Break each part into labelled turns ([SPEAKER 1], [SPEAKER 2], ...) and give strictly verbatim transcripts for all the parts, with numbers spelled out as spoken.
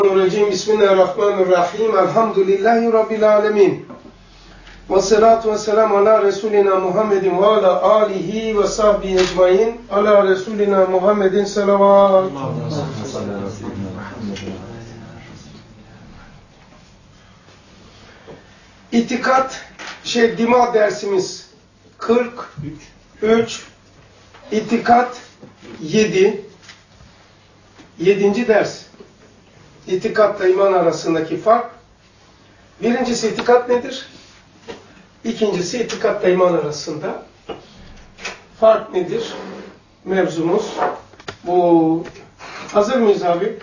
[SPEAKER 1] Bismillahirrahmanirrahim. Elhamdülillahi Rabbil alemin. Ve salatu ve selamu ala Resulina Muhammedin ve ala alihi ve sahbihi ecmain. Ala Resulina Muhammedin salavat. İtikat, şey, dima dersimiz kırk üç. İtikat yedi. Yedinci ders. İtikatla iman arasındaki fark. Birincisi itikat nedir? İkincisi itikatla iman arasında fark nedir? Mevzumuz. Bu hazır mıyız abi?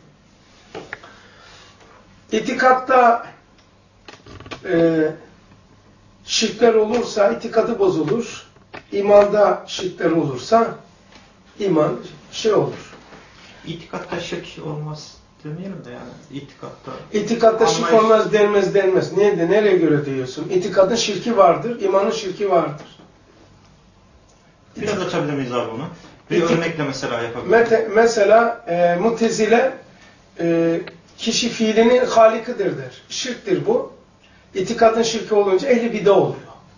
[SPEAKER 1] İtikatta e, şirkler olursa itikadı bozulur. İmanda şirkler olursa iman şey olur.
[SPEAKER 2] İtikatta şirk olmaz demeyelim de yani itikatta.
[SPEAKER 1] İtikatta şirk olmaz denmez denmez. Nerede, nereye göre diyorsun? İtikadın şirki vardır, imanın şirki vardır.
[SPEAKER 2] Biraz açabilir miyiz abi bunu? Bir İtik... örnekle mesela yapabilir
[SPEAKER 1] Mete, Mesela e, Mutezile e, kişi fiilinin halikidir der. Şirktir bu. İtikadın şirki olunca ehli bid'a oluyor.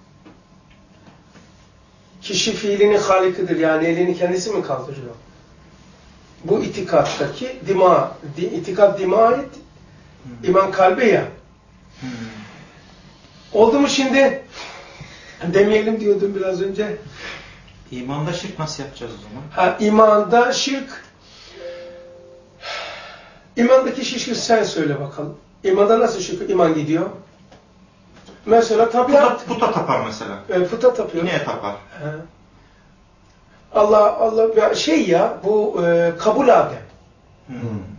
[SPEAKER 1] Kişi fiilinin halikidir, yani elini kendisi mi kaldırıyor? Bu itikattaki dima, di, itikat dima ait, hmm. iman kalbe ya. Hmm. Oldu mu şimdi? Demeyelim diyordum biraz önce.
[SPEAKER 2] İmanda şirk nasıl yapacağız o zaman?
[SPEAKER 1] Ha, imanda şirk, imandaki şirk sen söyle bakalım. İmanda nasıl şirk, iman gidiyor? Mesela tabiat.
[SPEAKER 2] Puta, puta tapar mesela.
[SPEAKER 1] E, puta tapıyor.
[SPEAKER 2] İneğe tapar.
[SPEAKER 1] He. Allah Allah şey ya bu e, kabul Adem. Hmm.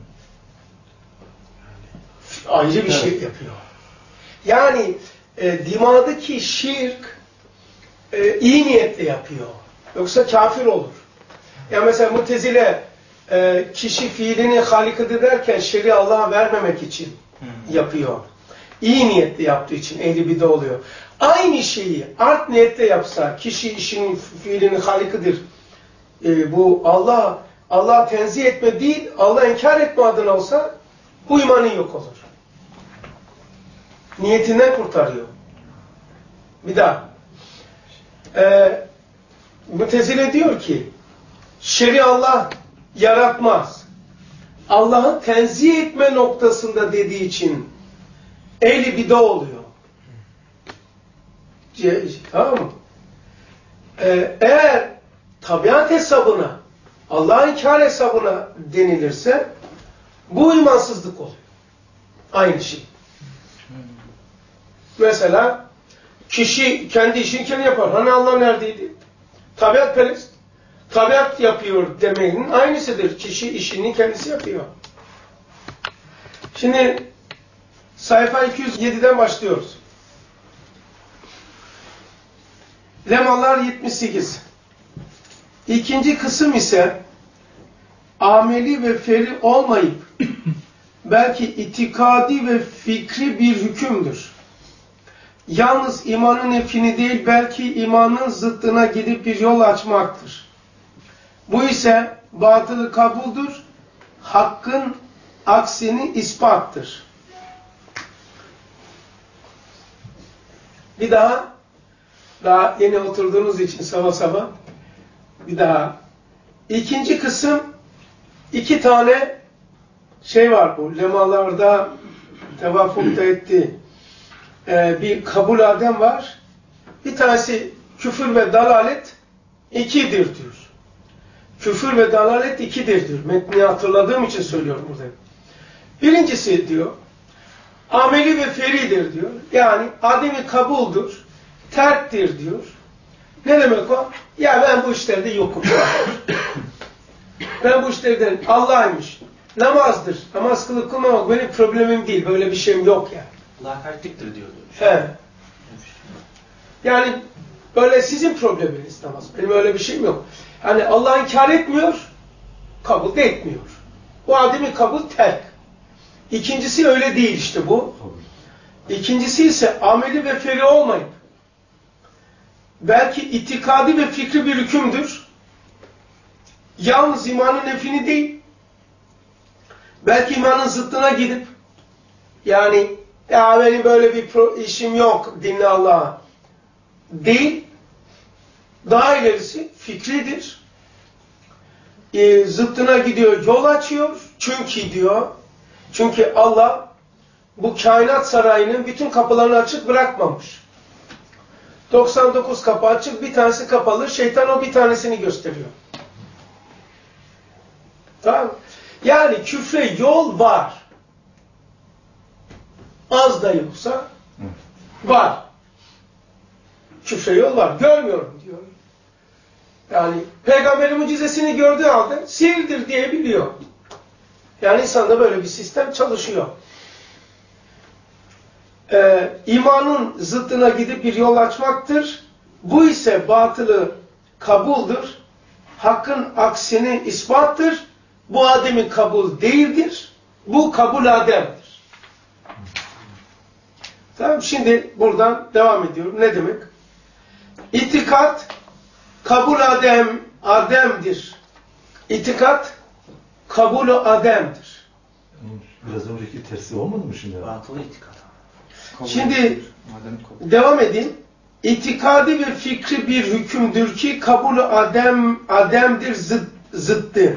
[SPEAKER 1] Ayrı bir evet. Şirk yapıyor. Yani e, dimadaki şirk e, iyi niyetle yapıyor. Yoksa kafir olur. Yani mesela Mutezile e, kişi fiilini halikidir derken şer'i Allah'a vermemek için hmm. yapıyor. İyi niyetle yaptığı için ehli bid'a oluyor. Aynı şeyi art niyetle yapsa kişi işinin fiilinin halikidir. Ee, bu Allah Allah tenzih etme değil, Allah inkar etme adına olsa bu imanın yok olur. Niyetinden kurtarıyor. Bir daha. Ee, Mutezile diyor ki şer'i Allah yaratmaz. Allah'ı tenzih etme noktasında dediği için ehli bid'a oluyor. Tamam mı? Ee, eğer tabiat hesabına, Allah'ın inkar hesabına denilirse bu imansızlık oluyor. Aynı şey. Mesela kişi kendi işini kendi yapar. Hani Allah neredeydi? Tabiat perest. Tabiat yapıyor demenin aynısıdır. Kişi işini kendisi yapıyor. Şimdi sayfa iki yüz yedi'den başlıyoruz. Lemalar yetmiş sekiz. İkinci kısım ise ameli ve feri olmayıp belki itikadi ve fikri bir hükümdür. Yalnız imanın nefini değil belki imanın zıttına gidip bir yol açmaktır. Bu ise batılı kabuldur, hakkın aksini ispattır. Bir daha, daha yeni oturduğunuz için sabah sabah bir daha. İkinci kısım iki tane şey var bu. Lemalarda tevafukta etti. Ee, bir kabul Adem var. Bir tanesi küfür ve dalalet ikidir diyor. Küfür ve dalalet ikidir diyor. Metni hatırladığım için söylüyorum burada. Birincisi diyor ameli ve feridir diyor. Yani Adem'i kabuldur, terktir diyor. Ne demek o? Ya ben bu işlerde yokum. Ben bu işlerden Allah'ymış. Namazdır. Namaz kılıp kılmamak benim problemim değil. Böyle bir şeyim yok yani.
[SPEAKER 2] Lakaretliktir diyordu.
[SPEAKER 1] He. Yani böyle sizin probleminiz namaz. Benim öyle bir şeyim yok. Yani Allah inkar etmiyor, kabul de etmiyor. Bu Adem'in kabul terk. İkincisi öyle değil işte bu. İkincisi ise ameli ve feri olmayıp belki itikadi ve fikri bir hükümdür. Yalnız imanın nefini değil, belki imanın zıttına gidip yani ya benim böyle bir pro, işim yok dinle Allah'a değil, daha ilerisi fikridir. E, zıttına gidiyor, yol açıyor. Çünkü diyor, çünkü Allah bu kainat sarayının bütün kapılarını açık bırakmamış. doksan dokuz kapı açık, bir tanesi kapalı. Şeytan o bir tanesini gösteriyor. Tamam. Yani küfre yol var. Az da yoksa var. Küfre yol var. Görmüyorum diyor. Yani peygamberin mucizesini gördüğü halde sihirdir diyebiliyor. Yani insanda böyle bir sistem çalışıyor. Ee, imanın zıttına gidip bir yol açmaktır. Bu ise batılı kabuldur. Hakkın aksini ispattır. Bu Adem'in kabul değildir. Bu kabul Adem'dir. Tamam, şimdi buradan devam ediyorum. Ne demek? İtikat kabul Adem, Adem'dir. İtikat kabul Adem'dir.
[SPEAKER 3] Biraz önceki tersi olmadı mı şimdi?
[SPEAKER 2] Batılı itikat.
[SPEAKER 1] Şimdi devam edeyim. İtikadi ve fikri bir hükümdür ki kabul Adem, Adem'dir, zıt, zıttı.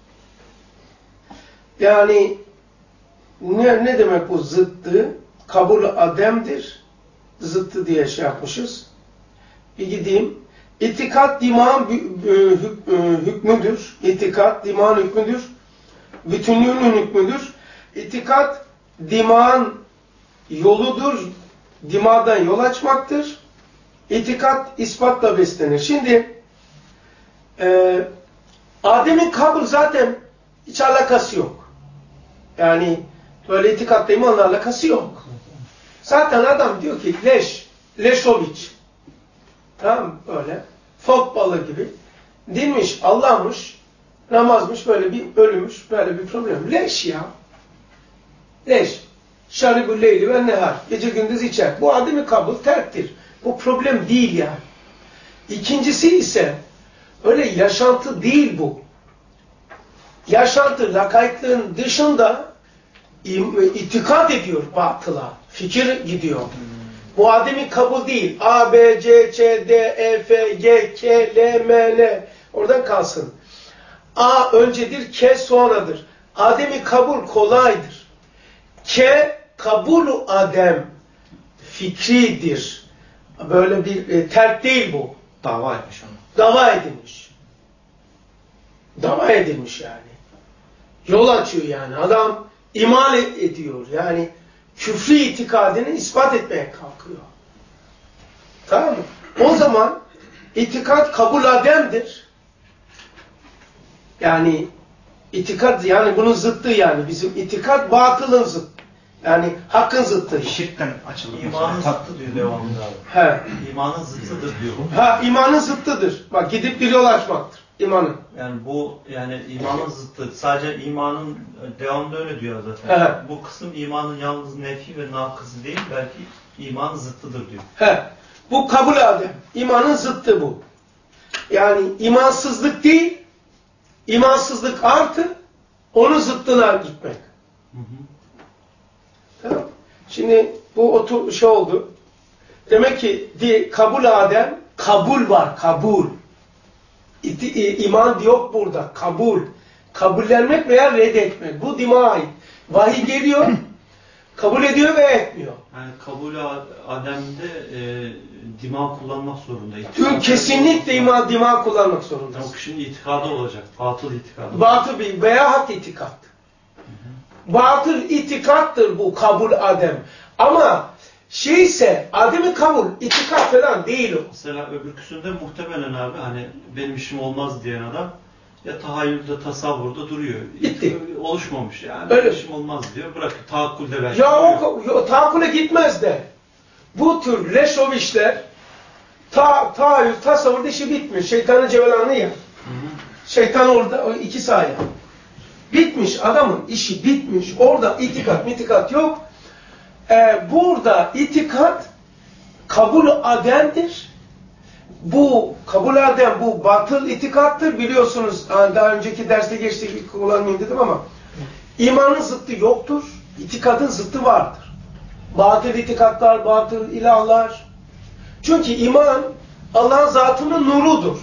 [SPEAKER 1] Yani ne, ne demek bu zıttı? Kabul Adem'dir, zıttı diye şey yapmışız. Bir gideyim. İtikat dimağın hükmüdür. İtikat dimağın hükmüdür. Bütünlüğünün hükmüdür. İtikat dimağın yoludur. Dimağdan yol açmaktır. İtikat ispatla beslenir. Şimdi e, Adem'in kabul zaten hiç alakası yok. Yani böyle itikatla imanla alakası yok. Zaten adam diyor ki leş, leşoviç. Tamam böyle. Fok balığı gibi. Dinmiş, Allah'mış, namazmış, böyle bir ölümüş, böyle bir problem. Leş ya. Leş. Şaribül leyli ve nehar. Gece gündüz içer. Bu ademi kabul terktir. Bu problem değil yani. İkincisi ise öyle yaşantı değil bu. Yaşantı lakaytlığın dışında itikat ediyor batıla. Fikir gidiyor. Bu ademi kabul değil. A, B, C, Ç, D, E, F, G, K, L, M, N. Oradan kalsın. A öncedir, K sonradır. Ademi kabul kolaydır. K, kabulu adem fikridir. Böyle bir e, terk değil bu.
[SPEAKER 2] Dava etmiş onu.
[SPEAKER 1] Dava edilmiş. Dava edilmiş yani. Yol açıyor yani. Adam iman ediyor. Yani küfrü itikadını ispat etmeye kalkıyor. Tamam mı? O zaman itikat kabul ademdir. Yani itikat, yani bunun zıttı yani. Bizim itikat batılın zıttı. Yani hakkın zıttı.
[SPEAKER 2] Şirkten açılır. İmanın zıttı diyor devamında abi.
[SPEAKER 1] He.
[SPEAKER 2] İmanın zıttıdır diyor.
[SPEAKER 1] Ha, imanın zıttıdır. Bak gidip bir yol açmaktır. İmanın.
[SPEAKER 2] Yani bu yani imanın zıttı. Sadece imanın devamında öyle diyor zaten.
[SPEAKER 1] He.
[SPEAKER 2] Bu kısım imanın yalnız nefi ve nakısı değil, belki imanın zıttıdır diyor.
[SPEAKER 1] He. Bu kabul adem. İmanın zıttı bu. Yani imansızlık değil, imansızlık artı onun zıttına gitmek.
[SPEAKER 2] Hı hı.
[SPEAKER 1] Tamam. Şimdi bu otur şey oldu. Demek ki di, kabul adem, kabul var, kabul. İti, iman yok burada, kabul. Kabullenmek veya reddetmek. Bu dima ait. Vahiy geliyor, kabul ediyor veya etmiyor.
[SPEAKER 2] Yani kabul ademde e, dima kullanmak zorunda.
[SPEAKER 1] Tüm kesinlikle iman dima kullanmak zorunda.
[SPEAKER 2] Yok, şimdi itikadı olacak. Batıl itikadı.
[SPEAKER 1] Batıl bir veya hak itikat. Batıl itikattır bu kabul adem. Ama şeyse ademi kabul itikat falan değil o.
[SPEAKER 2] Mesela öbürküsünde muhtemelen abi hani benim işim olmaz diyen adam ya tahayyülde, tasavvurda duruyor.
[SPEAKER 1] Bitti.
[SPEAKER 2] Oluşmamış yani.
[SPEAKER 1] Öyle.
[SPEAKER 2] Benim işim olmaz diyor. Bırak tahakkülde belki.
[SPEAKER 1] Ya o, o tahakküle gitmez de. Bu tür leşov işler ta, tahayyül, tasavvurda işi bitmiş. Şeytanın cevelanı ya. Hı hı. Şeytan orada o iki sahaya. Bitmiş, adamın işi bitmiş. Orada itikat, mitikat yok. Ee, burada itikat kabul ademdir. Bu kabul adem, bu batıl itikattır. Biliyorsunuz daha önceki derste geçtik, kullanmayayım dedim ama İmanın zıttı yoktur, itikadın zıttı vardır. Batıl itikatlar, batıl ilahlar. Çünkü iman Allah'ın zatının nurudur.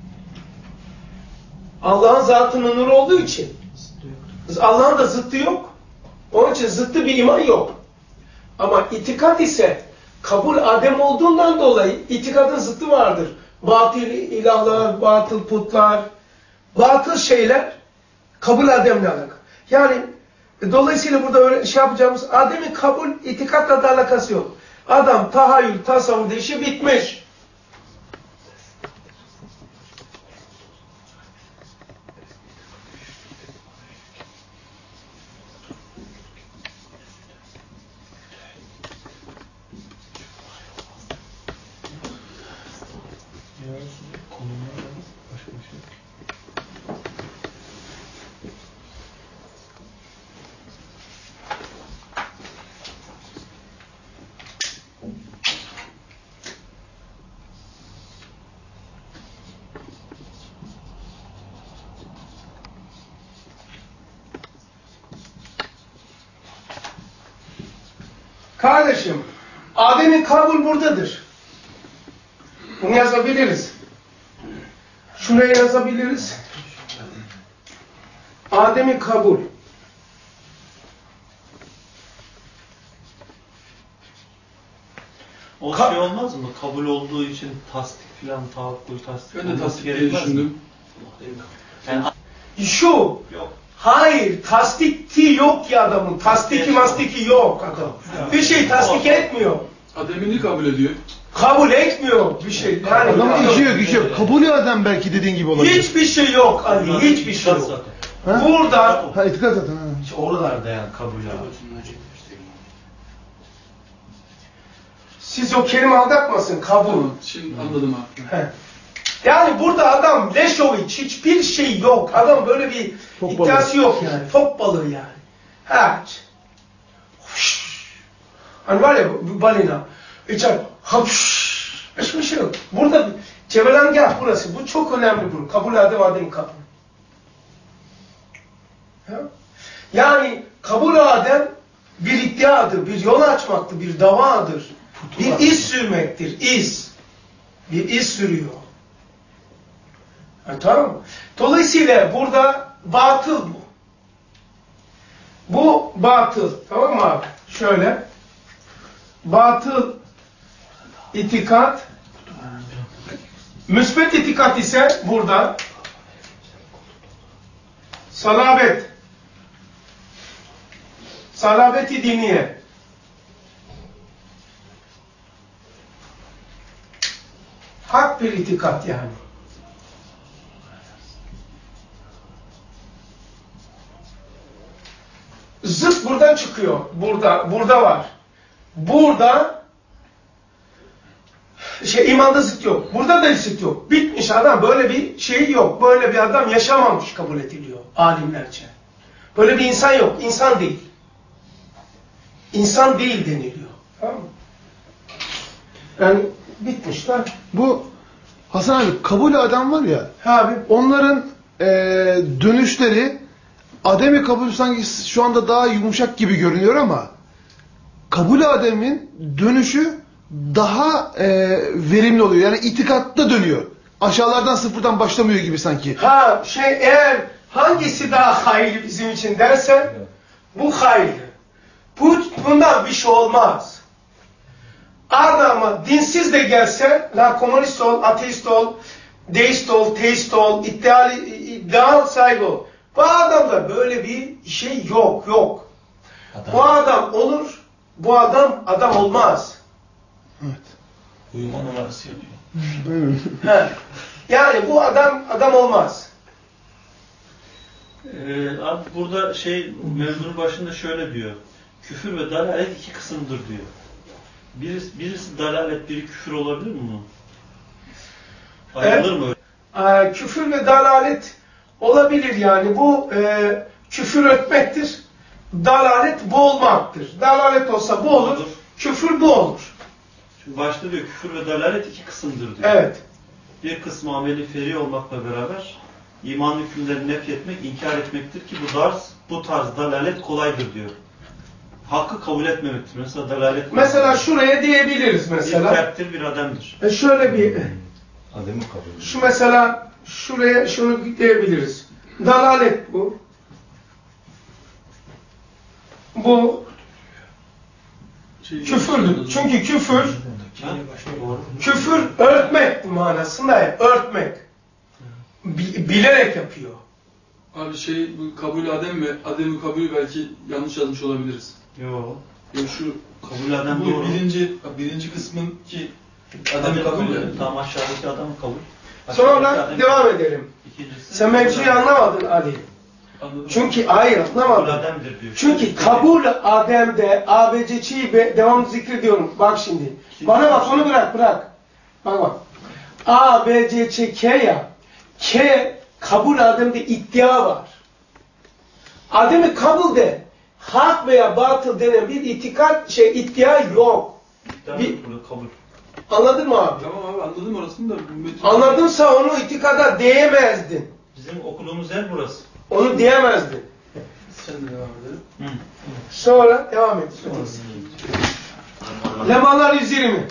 [SPEAKER 1] Allah'ın zatının nuru olduğu için Allah'ın da zıttı yok. Onun için zıttı bir iman yok. Ama itikat ise kabul adem olduğundan dolayı itikadın zıttı vardır. Batıl ilahlar, batıl putlar, batıl şeyler kabul ademle alakalı. Yani dolayısıyla burada öyle şey yapacağımız ademin kabul itikatla da alakası yok. Adam tahayyül, tasavvur işi bitmiş. Kardeşim, Adem'in kabul buradadır. Bunu yazabiliriz. Şuraya yazabiliriz. Adem'in kabul.
[SPEAKER 2] O
[SPEAKER 1] Ka-
[SPEAKER 2] şey olmaz mı? Kabul olduğu için tasdik filan, tahakkül, tasdik
[SPEAKER 4] Ben de
[SPEAKER 2] olması
[SPEAKER 4] tasdik diye
[SPEAKER 2] gerekmez mi?
[SPEAKER 4] düşündüm.
[SPEAKER 2] Yani,
[SPEAKER 1] Şu,
[SPEAKER 2] yok.
[SPEAKER 1] hayır, tasdikti yok ki adamın. Tasdiki mastiki yok adam. Bir şey tasdik etmiyor.
[SPEAKER 4] Adem'ini kabul ediyor.
[SPEAKER 1] Kabul etmiyor bir şey. Yani
[SPEAKER 5] Adamın işi yok, işi yok. Kabulü adam belki dediğin gibi olabilir.
[SPEAKER 1] hiçbir şey yok Ali, hiçbir şey yok.
[SPEAKER 2] Zaten.
[SPEAKER 5] Ha?
[SPEAKER 1] Burada
[SPEAKER 5] Ha, itikat zaten. Ha.
[SPEAKER 2] İşte oralarda yani kabul abi.
[SPEAKER 1] siz o kelime aldatmasın, kabul.
[SPEAKER 4] Tamam, şimdi anladım abi.
[SPEAKER 1] He. Yani burada adam Leşoviç, hiçbir şey yok. Adam böyle bir
[SPEAKER 5] Fok
[SPEAKER 1] iddiası yok yani. Fok balığı yani. Hiç. Hani var ya bu balina. İçer. Hapşş. Hiçbir şey yok. Burada Cevelangah burası. Bu çok önemli bu. Kabul Adem Adem kabul. Ha? Yani kabul Adem bir iddiadır, bir yol açmaktır, bir davadır. Bir iz sürmektir, iz. Bir iz sürüyor. Ha, tamam mı? Dolayısıyla burada batıl bu. Bu batıl. Tamam mı abi? Şöyle. Batıl itikat. Müsbet itikat ise burada salabet. Salabeti diniye. Hak bir itikat yani. Zıt buradan çıkıyor. Burada, burada var. Burada şey imanda zıt yok. Burada da zıt yok. Bitmiş adam. Böyle bir şey yok. Böyle bir adam yaşamamış kabul ediliyor alimlerce. Böyle bir insan yok. İnsan değil. İnsan değil deniliyor. Tamam mı? Yani bitmişler.
[SPEAKER 5] Bu Hasan abi kabulü adam var ya,
[SPEAKER 1] Abi
[SPEAKER 5] onların e, dönüşleri Adem'i kabul sanki şu anda daha yumuşak gibi görünüyor ama kabul Adem'in dönüşü daha e, verimli oluyor. Yani itikatta dönüyor. Aşağılardan sıfırdan başlamıyor gibi sanki.
[SPEAKER 1] ha şey eğer hangisi daha hayırlı bizim için dersen bu hayırlı. Bu, bundan bir şey olmaz. Adama dinsiz de gelse, la komünist ol, ateist ol, deist ol, teist ol, iddial, iddial sahibi ol. Bu adamda böyle bir şey yok, yok.
[SPEAKER 3] Adam.
[SPEAKER 1] Bu adam olur, bu adam adam olmaz.
[SPEAKER 5] Evet.
[SPEAKER 3] Uyuma numarası yapıyor.
[SPEAKER 1] He. Yani bu adam adam olmaz.
[SPEAKER 2] Ee, abi burada şey mevzunun başında şöyle diyor. Küfür ve dalalet iki kısımdır diyor. Birisi, birisi dalalet, biri küfür olabilir mi bunun? Ayrılır mı öyle?
[SPEAKER 1] Ee, küfür ve dalalet olabilir yani. Bu e, küfür etmektir. Dalalet bu olmaktır. Dalalet olsa bu olur.
[SPEAKER 2] Olur.
[SPEAKER 1] Küfür bu olur.
[SPEAKER 2] Çünkü başta diyor küfür ve dalalet iki kısımdır diyor.
[SPEAKER 1] Evet.
[SPEAKER 2] Bir kısmı ameli feri olmakla beraber iman hükümlerini nefy etmek, inkar etmektir ki bu tarz, bu tarz dalalet kolaydır diyor. Hakkı kabul etmemektir. Mesela dalalet...
[SPEAKER 1] Mesela şuraya diyebiliriz mesela.
[SPEAKER 2] Bir ferttir, bir ademdir.
[SPEAKER 1] E şöyle bir...
[SPEAKER 3] Adem'i kabul.
[SPEAKER 1] Şu mesela şuraya şunu diyebiliriz. Dalalet bu. Bu
[SPEAKER 4] Şey,
[SPEAKER 1] küfürdür. Çünkü küfür
[SPEAKER 2] Ha? Doğru.
[SPEAKER 1] küfür örtmek manasında ya. Örtmek. Bi- bilerek yapıyor.
[SPEAKER 4] Abi şey bu kabul adem ve ademi kabul belki yanlış yazmış olabiliriz.
[SPEAKER 2] Yo.
[SPEAKER 4] Ya şu
[SPEAKER 2] Kabul adem
[SPEAKER 6] Bu
[SPEAKER 2] doğru.
[SPEAKER 6] birinci birinci kısmın ki
[SPEAKER 2] Adem
[SPEAKER 6] adem kabul
[SPEAKER 2] kabul.
[SPEAKER 6] yani.
[SPEAKER 2] Tam aşağıdaki adam kabul.
[SPEAKER 1] Sonra
[SPEAKER 2] Aşağıdaki adam
[SPEAKER 1] devam
[SPEAKER 2] kabul.
[SPEAKER 1] edelim.
[SPEAKER 2] İkincisi,
[SPEAKER 1] Sen mevzuyu anlamadın Ali.
[SPEAKER 4] anladım.
[SPEAKER 1] Çünkü hayır
[SPEAKER 2] kabul
[SPEAKER 1] anlamadın.
[SPEAKER 2] ademdir diyor.
[SPEAKER 1] Çünkü kabul Adem'de A B C Ç'yi be- devamlı zikrediyorum. Bak şimdi. Bana bak onu bırak bırak. Bak bak. A, B, C, Ç, K ya. K kabul Adem'de iddia var. Adem'i kabulde hak veya batıl denen bir itikat şey iddia yok.
[SPEAKER 2] İddia
[SPEAKER 1] Bir-
[SPEAKER 2] yok burada, kabul.
[SPEAKER 1] Anladın mı abi?
[SPEAKER 4] Tamam abi anladım orasını da. Metin-
[SPEAKER 1] Anladınsa onu itikada diyemezdin.
[SPEAKER 2] Bizim okuduğumuz yer burası.
[SPEAKER 1] Onu diyemezdin.
[SPEAKER 4] Sen de devam edelim.
[SPEAKER 2] Hı.
[SPEAKER 1] Sonra devam et. Lemalar yüz yirmi.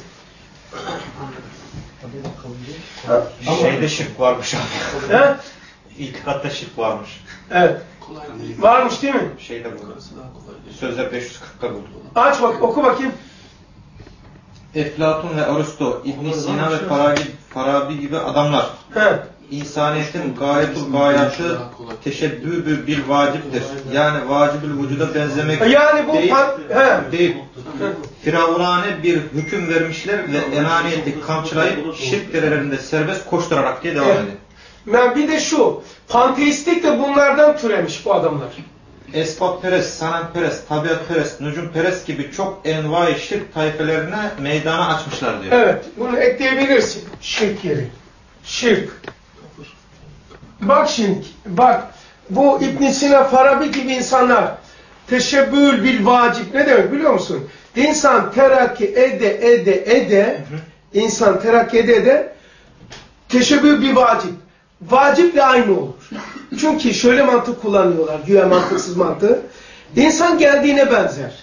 [SPEAKER 7] Şeyde şirk varmış abi.
[SPEAKER 1] He?
[SPEAKER 7] İtikatta şirk varmış.
[SPEAKER 1] Evet.
[SPEAKER 4] Kolay değil.
[SPEAKER 1] Varmış değil mi?
[SPEAKER 7] Şeyde bu.
[SPEAKER 4] Orası daha kolay değil.
[SPEAKER 7] Sözler beş yüz kırkta buldum.
[SPEAKER 1] Aç bak, oku bakayım.
[SPEAKER 7] Eflatun ve Aristo, İbn Sina ve Farabi, Farabi gibi adamlar
[SPEAKER 1] He.
[SPEAKER 7] insaniyetin gayetul gayatı teşebbübü bil vaciptir. Yani vacibül vücuda benzemek
[SPEAKER 1] Yani bu
[SPEAKER 7] değil,
[SPEAKER 1] pan... He.
[SPEAKER 7] değil. Firavunane bir hüküm vermişler ve enaniyeti kamçılayıp şirk derelerinde serbest koşturarak diye devam
[SPEAKER 1] Evet.
[SPEAKER 7] ediyor.
[SPEAKER 1] Ben bir de şu, panteistik de bunlardan türemiş bu adamlar.
[SPEAKER 7] Esbabperest, sanatperest, tabiatperest, nücumperest gibi çok envai şirk tayfelerine meydana açmışlar diyor.
[SPEAKER 1] Evet, bunu ekleyebilirsin. Şirk yeri. Şirk. Bak şimdi, bak. Bu İbn Sina, Farabi gibi insanlar teşebbül bil vacip ne demek biliyor musun? İnsan terakki ede ede ede insan terakki ede ede teşebbül bil vacip. Vaciple aynı olur. Çünkü şöyle mantık kullanıyorlar, güya mantıksız mantığı. İnsan geldiğine benzer.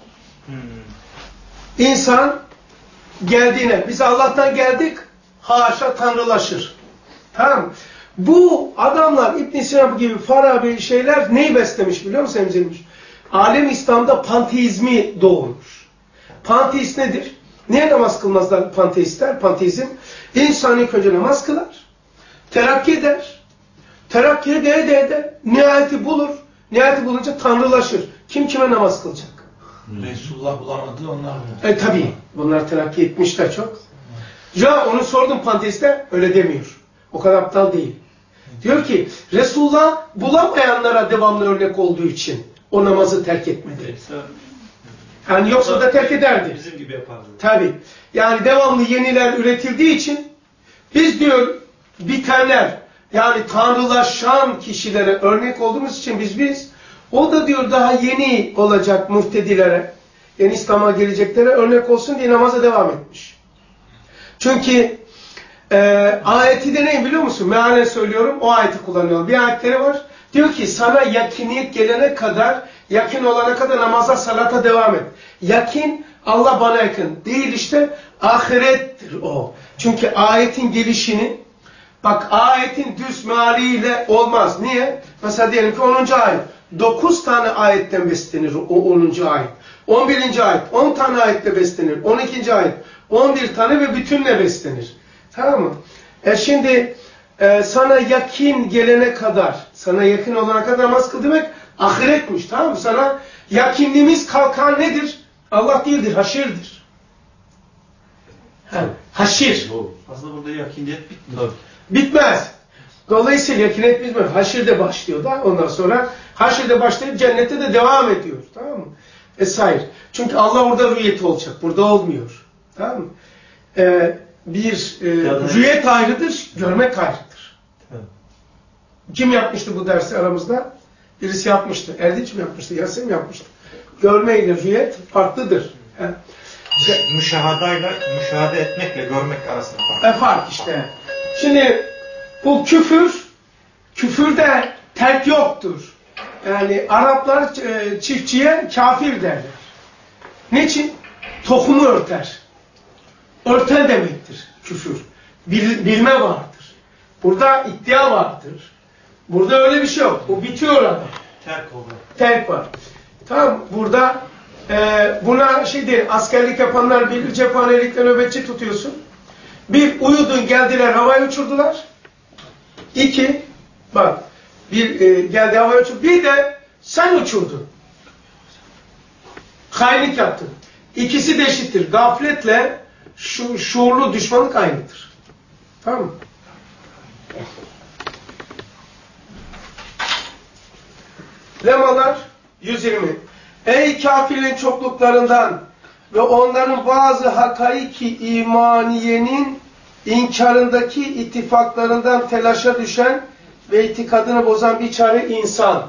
[SPEAKER 1] İnsan geldiğine, biz Allah'tan geldik, haşa tanrılaşır. Tamam mı? Bu adamlar İbn Sina gibi Farabi şeyler neyi beslemiş biliyor musun emzirmiş? Alem İslam'da panteizmi doğurmuş. Panteist nedir? Niye namaz kılmazlar panteistler? Panteizm, insan ilk önce namaz kılar, terakki eder, terakki ede ede ede, nihayeti bulur, nihayeti bulunca tanrılaşır. Kim kime namaz kılacak?
[SPEAKER 3] Resulullah bulamadı onlar mı?
[SPEAKER 1] E tabi, bunlar terakki etmişler çok. Ya onu sordum panteiste, öyle demiyor. O kadar aptal değil. Diyor ki, Resulullah bulamayanlara devamlı örnek olduğu için o namazı terk etmedi. Yani yoksa da terk ederdi.
[SPEAKER 2] Bizim gibi yapardı.
[SPEAKER 1] Tabi. Yani devamlı yeniler üretildiği için biz diyor bitenler yani tanrılaşan kişilere örnek olduğumuz için biz biz o da diyor daha yeni olacak muhtedilere yeni İslam'a geleceklere örnek olsun diye namaza devam etmiş. Çünkü e, ayeti de ne biliyor musun? Mealen söylüyorum o ayeti kullanıyorum. Bir ayetleri var. Diyor ki sana yakiniyet gelene kadar yakin olana kadar namaza salata devam et. Yakin Allah bana yakın değil işte ahirettir o. Çünkü ayetin gelişini bak ayetin düz mealiyle olmaz. Niye? Mesela diyelim ki onuncu ayet. dokuz tane ayetten beslenir o onuncu ayet. on birinci ayet. on tane ayette beslenir. on ikinci ayet. on bir tane ve bütünle beslenir. Tamam mı? E şimdi e, sana yakin gelene kadar, sana yakın olana kadar namaz kıl demek ahiretmiş. Tamam mı? Sana yakinliğimiz kalkan nedir? Allah değildir, haşirdir. Ha, haşir.
[SPEAKER 2] Aslında burada yakiniyet bitmiyor.
[SPEAKER 1] Bitmez. Dolayısıyla yakiniyet bitmez. Haşirde başlıyor da ondan sonra haşirde başlayıp cennette de devam ediyor. Tamam mı? Esair. Çünkü Allah orada rüyet olacak. Burada olmuyor. Tamam mı? Ee, bir e, rüyet ayrıdır, görmek ayrıdır.
[SPEAKER 2] Evet.
[SPEAKER 1] Kim yapmıştı bu dersi aramızda? Birisi yapmıştı. Erdinç mi yapmıştı? Yasin mi yapmıştı? Görme ile rüyet farklıdır. He.
[SPEAKER 7] Müşahadayla, müşahede etmekle görmek arasında fark.
[SPEAKER 1] E fark işte. Şimdi bu küfür, küfürde terk yoktur. Yani Araplar e, çiftçiye kafir derler. Niçin? Tohumu örter. Örten demektir küfür. Bil, bilme vardır. Burada iddia vardır. Burada öyle bir şey yok. Bu bitiyor orada.
[SPEAKER 2] Terk olur.
[SPEAKER 1] Terk var. Tamam, burada e, buna şey değil, askerlik yapanlar bilir, cephanelikte nöbetçi tutuyorsun. Bir, uyudun geldiler havaya uçurdular. İki, bak bir e, geldi havaya uçurdu. Bir de sen uçurdun. Hainlik yaptın. İkisi de eşittir. Gafletle şu, şuurlu düşmanlık aynıdır. Tamam mı? Lemalar yüz yirmi. Ey kafirin çokluklarından ve onların bazı hakaiki imaniyenin inkarındaki ittifaklarından telaşa düşen ve itikadını bozan bir çare insan.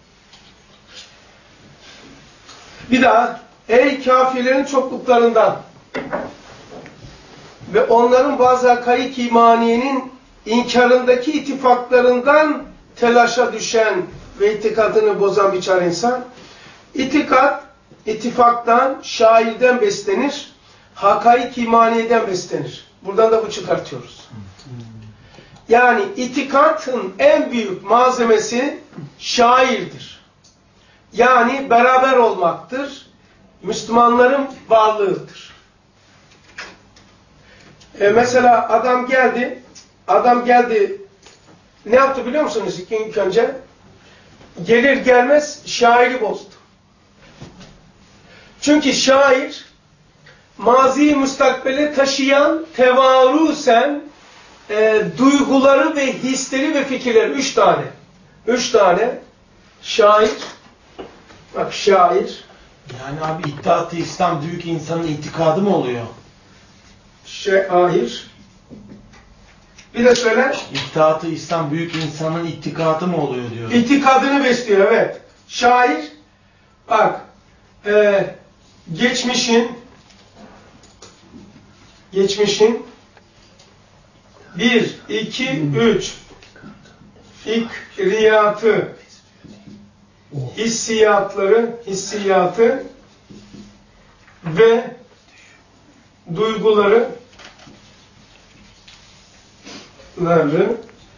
[SPEAKER 1] Bir daha. Ey kafirlerin çokluklarından ve onların bazı hakaik imaniyenin inkarındaki ittifaklarından telaşa düşen ve itikadını bozan bir çare insan. İtikat, ittifaktan, şairden beslenir. Hakaik imaniyeden beslenir. Buradan da bu çıkartıyoruz. Yani itikatın en büyük malzemesi şairdir. Yani beraber olmaktır. Müslümanların varlığıdır. E mesela adam geldi, adam geldi, ne yaptı biliyor musunuz iki gün önce? Gelir gelmez şairi bozdu. Çünkü şair, mazi müstakbele taşıyan tevarusen e, duyguları ve hisleri ve fikirleri, üç tane. Üç tane şair, bak şair,
[SPEAKER 3] Yani abi İttihat-ı İslam büyük insanın itikadı mı oluyor?
[SPEAKER 1] şair, bir de söyle,
[SPEAKER 3] İttihat-ı İslam büyük insanın itikadı mı oluyor diyor.
[SPEAKER 1] İtikadını besliyor, evet. Şair, bak, e, geçmişin, geçmişin, bir, iki, üç, fikriyatı, hissiyatları, hissiyatı ve duyguları, ları,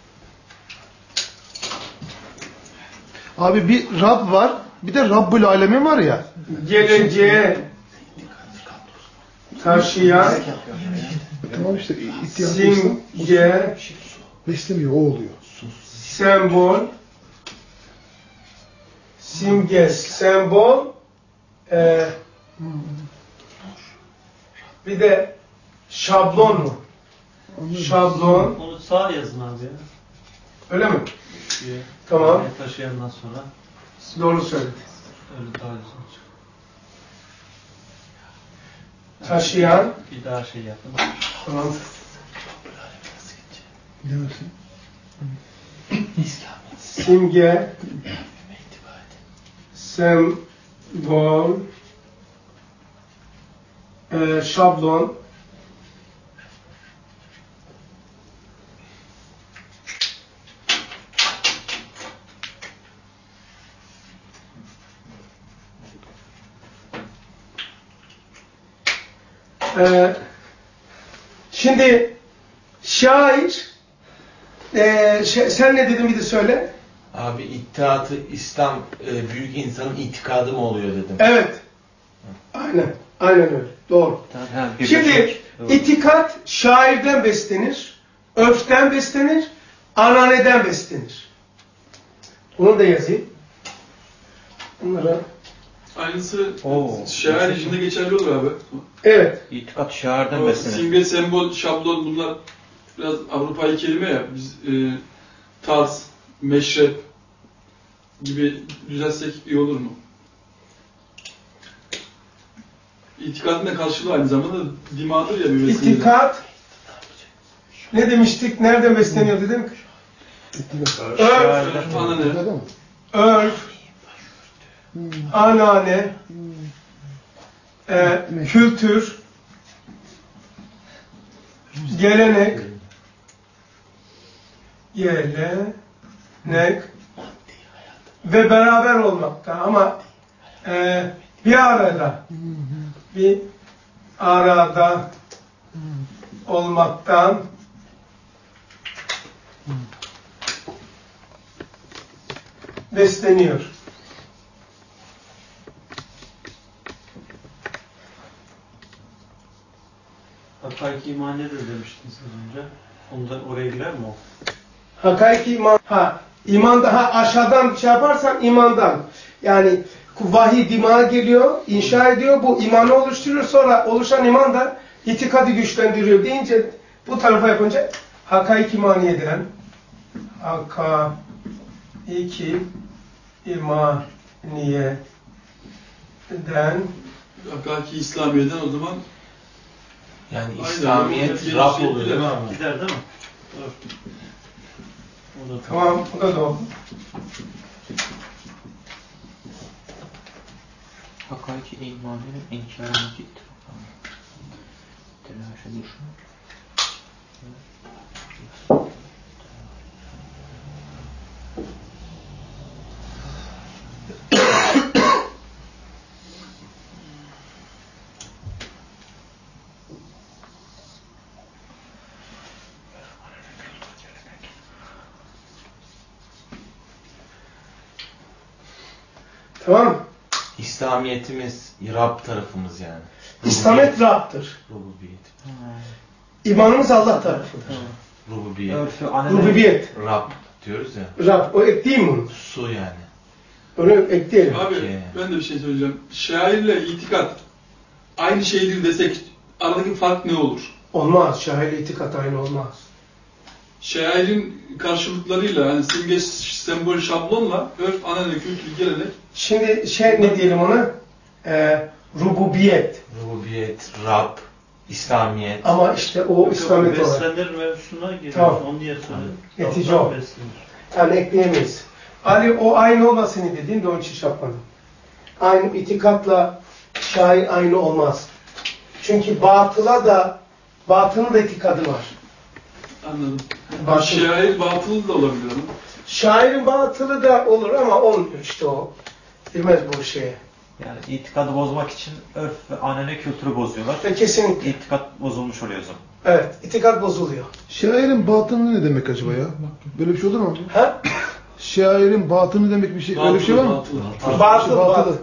[SPEAKER 5] Abi bir Rab var, bir de Rabbül Alemin var ya.
[SPEAKER 1] geleceğe taşıyan
[SPEAKER 5] Tamam işte ihtiyacı İslam
[SPEAKER 1] simge,
[SPEAKER 5] beslemiyor, o oluyor.
[SPEAKER 1] sembol, simge, sembol, e, bir de şablon mu? Şablon,
[SPEAKER 2] Onu sağ yazın abi ya.
[SPEAKER 1] öyle mi?
[SPEAKER 2] Diye.
[SPEAKER 1] Tamam.
[SPEAKER 2] Taşıyandan sonra
[SPEAKER 1] Doğru söyledi.
[SPEAKER 2] öyle daha güzel olacak.
[SPEAKER 1] Taşıyan,
[SPEAKER 2] Bir daha şey yapın.
[SPEAKER 1] tamam.
[SPEAKER 5] Bilemezsin.
[SPEAKER 1] Simge, sembol, e, şablon, e, şimdi şair, e, şey, sen ne dedin bir de söyle.
[SPEAKER 3] Abi İttihat-ı İslam e, büyük insanın itikadı mı oluyor dedim.
[SPEAKER 1] Evet. Aynen. Aynen öyle. Doğru. Şimdi itikat şairden beslenir, örften beslenir, ananeden beslenir. Bunu da yazayım. Bunlara.
[SPEAKER 4] Aynısı
[SPEAKER 7] Oo.
[SPEAKER 4] şair içinde geçerli olur abi.
[SPEAKER 1] Evet.
[SPEAKER 7] İtikat şairden
[SPEAKER 4] O
[SPEAKER 7] beslenir.
[SPEAKER 4] simge, sembol, şablon bunlar biraz Avrupa'yı kelime ya. Biz e, tarz, meşrep gibi düzelsek iyi olur mu? İtikadın da karşılığı aynı zamanda dimadır ya bir vesile.
[SPEAKER 1] İtikat ne demiştik? Nereden besleniyor dedim? Örf,
[SPEAKER 4] Örf, anane.
[SPEAKER 5] İtikada mı?
[SPEAKER 1] örf, anane, e, kültür, gelenek, gelenek, ne? Ve beraber olmakta ama e, bir arada bir arada olmaktan besleniyor.
[SPEAKER 2] Hakaiki iman nedir demiştiniz az önce. Ondan oraya girer mi o?
[SPEAKER 1] Hakaiki iman, ha, iman daha aşağıdan şey yaparsan imandan. Yani vahiy dimağa geliyor, inşa ediyor, bu imanı oluşturuyor, sonra oluşan iman da itikadı güçlendiriyor deyince bu tarafa yapınca hakaiki imaniye edilen hakaiki imaniye eden
[SPEAKER 4] Hakiki İslamiye'den o zaman
[SPEAKER 3] Yani
[SPEAKER 4] aynen,
[SPEAKER 3] İslamiyet
[SPEAKER 4] o
[SPEAKER 3] Rab
[SPEAKER 4] şey
[SPEAKER 3] oluyor değil mi abi?
[SPEAKER 2] Gider değil mi? Evet. O da
[SPEAKER 1] tamam, bu da doğru.
[SPEAKER 7] Hakaiki imanının inkarını ciddi. Telaşa düşmek.
[SPEAKER 1] Tamam.
[SPEAKER 3] İslamiyetimiz Rab tarafımız yani.
[SPEAKER 1] İslamiyet Rab'dır.
[SPEAKER 3] Rububiyet.
[SPEAKER 1] İmanımız Allah tarafıdır.
[SPEAKER 3] Rububiyet.
[SPEAKER 7] Örfü, ananevi.
[SPEAKER 1] Rububiyet.
[SPEAKER 3] Rab diyoruz ya.
[SPEAKER 1] Rab, o ekleyeyim bunu.
[SPEAKER 3] Su yani.
[SPEAKER 1] Onu ekleyelim.
[SPEAKER 4] abi
[SPEAKER 3] Peki.
[SPEAKER 4] ben de bir şey söyleyeceğim. Şairle itikat aynı şeydir desek aradaki fark ne olur?
[SPEAKER 1] Olmaz. Şair itikat aynı olmaz.
[SPEAKER 4] Şairin karşılıklarıyla yani simge, sembol, şablonla örf, ananevi, kültür, gelenek.
[SPEAKER 1] Şimdi şey ne diyelim ona? Ee, rububiyet.
[SPEAKER 3] Rububiyet, Rab, İslamiyet.
[SPEAKER 1] Ama işte o İslamiyet olarak.
[SPEAKER 2] Beslenir mevzusuna giriyor.
[SPEAKER 1] Tamam.
[SPEAKER 2] Onu niye söyledim?
[SPEAKER 1] Netice
[SPEAKER 2] Rab'dan
[SPEAKER 1] o.
[SPEAKER 2] beslenir.
[SPEAKER 1] Yani ekleyemeyiz. Ali o aynı olmasını dediğim de onun için şey yapmadım. Aynı itikatla şair aynı olmaz. Çünkü batıla da batının da itikadı var.
[SPEAKER 4] Anladım.
[SPEAKER 1] Batıl.
[SPEAKER 4] Şair batılı da olabilir ama.
[SPEAKER 1] Şairin batılı da olur ama olmuyor işte o. Bilmez bu şeye.
[SPEAKER 7] Yani itikadı bozmak için örf ve ananevi kültürü bozuyorlar.
[SPEAKER 1] Ve kesinlikle.
[SPEAKER 7] İtikat bozulmuş oluyor o zaman.
[SPEAKER 1] Evet, itikat bozuluyor.
[SPEAKER 5] Şairin batını ne demek acaba ya? Böyle bir şey olur mu?
[SPEAKER 1] Ha?
[SPEAKER 5] Şairin batını demek bir şey, öyle bir şey var mı?
[SPEAKER 4] Batılı.
[SPEAKER 1] Batıl, batıl.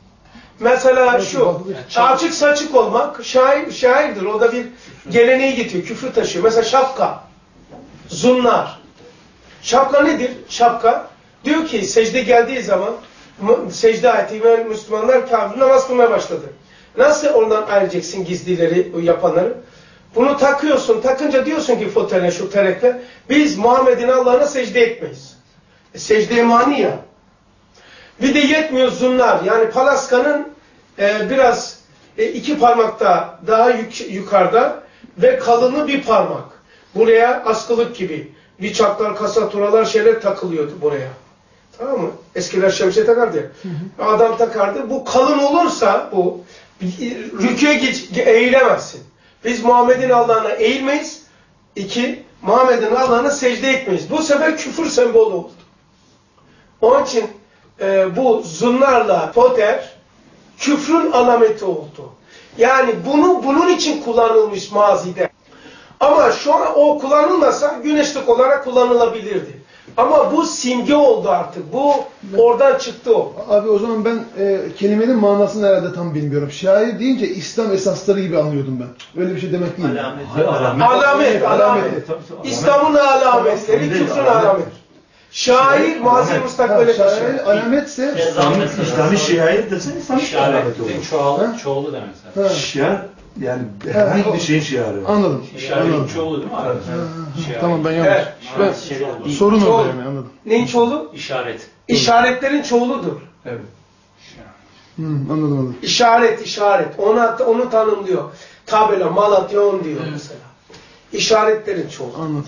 [SPEAKER 1] Mesela
[SPEAKER 5] Batıl,
[SPEAKER 1] şu,
[SPEAKER 5] batıl.
[SPEAKER 1] açık saçık olmak şair, şairdir. O da bir geleneği getiriyor, küfrü taşıyor. Mesela şapka, zunnar. Şapka nedir? Şapka, diyor ki secde geldiği zaman, secde ayeti Müslümanlar kafir namaz kılmaya başladı. Nasıl ondan ayıracaksın gizlileri, yapanları? Bunu takıyorsun, takınca diyorsun ki fotele, şu terekle, biz Muhammed'in Allah'ına secde etmeyiz. E, secde mani ya. Bir de yetmiyor zunnar, yani palaskanın e, biraz e, iki parmakta daha yük, yukarıda ve kalını bir parmak. Buraya askılık gibi bıçaklar, kasaturalar şeyler takılıyordu buraya. Tamam mı? Eskiler şemsiye takardı ya. Hı hı. Adam takardı. Bu kalın olursa bu rüküye geç, eğilemezsin. Biz Muhammed'in Allah'ına eğilmeyiz. İki, Muhammed'in Allah'ına secde etmeyiz. Bu sefer küfür sembolü oldu. Onun için e, bu zunlarla poter küfrün alameti oldu. Yani bunu bunun için kullanılmış mazide. Ama şu an o kullanılmasa güneşlik olarak kullanılabilirdi. Ama bu simge oldu artık. Bu oradan çıktı o.
[SPEAKER 5] Abi o zaman ben e, kelimenin manasını herhalde tam bilmiyorum. Şair deyince İslam esasları gibi anlıyordum ben. Öyle bir şey demek değil.
[SPEAKER 2] Alamet.
[SPEAKER 1] Alamet, alamet. alamet. İslam'ın alametleri, küfrün alamet. Şair, mazi mustakbele taşır.
[SPEAKER 5] Şair alametse
[SPEAKER 8] İslami şiair desen İslami şiareti olur.
[SPEAKER 9] Çoğul, çoğulu demek zaten.
[SPEAKER 8] Şiar yani herhangi bir şeyin şiarı.
[SPEAKER 5] anladım.
[SPEAKER 9] İşaretin
[SPEAKER 5] anladım.
[SPEAKER 9] çoğulu değil mi abi?
[SPEAKER 5] Ha, tamam ben yanlış.
[SPEAKER 1] Evet.
[SPEAKER 5] Ben,
[SPEAKER 9] Şey,
[SPEAKER 5] sorun
[SPEAKER 1] Çoğul.
[SPEAKER 5] orada yani anladım.
[SPEAKER 1] Neyin çoğulu?
[SPEAKER 9] İşaret.
[SPEAKER 1] İşaretlerin çoğuludur.
[SPEAKER 8] Evet.
[SPEAKER 5] Hı, anladım anladım.
[SPEAKER 1] İşaret, işaret. Onu, onu tanımlıyor. Tabela, Malatyon diyor mesela. İşaretlerin çoğulu.
[SPEAKER 5] Anladım.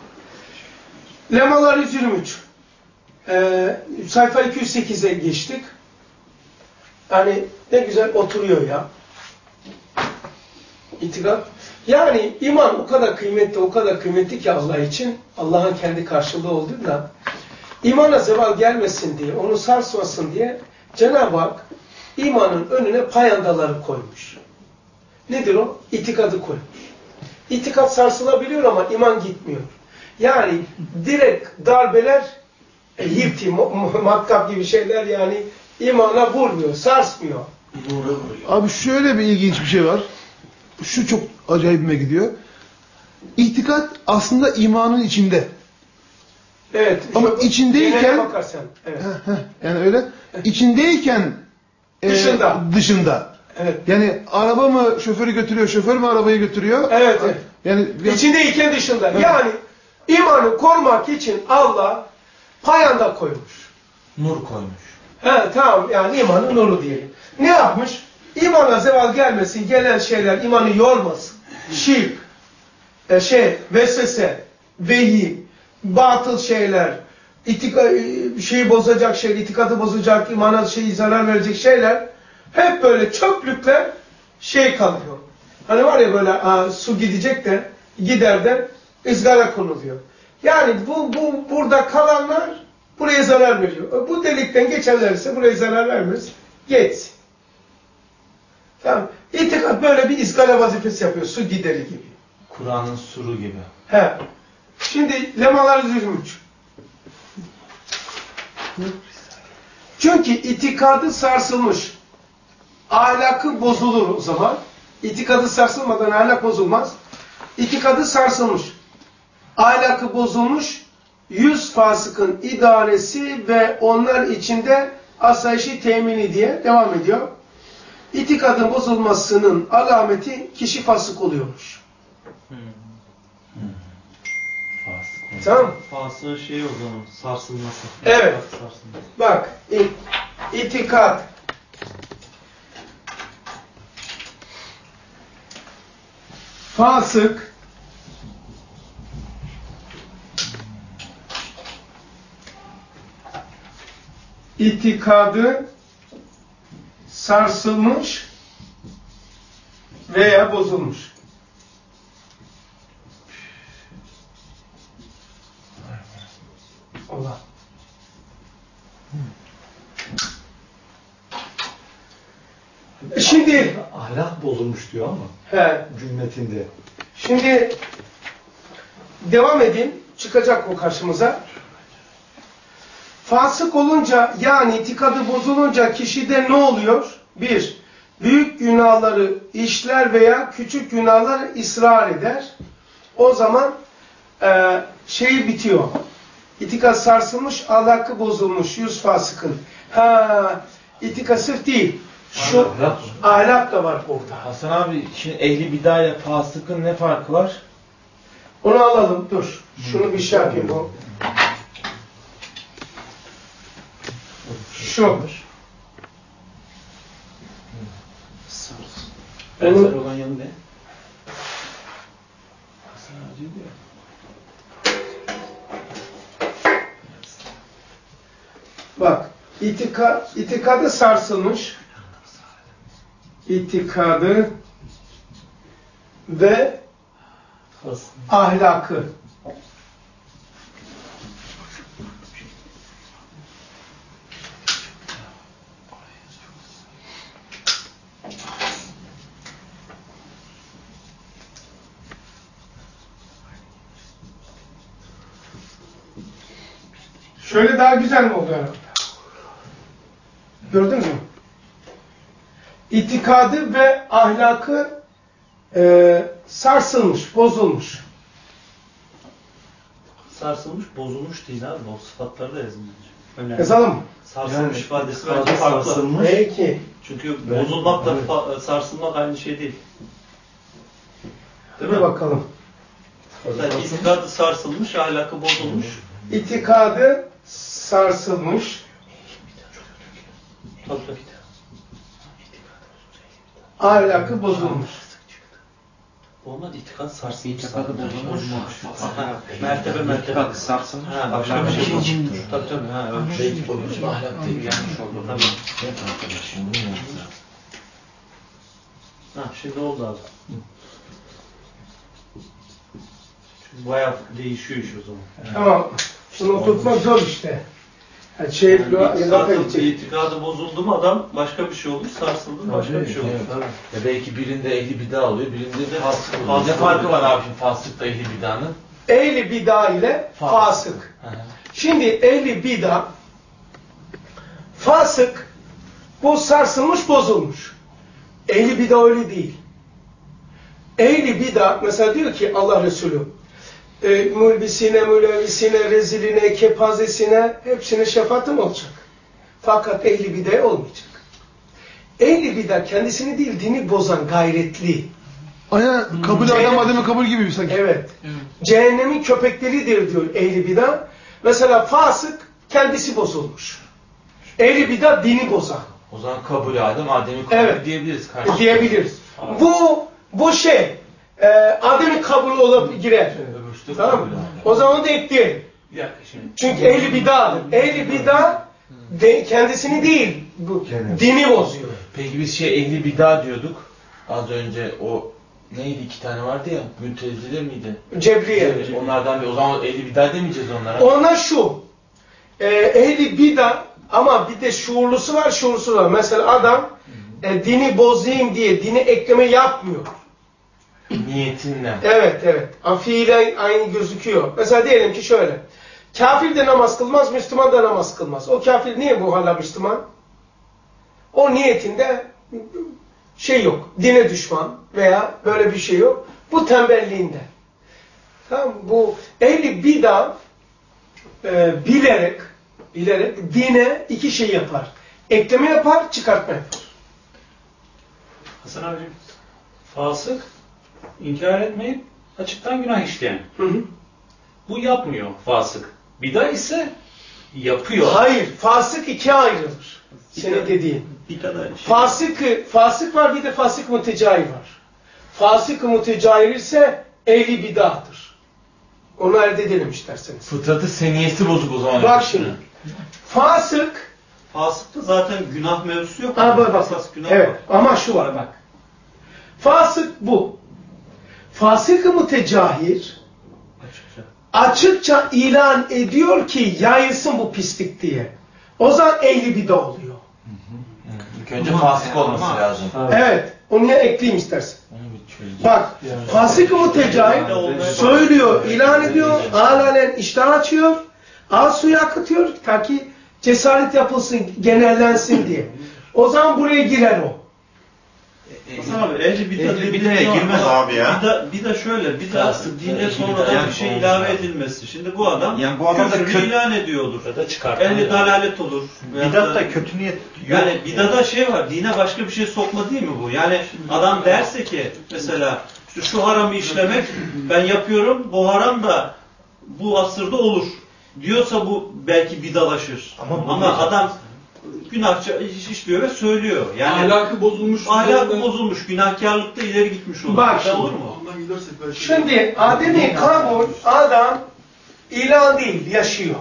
[SPEAKER 1] Lemalar yüz yirmi üç. Ee, sayfa iki yüz sekize geçtik. Yani ne güzel oturuyor ya. İtikat. Yani iman o kadar kıymetli, o kadar kıymetli ki Allah için. Allah'ın kendi karşılığı olduğunda İmana zeval gelmesin diye, onu sarsmasın diye Cenab-ı Hak imanın önüne payandaları koymuş. Nedir o? İtikadı koymuş. İtikat sarsılabiliyor ama iman gitmiyor. Yani direkt darbeler, e, hirti, matkap gibi şeyler yani imana vurmuyor, sarsmıyor.
[SPEAKER 5] Abi şöyle bir ilginç bir şey var. Şu çok acayibime gidiyor. İtikat aslında imanın içinde.
[SPEAKER 1] Evet.
[SPEAKER 5] Ama
[SPEAKER 1] şu,
[SPEAKER 5] içindeyken
[SPEAKER 1] bakarsan, evet.
[SPEAKER 5] heh, heh, yani öyle içindeyken e,
[SPEAKER 1] Dışında.
[SPEAKER 5] dışında.
[SPEAKER 1] Evet.
[SPEAKER 5] Yani araba mı şoförü götürüyor, şoför mü arabayı götürüyor?
[SPEAKER 1] Evet. evet.
[SPEAKER 5] Yani
[SPEAKER 1] İçindeyken dışında.
[SPEAKER 5] Evet.
[SPEAKER 1] Yani imanı korumak için Allah payanda koymuş.
[SPEAKER 3] Nur koymuş.
[SPEAKER 1] He tamam yani imanın nuru diyelim. Ne yapmış? İmana zeval gelmesin, gelen şeyler imanı yormasın. Şirk, e, şey, vesvese, vehim, batıl şeyler, itika, şeyi bozacak şeyler, itikadı bozacak, imana şeyi zarar verecek şeyler hep böyle çöplükler şey kalıyor. Hani var ya böyle a, su gidecek de giderden ızgara konuluyor. Yani bu, bu burada kalanlar buraya zarar veriyor. Bu delikten geçerlerse buraya zarar vermez. Geçsin. Tamam. İtikat böyle bir ızgara vazifesi yapıyor. Su gideri gibi.
[SPEAKER 3] Kur'an'ın suru gibi.
[SPEAKER 1] He. Şimdi lemalar yirmi üç. Çünkü itikadı sarsılmış. Ahlakı bozulur o zaman. İtikadı sarsılmadan ahlak bozulmaz. İtikadı sarsılmış. Ahlakı bozulmuş. Yüz fasıkın idaresi ve onlar içinde asayişi temini diye devam ediyor. İtikadın bozulmasının alameti kişi fasık oluyormuş.
[SPEAKER 2] Hmm.
[SPEAKER 3] Fasık.
[SPEAKER 1] Tamam.
[SPEAKER 2] Fasığın şeyi o zaman sarsılması.
[SPEAKER 1] Evet.
[SPEAKER 2] Sarsılması.
[SPEAKER 1] Bak, itikat. Fasık. İtikadı sarsılmış veya bozulmuş. Allah. Şimdi
[SPEAKER 8] Ahlak bozulmuş diyor ama
[SPEAKER 1] he,
[SPEAKER 8] cümletinde.
[SPEAKER 1] şimdi devam edeyim. Çıkacak o karşımıza. Fasık olunca yani itikadı bozulunca kişide ne oluyor? Bir, büyük günahları işler veya küçük günahları ısrar eder. O zaman e, şey bitiyor. İtikat sarsılmış, ahlakı bozulmuş, yüz fasıkın. Ha, itikat sırf değil. Şu
[SPEAKER 3] Ahlak.
[SPEAKER 1] ahlak da var burada.
[SPEAKER 3] Hasan abi şimdi ehli bid'a ile fasıkın ne farkı var?
[SPEAKER 1] Onu alalım. Dur. Şunu bir şey yapayım bu. Şu.
[SPEAKER 9] Benzer olan yanı ne?
[SPEAKER 1] Bak. İtika, itikadı sarsılmış. İtikadı ve ahlakı. Şöyle daha güzel mi oldu herhalde? Gördünüz mü? İtikadı ve ahlakı e, sarsılmış, bozulmuş.
[SPEAKER 2] Sarsılmış, bozulmuş değil abi. O sıfatları da yazın bence.
[SPEAKER 1] Yazalım mı?
[SPEAKER 2] Sarsılmış
[SPEAKER 8] Yani,
[SPEAKER 2] ifadesi
[SPEAKER 8] itikadı
[SPEAKER 2] bence farklı.
[SPEAKER 8] sarsılmış.
[SPEAKER 1] Peki.
[SPEAKER 2] Çünkü
[SPEAKER 8] Ben-
[SPEAKER 2] bozulmakla
[SPEAKER 8] evet.
[SPEAKER 2] fa- sarsılmak aynı şey değil. Değil
[SPEAKER 1] Bir
[SPEAKER 2] mi?
[SPEAKER 1] bakalım.
[SPEAKER 2] Yani itikadı sarsılmış, ahlakı bozulmuş.
[SPEAKER 1] İtikadı sarsılmış,
[SPEAKER 2] Tabii tabii.
[SPEAKER 1] ahlakı bozulmuş.
[SPEAKER 2] Olmadı, itikad sarsılmış.
[SPEAKER 7] İtikadı bozulmuş.
[SPEAKER 2] Ha, mertebe mertebe.
[SPEAKER 7] İtikadı sarsılmış.
[SPEAKER 2] Ha, başka bir şey.
[SPEAKER 7] İkinci.
[SPEAKER 2] Tabii tabii. Ha, öyle bir şey.
[SPEAKER 3] Beyt koymuş ahlak değil.
[SPEAKER 7] Yanlış oldu.
[SPEAKER 2] Tabii.
[SPEAKER 3] Evet arkadaşım bunu yazdı.
[SPEAKER 2] Ha, şimdi oldu abi. Çünkü bayağı değişiyor iş o zaman.
[SPEAKER 1] Tamam. Şunu oturtmak zor işte. Yani şey,
[SPEAKER 2] Yani
[SPEAKER 1] laf
[SPEAKER 2] zaten
[SPEAKER 1] edecek.
[SPEAKER 2] itikadı bozuldu mu adam başka bir şey olur, sarsıldı mı başka bir şey olur.
[SPEAKER 3] Evet. Ya belki birinde ehli bid'a oluyor, birinde fasık oluyor.
[SPEAKER 2] Fasık
[SPEAKER 3] Ne farkı
[SPEAKER 2] oluyor.
[SPEAKER 3] var abi şimdi fasıkla ehli bid'anın?
[SPEAKER 1] Ehli bid'a ile fasık.
[SPEAKER 3] Hı hı.
[SPEAKER 1] Şimdi ehli bid'a, fasık, bu sarsılmış, bozulmuş. Ehli bid'a öyle değil. Ehli bid'a mesela diyor ki Allah Resulü, e, mülbisine, mülevvisine, reziline, kepazesine hepsine şefaatim olacak. Fakat ehli bid'a olmayacak. Ehli bid'a kendisini değil dini bozan gayretli.
[SPEAKER 5] Aynen kabul adam ademi kabul gibi bir sanki.
[SPEAKER 1] Evet. Cehennemin köpekleridir diyor ehli bid'a. Mesela fasık kendisi bozulmuş. Ehli bid'a dini bozan.
[SPEAKER 3] O zaman kabul Adem, Adem'i kabul
[SPEAKER 1] Evet.
[SPEAKER 3] diyebiliriz kardeşim.
[SPEAKER 1] Diyebiliriz. Bu bu şey e, Adem'in kabul olup girer.
[SPEAKER 3] Öbürsü de
[SPEAKER 1] Tamam
[SPEAKER 3] kabul
[SPEAKER 1] mı?
[SPEAKER 3] Adem.
[SPEAKER 1] O zaman o da ekleyelim.
[SPEAKER 3] Bir dakika şimdi.
[SPEAKER 1] Çünkü ehli bid'adır. Ehli bid'a de, kendisini değil, bu, dini bozuyor.
[SPEAKER 3] Peki biz şey ehli bid'a diyorduk. Az önce o neydi iki tane vardı ya, Müntezile miydi?
[SPEAKER 1] Cebriye.
[SPEAKER 3] Onlardan bir, o zaman ehli bid'a demeyeceğiz onlara.
[SPEAKER 1] Ona şu, e, ehli bid'a ama bir de şuurlusu var, şuursuz var. Mesela adam e, dini bozayım diye dini ekleme yapmıyor.
[SPEAKER 3] Niyetinle.
[SPEAKER 1] Evet, evet. Fiilen aynı gözüküyor. Mesela diyelim ki şöyle. Kafir de namaz kılmaz, Müslüman da namaz kılmaz. O kafir niye bu hala Müslüman? O niyetinde şey yok. Dine düşman veya böyle bir şey yok. Bu tembelliğinde. Tamam, bu ehli bid'a e, bilerek bilerek dine iki şey yapar. Ekleme yapar, çıkartma yapar.
[SPEAKER 9] Hasan abicim, fasık, inkar etmeyip açıktan günah işleyen.
[SPEAKER 1] Hı hı.
[SPEAKER 9] Bu yapmıyor fasık. Bid'a ise yapıyor.
[SPEAKER 1] Hayır, fasık ikiye ayrılır. Senin dediğin.
[SPEAKER 2] Bir kadar şey.
[SPEAKER 1] Fasık, fasık var, bir de fasık mütecahir var. Fasık mütecahir ise ehli bid'ahtır. Onu elde edelim isterseniz.
[SPEAKER 3] Fıtratı seniyesi bozuk o zaman.
[SPEAKER 1] Bak şimdi. Fasık,
[SPEAKER 2] Fasıkta zaten günah mevzusu yok.
[SPEAKER 1] ha, bak, bak.
[SPEAKER 2] Esas günah
[SPEAKER 1] Evet,
[SPEAKER 2] var.
[SPEAKER 1] ama şu var bak. Fasık bu. Fasık-ı mütecahir
[SPEAKER 2] Açıkça.
[SPEAKER 1] açıkça ilan ediyor ki yayılsın bu pislik diye. O zaman ehli bid'a oluyor.
[SPEAKER 3] İlk önce fasık olması
[SPEAKER 7] Ama-
[SPEAKER 3] lazım.
[SPEAKER 1] Evet, onu ya ekleyeyim istersen.
[SPEAKER 3] Onu bir çözeceğim.
[SPEAKER 1] Bak, fasık-ı mütecahir söylüyor, ilan ediyor, alanen iştah açıyor, ağız suyu akıtıyor ta ki cesaret yapılsın, genellensin diye. O zaman buraya girer o.
[SPEAKER 2] Hasan abi ehli bid'a
[SPEAKER 7] Ehli
[SPEAKER 2] dediğin
[SPEAKER 7] bid'e
[SPEAKER 2] ne var?
[SPEAKER 7] girmez
[SPEAKER 2] Ama
[SPEAKER 7] abi ya.
[SPEAKER 2] Bid'a, bid'a şöyle, bid'a
[SPEAKER 3] Fasık,
[SPEAKER 2] dine
[SPEAKER 3] ehli
[SPEAKER 2] sonradan
[SPEAKER 3] bid'a
[SPEAKER 2] bir şey
[SPEAKER 3] yani
[SPEAKER 2] ilave
[SPEAKER 3] olmaz.
[SPEAKER 2] edilmesi. Şimdi bu adam
[SPEAKER 7] Yani bu adam da
[SPEAKER 2] küfrünü
[SPEAKER 7] kötü-
[SPEAKER 2] ilan ediyordur.
[SPEAKER 9] Ya da çıkartan.
[SPEAKER 2] Ehli dalalet olur. Veyahut
[SPEAKER 7] Bidat da kötü niyet yok.
[SPEAKER 2] Yani bid'ada şey var, dine başka bir şey sokma değil mi bu? Yani adam derse ki mesela işte şu haramı işlemek ben yapıyorum, bu haram da bu asırda olur diyorsa bu belki bidalaşır.
[SPEAKER 7] Ama
[SPEAKER 2] Ama,
[SPEAKER 7] bu-
[SPEAKER 2] adam günahça iş işliyor ve söylüyor. Yani
[SPEAKER 4] Ahlakı bozulmuş.
[SPEAKER 2] ahlakı
[SPEAKER 4] üzerinden-
[SPEAKER 2] bozulmuş, günahkarlıkta ileri gitmiş olur.
[SPEAKER 1] Bak
[SPEAKER 2] Bir de
[SPEAKER 1] şimdi.
[SPEAKER 2] olur mu?
[SPEAKER 4] Ondan gidersek belki.
[SPEAKER 1] Şimdi Adem'i kabul, adam ilan değil, yaşıyor.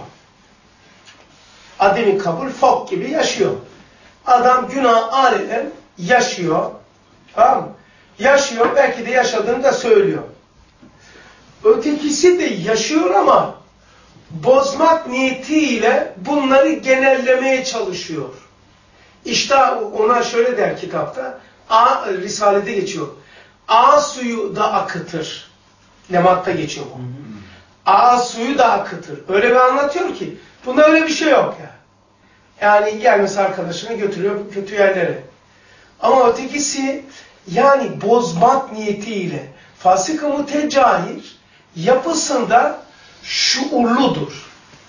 [SPEAKER 1] Adem'i kabul fok gibi yaşıyor. Adam günah alenen yaşıyor. Tamam mı? Yaşıyor, belki de yaşadığını da söylüyor. Ötekisi de yaşıyor ama bozmak niyetiyle bunları genellemeye çalışıyor. İşte ona şöyle der kitapta, A, Risale'de geçiyor. A suyu da akıtır. Lematta geçiyor bu. A suyu da akıtır. Öyle bir anlatıyor ki, bunda öyle bir şey yok ya. Yani gelmesi arkadaşını götürüyor kötü yerlere. Ama ötekisi yani bozmak niyetiyle fasık-ı mütecahir yapısında şuurludur.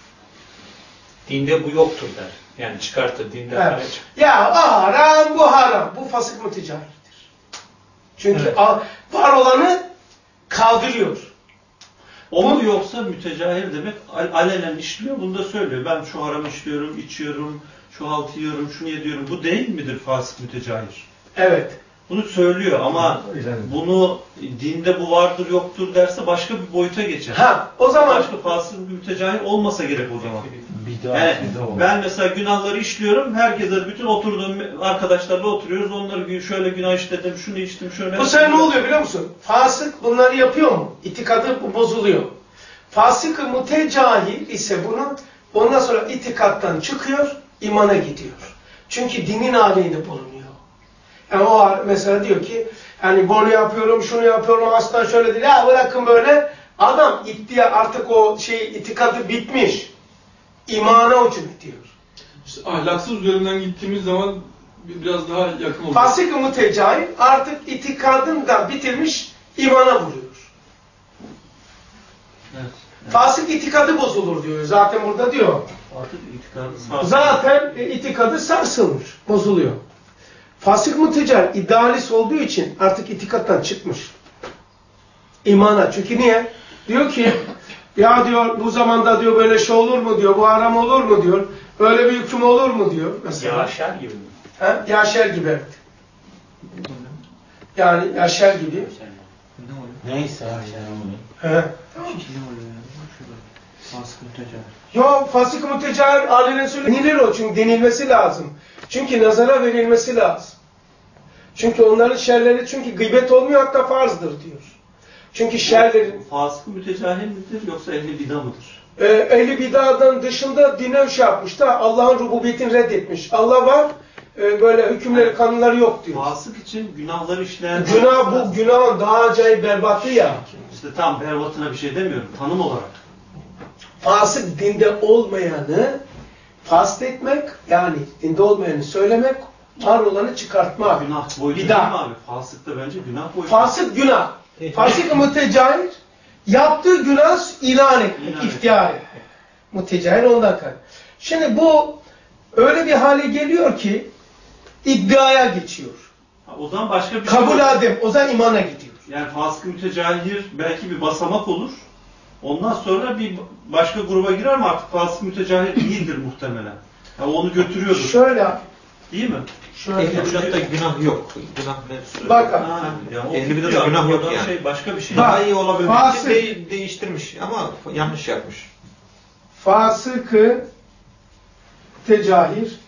[SPEAKER 9] Dinde bu yoktur der. Yani çıkartır dinde.
[SPEAKER 1] Evet.
[SPEAKER 9] Evet.
[SPEAKER 1] Ya o haram, bu haram. Bu fasık mütecahirdir. Çünkü
[SPEAKER 9] Evet.
[SPEAKER 1] a- var olanı kaldırıyor.
[SPEAKER 2] O
[SPEAKER 1] Bu-
[SPEAKER 2] mu yoksa mütecahir demek al- alenen işliyor, bunu da söylüyor. Ben şu haramı işliyorum, içiyorum, şu haltı yiyorum, şunu yediyorum. Bu değil midir fasık mütecahir?
[SPEAKER 1] Evet.
[SPEAKER 2] Bunu söylüyor ama bunu dinde bu vardır yoktur derse başka bir boyuta geçer.
[SPEAKER 1] Ha, o zaman
[SPEAKER 2] Başka fasık mütecahir olmasa gerek o zaman.
[SPEAKER 3] Bid'a,
[SPEAKER 2] Yani
[SPEAKER 3] bid'a olmaz.
[SPEAKER 2] ben mesela günahları işliyorum, herkese bütün oturduğum arkadaşlarla oturuyoruz, onları şöyle günah işledim, şunu içtim, şöyle...
[SPEAKER 1] bu sefer ne oluyor biliyor musun? Fasık bunları yapıyor mu? İtikadı bu bozuluyor. Fasık-ı mütecahir ise bunu Ondan sonra itikattan çıkıyor, imana gidiyor. Çünkü dinin aleyhine bulunuyor. Yani o mesela diyor ki, hani bunu yapıyorum, şunu yapıyorum, asla şöyle değil, ya bırakın böyle. Adam iddia artık o şey itikadı bitmiş. İmana hücum ediyor.
[SPEAKER 4] İşte ahlaksız üzerinden gittiğimiz zaman biraz daha yakın oluyor.
[SPEAKER 1] Fasık-ı mütecahil artık itikadını da bitirmiş, imana vuruyor.
[SPEAKER 2] Evet.
[SPEAKER 1] Fasık itikadı bozulur diyor. Zaten burada diyor.
[SPEAKER 2] Artık itikadı sarsılmış.
[SPEAKER 1] Zaten itikadı sarsılmış, bozuluyor. Fasık mütecahil idealist olduğu için artık itikattan çıkmış. İmana. Çünkü niye? Diyor ki, ya diyor bu zamanda diyor böyle şey olur mu diyor, bu haram olur mu diyor, böyle bir hüküm olur mu diyor. Mesela.
[SPEAKER 9] Yaşar gibi mi?
[SPEAKER 1] He? Yaşar gibi evet. Yani Yaşar gibi.
[SPEAKER 3] Neyse ya şey
[SPEAKER 1] He. Yo fasık mütecahil Ali Resulü denilir o çünkü denilmesi lazım. Çünkü nazara verilmesi lazım. Çünkü onların şerleri çünkü gıybet olmuyor hatta farzdır diyor. Çünkü şerlerin
[SPEAKER 2] Fasık mütecahil midir yoksa ehli bida mıdır?
[SPEAKER 1] e, ehli bidadan dışında dine şey yapmış da Allah'ın rububiyetini reddetmiş. Allah var e, böyle hükümleri kanunları yok diyor.
[SPEAKER 2] Fasık için günahları işleyen...
[SPEAKER 1] Günah bu günahın daha acayip berbatı ya.
[SPEAKER 2] İşte tam berbatına bir şey demiyorum. Tanım olarak.
[SPEAKER 1] Fasık dinde olmayanı fasık etmek yani dinde olmayanı söylemek var olanı çıkartmak.
[SPEAKER 2] Günah boyutu değil
[SPEAKER 1] Bida.
[SPEAKER 2] mi abi? Fasık da bence günah boyutu.
[SPEAKER 1] Fasık günah. Fasık mütecahil yaptığı günah ilan etmek,
[SPEAKER 2] İlan
[SPEAKER 1] iftihar etmek. Mütecahil ondan kaynak. Şimdi bu öyle bir hale geliyor ki iddiaya geçiyor.
[SPEAKER 2] Ha, o zaman başka bir
[SPEAKER 1] Kabul
[SPEAKER 2] şey...
[SPEAKER 1] adem, o zaman imana gidiyor.
[SPEAKER 2] Yani fasık mütecahil belki bir basamak olur. Ondan sonra bir başka gruba girer mi artık fasık mütecahil değildir muhtemelen. Yani onu götürüyordur.
[SPEAKER 1] Şöyle,
[SPEAKER 2] Değil mi?
[SPEAKER 1] şöyle.
[SPEAKER 7] Ehli bidatta günah yok. Günah mevzusu.
[SPEAKER 1] Bak,
[SPEAKER 2] Ha, yani o
[SPEAKER 7] Ehli bidatta
[SPEAKER 2] gidiyor,
[SPEAKER 7] günah yok
[SPEAKER 2] oradan
[SPEAKER 7] yani.
[SPEAKER 2] Şey, başka bir şey.
[SPEAKER 1] Bak,
[SPEAKER 7] Daha iyi olabilmek için
[SPEAKER 1] fasık.
[SPEAKER 7] de- değiştirmiş ama yanlış yapmış.
[SPEAKER 1] Fasıkı tecahir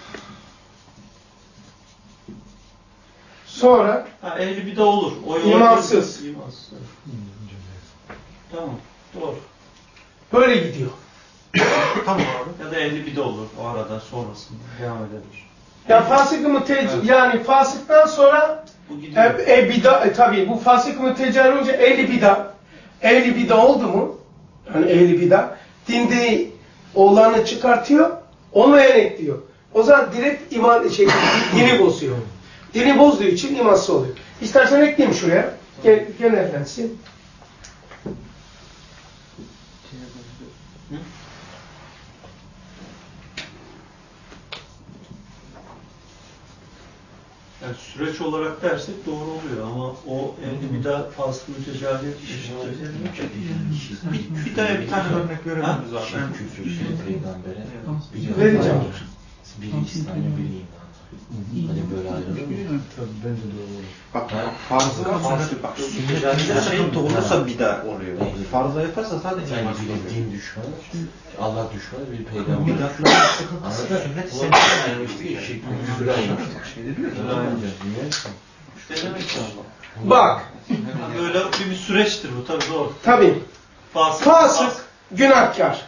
[SPEAKER 1] sonra
[SPEAKER 2] Ha, ehli bida olur. O yola
[SPEAKER 1] İmansız.
[SPEAKER 2] girer. İmansız. Tamam. Doğru.
[SPEAKER 1] böyle gidiyor.
[SPEAKER 2] Tamam abi. Ya da ehli bida olur o arada sonrasında. Devam edebilir.
[SPEAKER 1] Ya fasık-ı mütecahil
[SPEAKER 2] Evet.
[SPEAKER 1] yani fasıktan sonra
[SPEAKER 2] Bu gidiyor.
[SPEAKER 1] e, e, bida e, tabii bu fasık-ı mütecahil olunca ehli bida ehli bida oldu mu? Yani ehli bida dinde olanı çıkartıyor, olmayan ekliyor. O zaman direkt iman şey dini bozuyor. Dini bozduğu için imansız oluyor. İstersen ekleyeyim şuraya. Gel, genellensin.
[SPEAKER 2] Yani süreç olarak dersek doğru oluyor ama o ehli bida fasık mütecahil eşittir.
[SPEAKER 7] Bir, bir tane bir tane örnek verelim mi zaten?
[SPEAKER 3] Kim küfür şey peygambere biri
[SPEAKER 1] Vereceğim.
[SPEAKER 3] Allah, biri İslam'ı biri iman. Hani böyle ayrılır mı?
[SPEAKER 8] Bence de olur.
[SPEAKER 7] Bak farzı farzı bak sünnetinde sıkıntı olursa bida oluyor. Farzı yaparsa sadece
[SPEAKER 3] Yani
[SPEAKER 7] namaz
[SPEAKER 3] biri
[SPEAKER 7] oluyor.
[SPEAKER 3] din düşmanı, Allah düşmanı, biri peygamber.
[SPEAKER 7] Bidatların sıkıntısı da sünnet
[SPEAKER 3] Ulan
[SPEAKER 7] sen
[SPEAKER 3] ayırmıştı ki şirkli küfür ayırmıştık.
[SPEAKER 2] İşte demek ki
[SPEAKER 1] Bak,
[SPEAKER 2] yani böyle bir, bir süreçtir bu tabii doğru.
[SPEAKER 1] tabii.
[SPEAKER 2] Fasık.
[SPEAKER 1] Fasık, günahkar.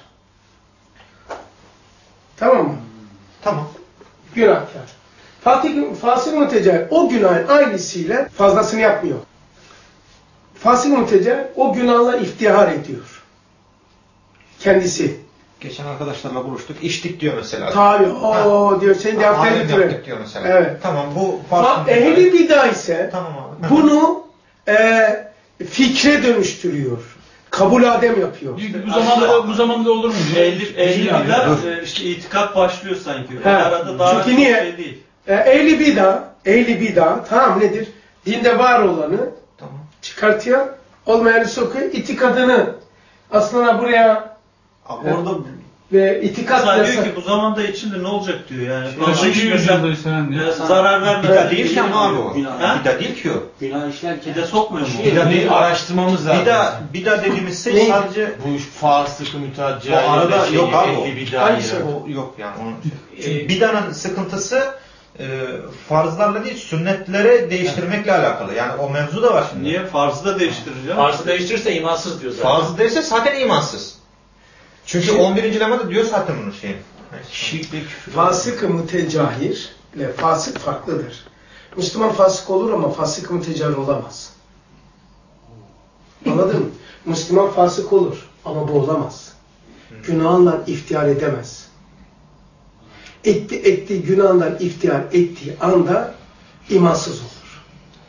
[SPEAKER 1] Tamam mı?
[SPEAKER 7] tamam.
[SPEAKER 1] Günahkar. Fatih, fasık mütecahil o günahın aynısıyla fazlasını yapmıyor. Fasık mütecahil o günahla iftihar ediyor. Kendisi.
[SPEAKER 7] Geçen arkadaşlarla buluştuk. İçtik diyor mesela.
[SPEAKER 1] Tabi o diyor sen de
[SPEAKER 7] Alim
[SPEAKER 1] götürün.
[SPEAKER 7] yaptık diyor mesela.
[SPEAKER 1] Evet.
[SPEAKER 7] Tamam bu
[SPEAKER 1] Fa-
[SPEAKER 7] farzı
[SPEAKER 1] Ehli bida ise
[SPEAKER 7] tamam abi.
[SPEAKER 1] bunu e, fikre dönüştürüyor. Kabul adem yapıyor.
[SPEAKER 4] Bu zamanda bu zamanda olur mu?
[SPEAKER 2] Ehli, ehli
[SPEAKER 4] Yani.
[SPEAKER 2] bida e, işte itikat başlıyor sanki. O
[SPEAKER 1] He.
[SPEAKER 2] arada daha
[SPEAKER 1] Çünkü
[SPEAKER 2] çok
[SPEAKER 1] niye?
[SPEAKER 2] şey değil.
[SPEAKER 1] E, ehli bida, ehli bida tamam nedir? Dinde var olanı
[SPEAKER 7] Tamam.
[SPEAKER 1] çıkartıyor, olmayanı sokuyor, itikadını aslında buraya
[SPEAKER 7] Abi
[SPEAKER 1] Evet.
[SPEAKER 7] orada
[SPEAKER 1] ve itikat
[SPEAKER 2] Mesela diyor
[SPEAKER 1] yasa-
[SPEAKER 2] ki bu zamanda içinde ne olacak diyor yani.
[SPEAKER 6] Kaçıncı yüzyılda sen
[SPEAKER 2] Ya,
[SPEAKER 6] ya?
[SPEAKER 2] zarar vermeden
[SPEAKER 7] bida değil ki ama abi o.
[SPEAKER 2] Ha?
[SPEAKER 7] Bida değil ki o.
[SPEAKER 8] Günah işlerken
[SPEAKER 2] Bir de sokmuyor mu?
[SPEAKER 7] Bida değil.
[SPEAKER 3] Araştırmamız lazım.
[SPEAKER 7] Bida, bida dediğimiz şey
[SPEAKER 1] Ne?
[SPEAKER 7] sadece
[SPEAKER 3] Bu fasık-ı mütecahil.
[SPEAKER 7] O arada
[SPEAKER 3] şey,
[SPEAKER 7] yok abi o.
[SPEAKER 3] ehli bida
[SPEAKER 1] Hangisi
[SPEAKER 3] ayırır.
[SPEAKER 7] o yok yani. Onun, çünkü bidanın sıkıntısı e, farzlarla değil sünnetlere değiştirmekle alakalı. Yani o mevzu da var şimdi.
[SPEAKER 2] Niye? Farzı da değiştireceğim.
[SPEAKER 9] Farzı değiştirirse imansız diyor zaten.
[SPEAKER 7] Farzı değilse zaten imansız. Çünkü on birinci lemada diyor zaten bunu şey.
[SPEAKER 3] Şirkle küfür.
[SPEAKER 1] Fasık-ı mütecahir ile fasık farklıdır. Müslüman fasık olur ama fasık-ı mütecahir olamaz. Anladın mı? Müslüman fasık olur ama bu olamaz. Günahından iftihar edemez. Etti, ettiği günahından iftihar ettiği anda imansız olur.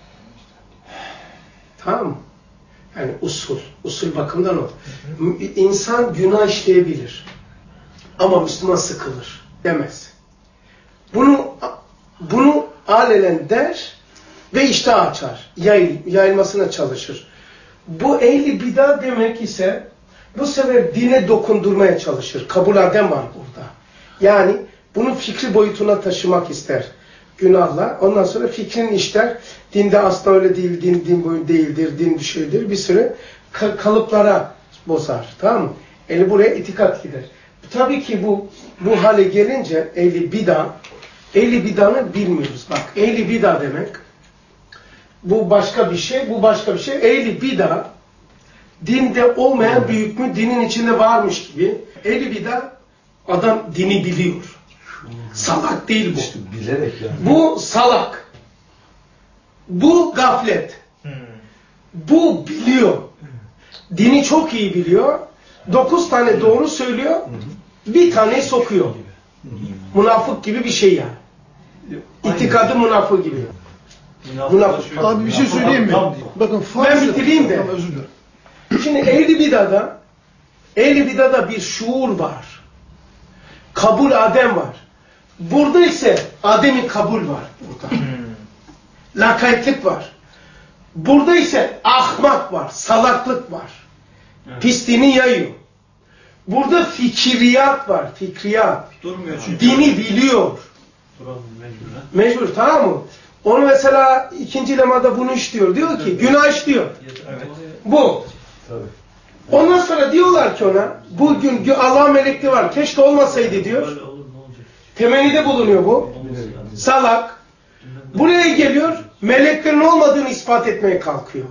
[SPEAKER 1] Tamam mı? Yani usul, usul bakımından o. İnsan günah işleyebilir. Ama Müslüman sıkılır demez. Bunu bunu alelen der ve iştah açar. Yayıl, yayılmasına çalışır. Bu ehli bidat demek ise bu sefer dine dokundurmaya çalışır. Kabul adem var burada. Yani bunu fikri boyutuna taşımak ister. Günahla. Ondan sonra fikrini işler. Dinde aslında öyle değil, din din boyu değildir, din bir şeydir. Bir sürü kalıplara bozar. Tamam mı? Eli buraya itikat gider. Tabii ki bu bu hale gelince ehli bid'a, ehli bid'anı bilmiyoruz. Bak ehli bid'a demek bu başka bir şey, bu başka bir şey. Ehli bid'a dinde olmayan bir hükmü dinin içinde varmış gibi. Ehli bid'a adam dini biliyor. Salak değil bu.
[SPEAKER 8] İşte bilerek yani.
[SPEAKER 1] Bu salak. Bu gaflet. Bu biliyor. Dini çok iyi biliyor. Dokuz tane doğru söylüyor. Bir tane sokuyor. Münafık gibi bir şey yani. İtikadı münafık gibi. Münafık.
[SPEAKER 5] Abi bir şey söyleyeyim mi? Bakın
[SPEAKER 1] Ben bitireyim de.
[SPEAKER 5] Tamam, özür dilerim.
[SPEAKER 1] Şimdi ehli bid'ada ehli bid'ada bir şuur var. Kabul adem var. Burada ise ademi kabul var burada. Lakaytlık var. Burada ise ahmak var, salaklık var. Evet. Pisliğini yayıyor. Burada fikriyat var, fikriyat.
[SPEAKER 2] Durmuyor çünkü.
[SPEAKER 1] Dini biliyor.
[SPEAKER 2] Duralım mecburen.
[SPEAKER 1] Mecbur, tamam mı? Onu mesela ikinci lemada bunu işliyor. Diyor ki, günah işliyor.
[SPEAKER 2] Evet.
[SPEAKER 1] Bu.
[SPEAKER 8] Tabii.
[SPEAKER 1] Ondan sonra diyorlar ki ona, bugün Allah'ın melekliği var, keşke olmasaydı diyor. Temennide bulunuyor bu. Salak. Buraya geliyor, meleklerin olmadığını ispat etmeye kalkıyor.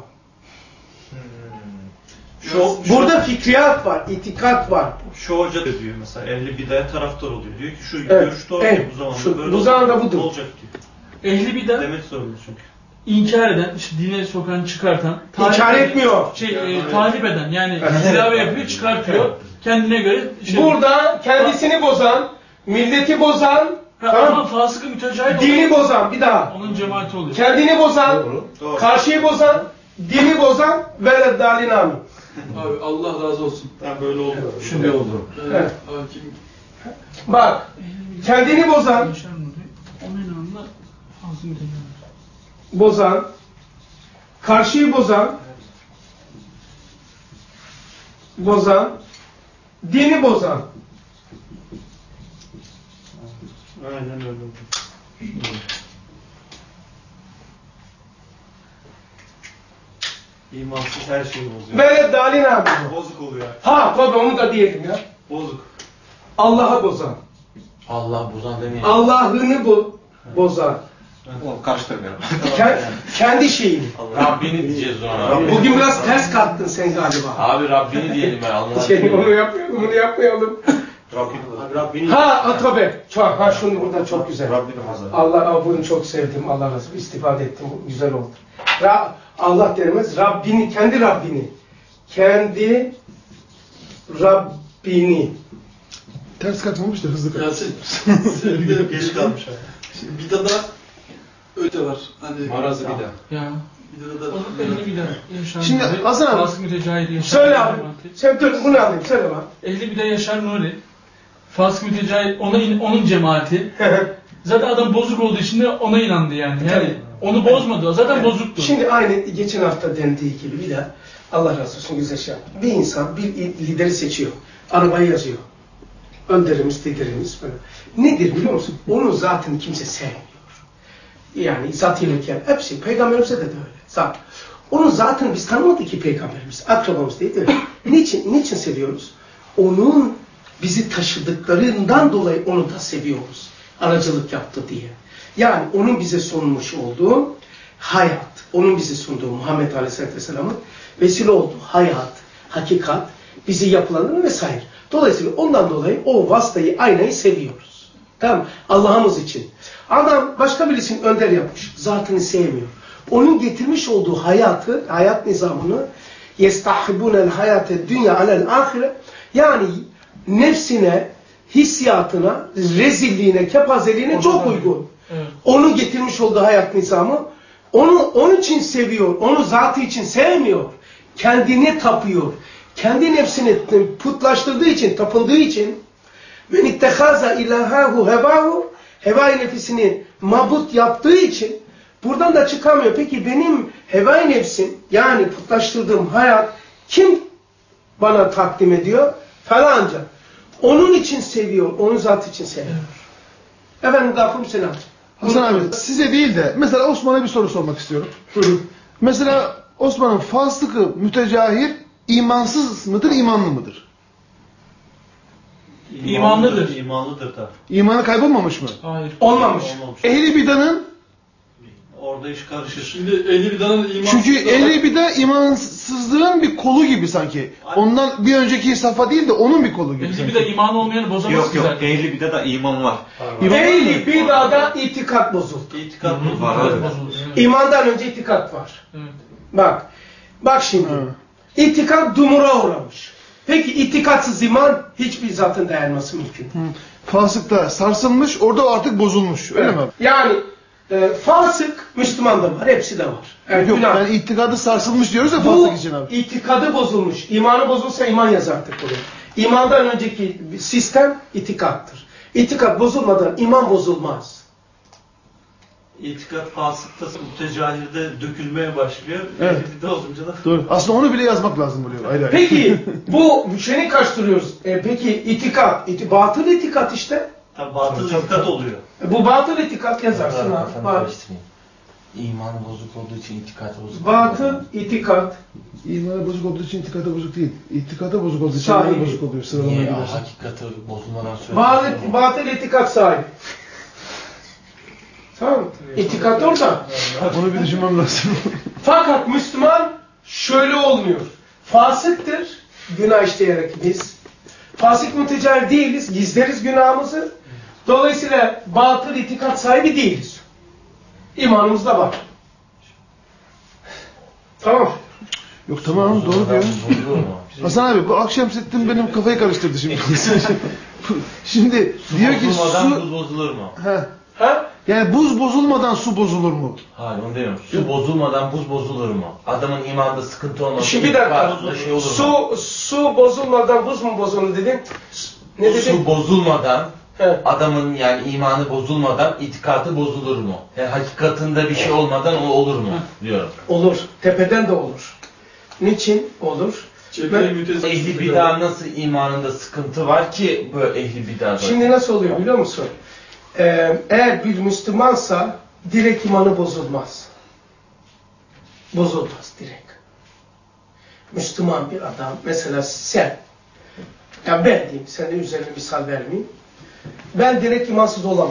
[SPEAKER 2] Şu,
[SPEAKER 1] Burada
[SPEAKER 2] şu,
[SPEAKER 1] fikriyat var, itikat var.
[SPEAKER 2] şu hoca da diyor mesela ehli bid'aya taraftar oluyor. Diyor ki şu
[SPEAKER 1] Evet,
[SPEAKER 2] görüş doğru
[SPEAKER 1] evet.
[SPEAKER 2] bu zamanda
[SPEAKER 1] Şu-
[SPEAKER 2] böyle
[SPEAKER 1] bu zamanda budur.
[SPEAKER 2] olacak diyor.
[SPEAKER 9] Ehli bid'a
[SPEAKER 2] Demek zorunda çünkü.
[SPEAKER 9] inkar eden, işte dine sokan, çıkartan,
[SPEAKER 1] İnkar
[SPEAKER 9] talip-
[SPEAKER 1] etmiyor.
[SPEAKER 9] Şey, e, talip eden, yani ilave yapıyor, çıkartıyor, kendine göre şey.
[SPEAKER 1] Burada kendisini bozan, milleti bozan,
[SPEAKER 9] Ha,
[SPEAKER 1] tamam,
[SPEAKER 9] ama fasık-ı mütecahit
[SPEAKER 1] dini
[SPEAKER 9] olan-
[SPEAKER 1] bozan, bir daha.
[SPEAKER 9] onun cemaati oluyor.
[SPEAKER 1] Kendini bozan,
[SPEAKER 2] Doğru.
[SPEAKER 1] karşıyı bozan, dini bozan ve dalin amin.
[SPEAKER 4] Abi Allah razı olsun.
[SPEAKER 2] Ben böyle oldu.
[SPEAKER 8] Şimdi oldu.
[SPEAKER 4] Yani
[SPEAKER 1] Evet.
[SPEAKER 4] hakim
[SPEAKER 1] Bak, kendini bozan,
[SPEAKER 9] Yaşar Nuri, onun yanında fasık-ı mütecahit.
[SPEAKER 1] bozan, karşıyı bozan, bozan, dini bozan.
[SPEAKER 2] Aynen öyle oldu. İmansız her şeyi bozuyor.
[SPEAKER 1] Ve dalin amin.
[SPEAKER 2] Bozuk oluyor.
[SPEAKER 1] Ha tabii onu da diyelim ya.
[SPEAKER 2] Bozuk.
[SPEAKER 1] Allah'ı bozan.
[SPEAKER 3] Allah bozan demeyin.
[SPEAKER 1] Allah'ını bu bozan.
[SPEAKER 7] Oğlum karıştırmayalım.
[SPEAKER 1] Kend- kendi şeyini.
[SPEAKER 3] Rabbini diyeceğiz ona.
[SPEAKER 1] Bugün biraz ters kalktın sen galiba.
[SPEAKER 3] Abi Rabbini diyelim ben Allah'ın.
[SPEAKER 1] Şey, onu yapmayalım, bunu yapmayalım.
[SPEAKER 3] Rabbini.
[SPEAKER 1] Ha tabii. Çok, ha şunu burada çok güzel.
[SPEAKER 3] Rabbini hazır.
[SPEAKER 1] Allah, bunu çok sevdim. Allah razı olsun. İstifade ettim. Bu güzel oldu. Ra, Allah denmez. Rabbini, kendi Rabbini. Kendi Rabbini.
[SPEAKER 5] Ters katmamış da hızlı
[SPEAKER 4] ya
[SPEAKER 5] kat.
[SPEAKER 4] sen, sen de
[SPEAKER 2] Geç kalmış abi.
[SPEAKER 4] Şimdi bid'ada öte var. Hani
[SPEAKER 3] Marazı bir daha.
[SPEAKER 9] Ya.
[SPEAKER 4] bid'ada da
[SPEAKER 9] Onun ehli bid'a Yaşar
[SPEAKER 5] Şimdi
[SPEAKER 9] Nuri,
[SPEAKER 5] Hasan abi,
[SPEAKER 9] fasık-ı mütecahit Yaşar
[SPEAKER 1] Söyle
[SPEAKER 9] Nuri
[SPEAKER 1] abi.
[SPEAKER 9] cemaati.
[SPEAKER 1] Sen dur bunu alayım. Söyle bak.
[SPEAKER 9] Ehli bid'a Yaşar Nuri, fasık-ı mütecahit ona in- onun cemaati. Zaten adam bozuk olduğu için de ona inandı yani. Yani onu bozmadı. O zaten bozuktu.
[SPEAKER 1] Şimdi aynı geçen hafta dendiği gibi bir daha Allah razı olsun güzel şey yaptı. Bir insan bir lideri seçiyor. Arabayı yazıyor. Önderimiz, liderimiz böyle. Nedir biliyor musun? Onun zatını kimse sevmiyor. Yani zatıyla kel. Hepsi. Peygamberimize de, de öyle. Zat. Onun zatını biz tanımadık ki peygamberimiz. Akrabamız değil de. Niçin, niçin seviyoruz? Onun bizi taşıdıklarından dolayı onu da seviyoruz. Aracılık yaptı diye. Yani onun bize sunmuş olduğu hayat, onun bize sunduğu Muhammed Aleyhisselatü Vesselam'ın vesile olduğu hayat, hakikat bizi yapılanır vesaire. Dolayısıyla ondan dolayı o vasıtayı, aynayı seviyoruz. Tamam, Allah'ımız için. Adam başka birisinin önder yapmış, zatını sevmiyor. Onun getirmiş olduğu hayatı, hayat nizamını يَسْتَحِبُونَ الْحَيَاتَ الدُّنْيَا عَلَى الْآخِرَةِ yani nefsine, hissiyatına, rezilliğine, kepazeliğine çok uygun.
[SPEAKER 9] Evet.
[SPEAKER 1] Onun getirmiş olduğu hayat nizamı, onu onun için seviyor, onu zatı için sevmiyor. Kendine tapıyor. Kendi nefsini putlaştırdığı için, tapındığı için men ittehaza ilahahu hevahu hevai nefsini mabut yaptığı için buradan da çıkamıyor. Peki benim hevai nefsim yani putlaştırdığım hayat kim bana takdim ediyor? Falanca. Onun için seviyor, onun zatı için seviyor. Evet. Efendim Gafur Selam.
[SPEAKER 5] Hasan abi size değil de mesela Osman'a bir soru sormak istiyorum. Mesela Osman'ın fasıkı mütecahir imansız mıdır, imanlı mıdır?
[SPEAKER 9] İmanlıdır.
[SPEAKER 2] İmanlıdır da.
[SPEAKER 5] İmanı kaybolmamış mı?
[SPEAKER 9] Hayır.
[SPEAKER 1] Olmamış.
[SPEAKER 2] Olmamış.
[SPEAKER 5] Ehli bidanın
[SPEAKER 2] Orada iş karışır.
[SPEAKER 4] Şimdi ehli bidanın iman...
[SPEAKER 5] çünkü ehli bida imansızlığın bir kolu gibi sanki. Ondan bir önceki safa değil de onun bir kolu gibi
[SPEAKER 9] Ehli
[SPEAKER 5] sanki.
[SPEAKER 9] bir de iman olmayanı bozamaz
[SPEAKER 7] Yok
[SPEAKER 9] ki
[SPEAKER 7] yok.
[SPEAKER 9] zaten.
[SPEAKER 7] Ehli bir de da iman var.
[SPEAKER 1] Ehli bidada itikat bozuldu.
[SPEAKER 2] İtikat
[SPEAKER 7] Var,
[SPEAKER 2] var.
[SPEAKER 7] evet.
[SPEAKER 9] Bozuldu, evet.
[SPEAKER 1] İmandan önce itikat var.
[SPEAKER 9] Evet.
[SPEAKER 1] Bak. Bak şimdi.
[SPEAKER 5] Evet.
[SPEAKER 1] İtikat dumura uğramış. Peki itikatsız iman hiçbir zatın dayanması mümkün değil.
[SPEAKER 5] Fasıkta sarsılmış, orada artık bozulmuş. Öyle
[SPEAKER 1] Evet.
[SPEAKER 5] mi abi?
[SPEAKER 1] Yani e, fasık Müslüman da var. Hepsi de var. Evet,
[SPEAKER 5] Yok
[SPEAKER 1] günah.
[SPEAKER 5] ben itikadı sarsılmış diyoruz ya
[SPEAKER 1] Bu
[SPEAKER 5] fasık için abi.
[SPEAKER 1] itikadı bozulmuş. İmanı bozulsa iman yaz artık bunu. İmandan önceki sistem itikattır. İtikat bozulmadan iman bozulmaz.
[SPEAKER 2] İtikat fasıkta mütecahirde dökülmeye başlıyor.
[SPEAKER 5] Evet.
[SPEAKER 2] Ehli de olunca da
[SPEAKER 5] Doğru. Aslında onu bile yazmak lazım buraya. Ayrı ayrı.
[SPEAKER 1] Peki bu şeyini karıştırıyoruz. E, peki itikat, iti, batıl itikat işte.
[SPEAKER 2] tabi batıl itikat oluyor.
[SPEAKER 1] E, bu batıl itikat yazarsın ha. Bak.
[SPEAKER 3] İmanı bozuk olduğu için itikatı bozuk.
[SPEAKER 1] Batıl itikat.
[SPEAKER 5] İmanı bozuk olduğu için itikada bozuk değil. İtikada bozuk olduğu için
[SPEAKER 1] Sahibi.
[SPEAKER 5] imanı bozuk oluyor. Sıralamaya
[SPEAKER 3] Niye?
[SPEAKER 5] gidersin.
[SPEAKER 3] Hakikati bozulmadan söylüyorsun.
[SPEAKER 1] Batıl, batıl itikat sahibi. Tamam mı? İtikat orada.
[SPEAKER 5] Onu bir düşünmem lazım.
[SPEAKER 1] Fakat Müslüman şöyle olmuyor. Fasıktır, günah işleyerek biz. Fasık mütecahir değiliz, gizleriz günahımızı. Dolayısıyla batıl itikat sahibi değiliz. İmanımızda var. Tamam.
[SPEAKER 5] Yok tamam doğru diyor.
[SPEAKER 3] Bozulur mu?
[SPEAKER 5] Hasan abi bu Akşemseddin benim kafayı karıştırdı şimdi. Şimdi diyor ki
[SPEAKER 3] Bozulmadan
[SPEAKER 5] su...
[SPEAKER 3] buz bozulur mu?
[SPEAKER 5] He.
[SPEAKER 1] Ha?
[SPEAKER 5] Yani buz bozulmadan su bozulur mu?
[SPEAKER 3] Hayır onu demiyorum. Su bozulmadan buz bozulur mu? Adamın imanda sıkıntı olması
[SPEAKER 1] Şimdi bir dakika.
[SPEAKER 3] var, şey olur mu?
[SPEAKER 1] Su, su bozulmadan buz mu bozulur dedin? Ne dedin?
[SPEAKER 3] Su bozulmadan
[SPEAKER 1] He.
[SPEAKER 3] adamın yani imanı bozulmadan itikatı bozulur mu? Yani hakikatinde bir şey olmadan o olur mu diyorum.
[SPEAKER 1] Olur. Tepeden de olur. Niçin olur?
[SPEAKER 4] Cephe mütezil.
[SPEAKER 3] Ehli bid'a nasıl imanında sıkıntı var ki böyle ehli bid'ada?
[SPEAKER 1] Şimdi nasıl oluyor biliyor musun? Ee, eğer bir Müslümansa direkt imanı bozulmaz. Bozulmaz direkt. Müslüman bir adam, mesela sen, ya ben diyeyim, senin üzerine misal vermeyeyim. Ben direkt imansız olamam.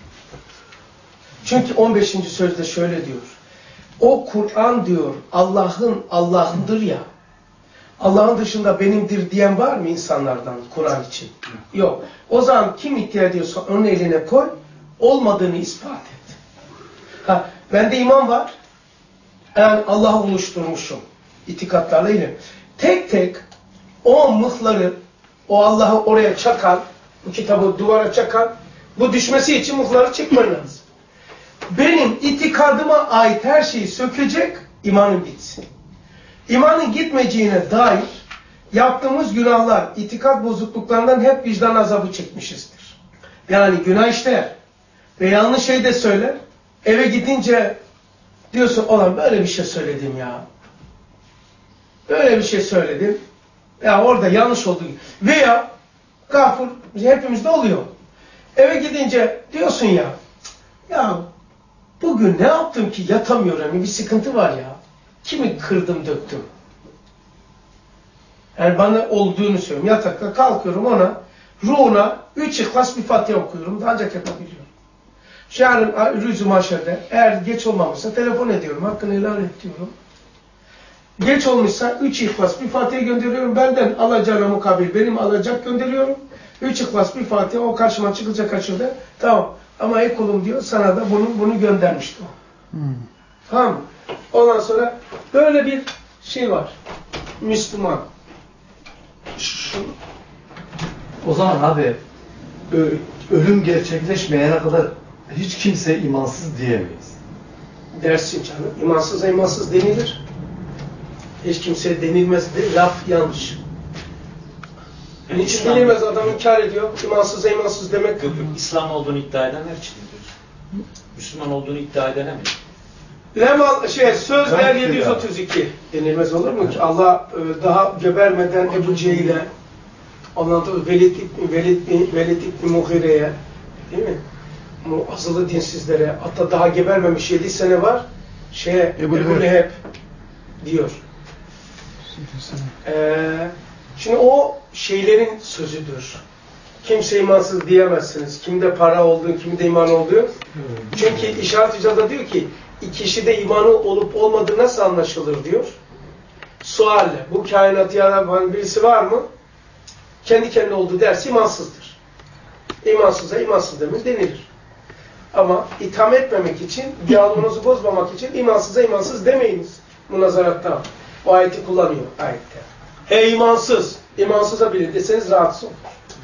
[SPEAKER 1] Çünkü on beşinci sözde şöyle diyor. O Kur'an diyor, Allah'ın Allah'ındır ya. Allah'ın dışında benimdir diyen var mı insanlardan Kur'an için? Yok. O zaman kim iddia ediyorsa onun eline koy, olmadığını ispat et. Ha, bende iman var. Yani Allah'ı oluşturmuşum. İtikatlarla ilim. Tek tek o mıhları, o Allah'ı oraya çakan, bu kitabı duvara çakan, bu düşmesi için mıhları çekmen lazım. Benim itikadıma ait her şeyi sökecek, imanım gitsin. İmanın gitmeyeceğine dair yaptığımız günahlar, itikat bozukluklarından hep vicdan azabı çekmişizdir. Yani günah işler ve yanlış şey de söyler. Eve gidince diyorsun, olan böyle bir şey söyledim ya. Böyle bir şey söyledim. Ya orada yanlış oldu. Veya gafur, hepimizde oluyor. Eve gidince diyorsun ya, ya bugün ne yaptım ki yatamıyorum, bir sıkıntı var ya. Kimi kırdım döktüm. Yani bana olduğunu söylüyorum. Yatakta kalkıyorum ona, ruhuna üç ihlas bir Fatiha okuyorum. Ancak yapabiliyorum. Yarın rüzü maşerde eğer geç olmamışsa telefon ediyorum. Hakkını helal et diyorum. geç olmuşsa üç İhlas bir Fatiha gönderiyorum. Benden alacağına mukabil benim alacak gönderiyorum. Üç İhlas bir Fatiha o karşıma çıkacak açıldı. Tamam. Ama ey kulum diyor sana da bunu bunu göndermiştim. Hmm. Tamam mı? Ondan sonra böyle bir şey var. Müslüman. Şu,
[SPEAKER 8] O zaman abi ölüm gerçekleşmeyene kadar hiç kimse imansız diyemeyiz.
[SPEAKER 1] dersin canım. İmansıza imansız denilir. Hiç kimseye denilmez de laf yanlış. Yani hiç denilmez, adam inkar ediyor. İmansıza imansız demek.
[SPEAKER 10] Yok yok, İslam olduğunu iddia edenler için diyorsun. Müslüman olduğunu iddia edene mi?
[SPEAKER 1] Lemal şey Sözler yedi yüz otuz iki denilmez olur mu ki? Allah daha gebermeden Ebu Cehil'e, ondan sonra Velid İbni Velid İbni Velid İbni Mughire'ye, değil mi? Bu azılı dinsizlere, hatta daha gebermemiş yedi sene var. Şeye Ebu, Ebu Leheb diyor. Ee, şimdi o şeylerin sözüdür. Kimse imansız diyemezsiniz. Kimde para olduğu, kimde iman olduğu. Çünkü İşaret-i İcaz'da diyor ki kişide imanı olup olmadığı nasıl anlaşılır diyor. Sualle. Bu kainatı yaratan birisi var mı? Kendi kendine olduğu dersi imansızdır. İmansıza imansız demek denilir. Ama itham etmemek için, diyaloğunuzu bozmamak için imansıza imansız demeyiniz. Münazaratta. O ayeti kullanıyor ayette. Ey imansız! İmansıza bile deseniz rahatsız olur.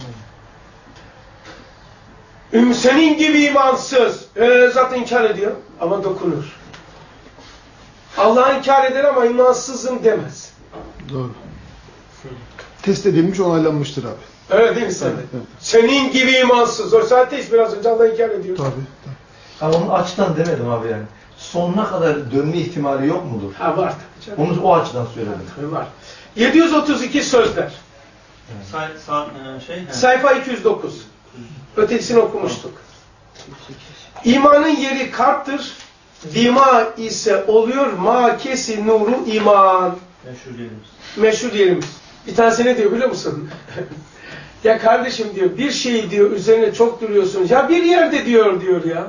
[SPEAKER 1] Hmm. Senin gibi imansız! Ee, zaten inkar ediyor ama dokunur. Allah'ı inkar eder ama imansızım demez.
[SPEAKER 5] Doğru. Test edilmiş, onaylanmıştır abi.
[SPEAKER 1] Öyle değil mi sen de? Evet, evet. Senin gibi imansız. O saatte biraz önce Allah'ı inkar ediyor.
[SPEAKER 8] Tabii. tabii. Ama onun açıdan demedim abi yani. Sonuna kadar dönme ihtimali yok mudur?
[SPEAKER 1] Ha var tabii canım.
[SPEAKER 8] Onu o açıdan söyledim.
[SPEAKER 1] Ha, tabii var. yedi yüz otuz iki Sözler.
[SPEAKER 2] Evet. Say, say, şey, he.
[SPEAKER 1] Sayfa iki yüz dokuz. Ötekisini okumuştuk. İmanın yeri kalptir. Dima ise oluyor makesi nuru iman.
[SPEAKER 2] Meşhur yerimiz.
[SPEAKER 1] Meşhur yerimiz. Bir tanesi ne diyor biliyor musun? Ya kardeşim diyor, bir şeyi diyor üzerine çok duruyorsunuz. Ya bir yerde diyor diyor ya.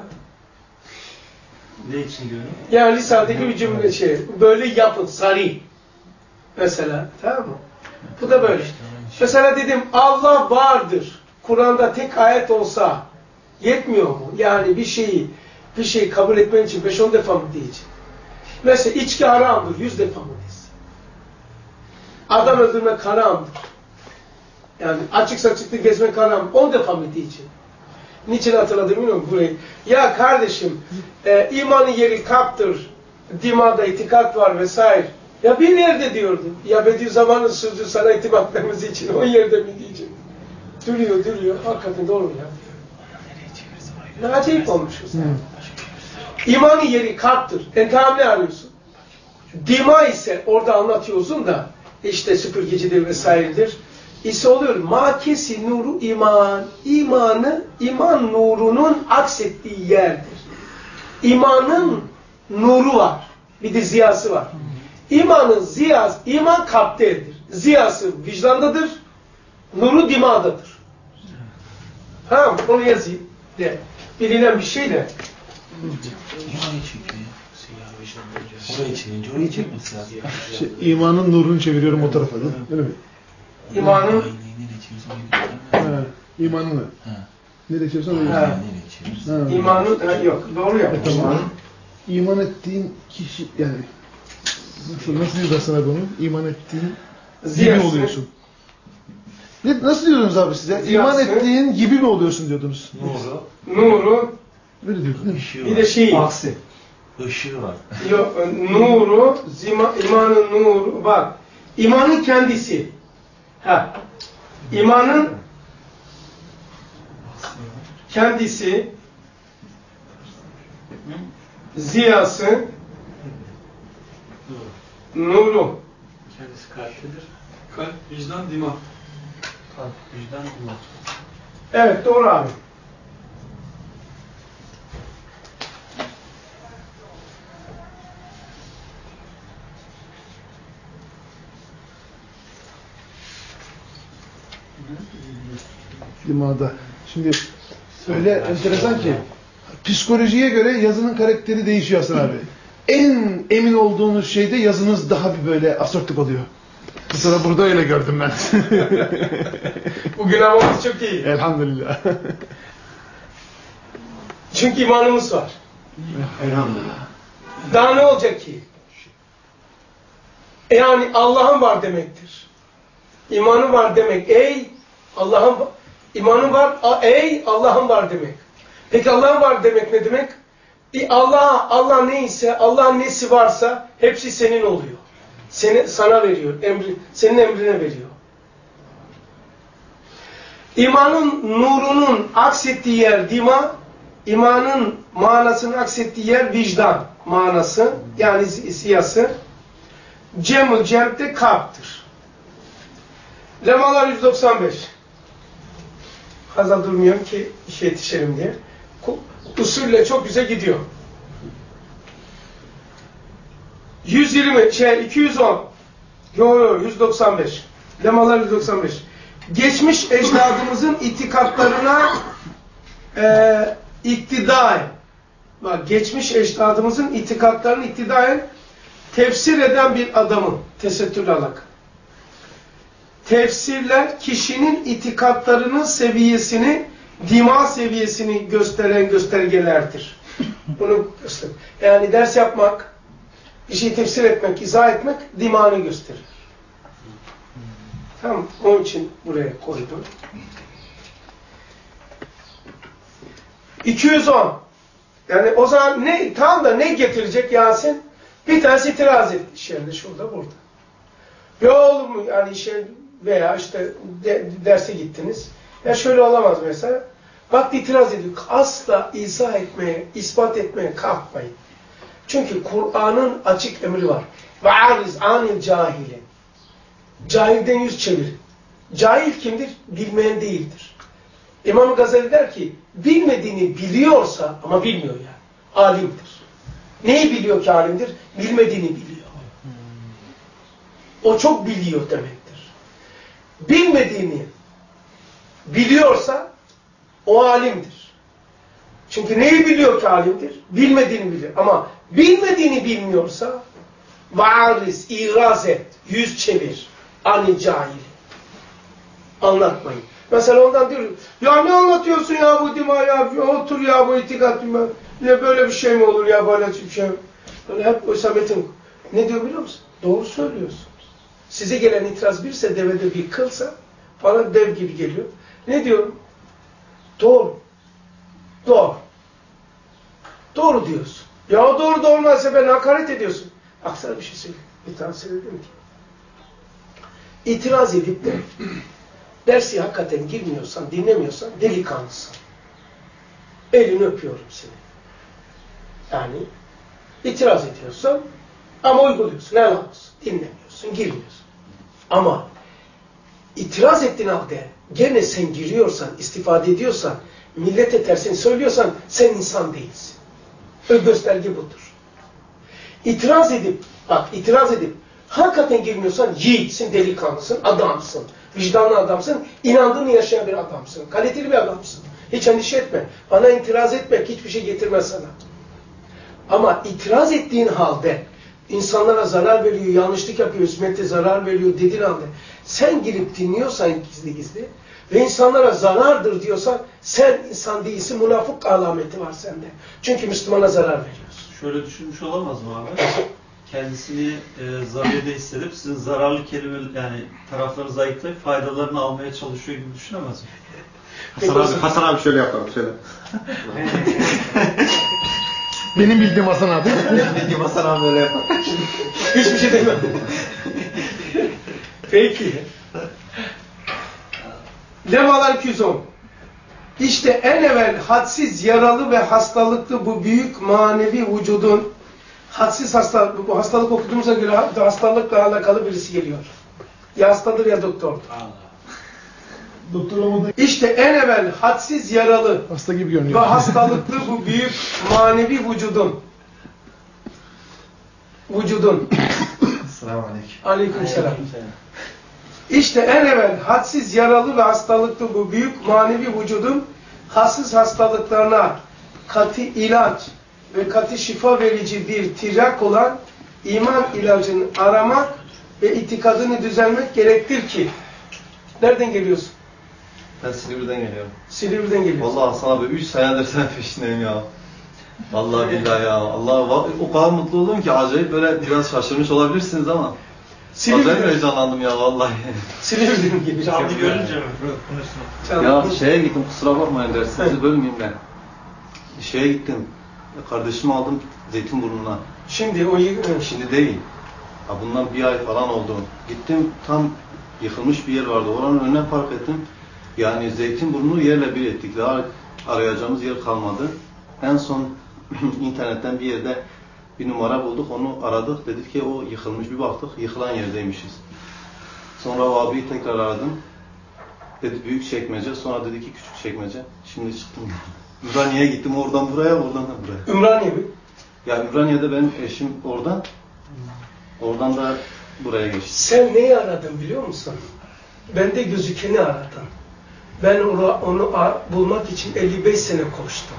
[SPEAKER 2] Ne için diyor?
[SPEAKER 1] Yani lisadaki bir cümle şey. Böyle yapın, sari. Mesela, tamam mı? Bu da böyle. Mesela dedim Allah vardır. Kur'an'da tek ayet olsa yetmiyor mu? Yani bir şeyi bir şeyi kabul etmen için beş on defa mı diyeceksin? Mesela içki haramdır. Yüz defa mı desin? Adam öldürmek haramdır. Yani açık saçıklı gezmek haram. On defa mı diyeceksin? Niçin hatırladım bilmiyorum burayı. Ya kardeşim e, imanın yeri kalptir. Dimada itikat var vesaire. Ya bir yerde diyordu. Ya Bediüzzaman'ın sözü sana itimatlarımız için o yerde mi diyeceksin? Duruyor duruyor. Hakikaten doğru ya. Ne acayip olmuşuz. Hmm. İmanın yeri kalptir. Entam ne arıyorsun? Dima ise orada anlatıyorsun da işte süpürgecidir vesairedir. İse oluyor. Makesi nuru iman. İmanı, iman nurunun aksettiği yerdir. İmanın nuru var. Bir de ziyası var. İmanın ziyası, iman kalptedir. Ziyası vicdandadır. Nuru dimadadır. Ha, onu yazayım. De. Bilinen bir şey de.
[SPEAKER 3] Orayı çekiyor ya. Orayı çekince orayı çekmesi lazım.
[SPEAKER 5] Şey, imanın nurunu çeviriyorum o tarafa değil mi? Öyle mi?
[SPEAKER 1] İmanın
[SPEAKER 5] ha, imanını. Nereye çevirsen oraya
[SPEAKER 1] ha. İmanın ha, yok. Doğru ya.
[SPEAKER 5] E, tamam. İman ettiğin kişi yani nasıl, nasıl diyorlar sana bunu? İman ettiğin gibi oluyorsun. Ne, nasıl diyordunuz abi size? Ziyası. İman ettiğin gibi mi oluyorsun diyordunuz?
[SPEAKER 2] Nuru.
[SPEAKER 1] Nuru.
[SPEAKER 5] Öyle diyordun.
[SPEAKER 1] Bir de şey.
[SPEAKER 8] Aksi.
[SPEAKER 3] Işığı var.
[SPEAKER 1] Yok, nuru, zima, imanın nuru, bak. İmanın kendisi. Ha. İmanın kendisi, ziyası, nuru.
[SPEAKER 2] Kendisi kalptedir.
[SPEAKER 4] Kalp, vicdan, dima.
[SPEAKER 2] Kalp, vicdan, dima.
[SPEAKER 1] Evet, doğru abi.
[SPEAKER 5] Limada. Şimdi öyle enteresan ki psikolojiye göre yazının karakteri değişiyor Hasan abi. En emin olduğunuz şeyde yazınız daha bir böyle asortik oluyor. Mesela burada öyle gördüm ben.
[SPEAKER 1] Bugün havamız çok iyi.
[SPEAKER 5] Elhamdülillah.
[SPEAKER 1] Çünkü imanımız var.
[SPEAKER 5] Elhamdülillah.
[SPEAKER 1] Daha ne olacak ki? Yani Allah'ın var demektir. İmanı var demek. Ey Allah'ın imanı var. Ey Allah'ın var demek. Peki Allah'ın var demek ne demek? Allah Allah neyse, Allah'ın nesi varsa hepsi senin oluyor. Seni sana veriyor, emri, senin emrine veriyor. İmanın nurunun aksettiği yer dima, imanın manasının aksettiği yer vicdan manası, yani siyası. Cemül cem'de kalptir. Lemalar yüz doksan beş. Fazla durmuyorum ki işe yetişelim diye. Usulle çok güzel gidiyor. yüz yirmi, şey iki yüz on. Yo yo yüz doksan beş. Lemalar yüz doksan beş. Geçmiş ecdadımızın itikatlarına e, iktidaen. Bak, geçmiş ecdadımızın itikatlarını iktidaen tefsir eden bir adamın tesettürlü alak. Tefsirler kişinin itikatlarının seviyesini, dima seviyesini gösteren göstergelerdir. Bunu göster. Yani ders yapmak, bir şeyi tefsir etmek, izah etmek dimanı gösterir. Tamam, onun için buraya koydum. iki yüz on. Yani o zaman ne, tam da ne getirecek Yasin? Bir tanesi itiraz etti işlerinde, şurada, burada. Ya oğlum, yani işe veya işte de, derse gittiniz. Ya şöyle olamaz mesela. Bak itiraz ediyor. Asla izah etmeye, ispat etmeye kalkmayın. Çünkü Kur'an'ın açık emri var. وَعَرِزْ عَنِ الْجَاهِلِ Cahilden yüz çevir. Cahil kimdir? Bilmeyen değildir. İmam Gazali der ki, bilmediğini biliyorsa, ama bilmiyor yani, alimdir. Neyi biliyor ki alimdir? Bilmediğini biliyor. O çok biliyor demektir. Bilmediğini biliyorsa, o alimdir. Çünkü neyi biliyor ki alimdir? Bilmediğini biliyor. Ama bilmediğini bilmiyorsa, variz, iraz et, yüz çevir, ani cahil. Anlatmayın. Mesela ondan diyor, ya ne anlatıyorsun ya bu dima ya, otur ya bu itikat dima, ne böyle bir şey mi olur ya, böyle bir şey mi? Böyle hep oysa Metin, ne diyor biliyor musun? Doğru söylüyorsunuz. Size gelen itiraz birse, devede bir kılsa, bana dev gibi geliyor. Ne diyorum? Doğru. Doğru. Doğru diyorsun. Ya doğru da olmazsa ben hakaret ediyorsun. Bak sana bir şey söyleyeyim. Bir tane söyledim ki. İtiraz edip de dersi hakikaten girmiyorsan, dinlemiyorsan delikanlısın. Elini öpüyorum seni. Yani itiraz ediyorsan ama uyguluyorsun. Helal olsun. Dinlemiyorsun, girmiyorsun. Ama itiraz ettiğin halde gene sen giriyorsan, istifade ediyorsan, millete tersini söylüyorsan sen insan değilsin. O gösterge budur. İtiraz edip, bak itiraz edip hakikaten girmiyorsan yiğitsin, delikanlısın, adamsın, vicdanlı adamsın, inandığını yaşayan bir adamsın, kaliteli bir adamsın. Hiç endişe etme. Bana itiraz etmek hiçbir şey getirmez sana. Ama itiraz ettiğin halde insanlara zarar veriyor, yanlışlık yapıyor, hizmete zarar veriyor dediğin halde sen girip dinliyorsan gizli gizli ve insanlara zarardır diyorsan sen insan değilsin, münafık alameti var sende. Çünkü Müslümana zarar veriyorsun.
[SPEAKER 2] Şöyle düşünmüş olamaz mı abi? Kendisini e, zararda hissedip sizin zararlı kelime, yani tarafları zayıflayıp faydalarını almaya çalışıyor gibi düşünemez mi?
[SPEAKER 7] Hasan abi, Hasan abi şöyle yapalım, şöyle.
[SPEAKER 5] Benim bildiğim Hasan abi.
[SPEAKER 7] Benim bildiğim Hasan abi öyle yapar.
[SPEAKER 1] Hiçbir şey demem. Peki. Lemalar iki yüz on. İşte en evvel hadsiz, yaralı ve hastalıklı bu büyük manevi vücudun, hadsiz hastalık, bu hastalık okuduğumuza göre hastalıkla alakalı birisi geliyor. Ya hastadır ya doktordur. İşte en evvel hadsiz, yaralı
[SPEAKER 5] hasta gibi görünüyor
[SPEAKER 1] ve hastalıklı bu büyük manevi vücudun, vücudun.
[SPEAKER 8] Selamünaleyküm.
[SPEAKER 1] Aleykümselam. İşte en evvel hadsiz, yaralı ve hastalıklı bu büyük manevi vücudun hassız hastalıklarına katı ilaç ve katı şifa verici bir tirak olan iman ilacını aramak ve itikadını düzelmek gerektir ki. Nereden geliyorsun?
[SPEAKER 6] Ben Silivri'den geliyorum.
[SPEAKER 1] Silivri'den geliyorsun.
[SPEAKER 6] Vallahi Hasan abi üç senedir sen peşindeyim ya. Vallahi billahi ya. Allah o kadar mutlu oldum ki acayip böyle biraz şaşırmış olabilirsiniz ama. Acayip heyecanlandım ya vallahi.
[SPEAKER 1] Silivri'den geliyorsun.
[SPEAKER 2] Canlı görünce mi?
[SPEAKER 6] Ya şeye gittim, kusura bakmayın dersinizi bölmeyeyim ben. Şeye gittim. Kardeşimi aldım Zeytinburnu'na.
[SPEAKER 1] Şimdi o
[SPEAKER 6] Şimdi değil. Ha, bundan bir ay falan oldu. Gittim, tam yıkılmış bir yer vardı. Oranın önüne park ettim. Yani Zeytinburnu yerle bir ettik. Daha arayacağımız yer kalmadı. En son internetten bir yerde bir numara bulduk. Onu aradık. Dedik ki o yıkılmış. Bir baktık yıkılan yerdeymişiz. Sonra o abiyi tekrar aradım. Dedi büyük çekmece. Sonra dedi ki küçük çekmece. Şimdi çıktım. Ümraniye'ye gittim. Oradan buraya, oradan da buraya.
[SPEAKER 1] Ümraniye mi?
[SPEAKER 6] Ya Ümraniye'de benim eşim oradan. Oradan da buraya geçtim.
[SPEAKER 1] Sen neyi aradın biliyor musun? Bende gözükeni aradın. Ben onu, onu bulmak için elli beş sene koştum.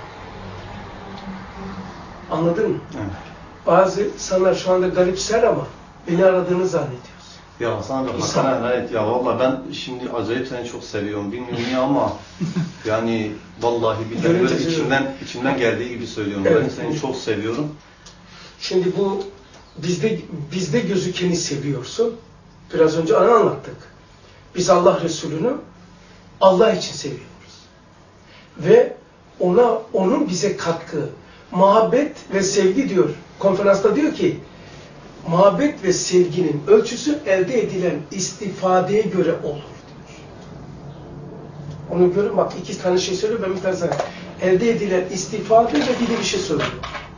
[SPEAKER 1] Anladın mı?
[SPEAKER 6] Evet.
[SPEAKER 1] Bazı insanlar şu anda garipser ama beni aradığını zannediyorsun.
[SPEAKER 6] Ya Hasan abi hakikaten evet ya vallahi ben şimdi acayip seni çok seviyorum bilmiyorum niye ama yani vallahi bir de böyle içimden, içimden geldiği gibi söylüyorum. Evet. Ben seni çok seviyorum.
[SPEAKER 1] Şimdi bu bizde bizde gözükeni seviyorsun. Biraz önce ana anlattık. Biz Allah Resulü'nü Allah için seviyoruz. Ve ona onun bize katkı, muhabbet ve sevgi diyor. Konferansta diyor ki muhabbet ve sevginin ölçüsü elde edilen istifadeye göre olur diyor. Onu görün bak iki tane şey söylüyor ben bir tane sana. Elde edilen istifade ve bir de bir şey söylüyor.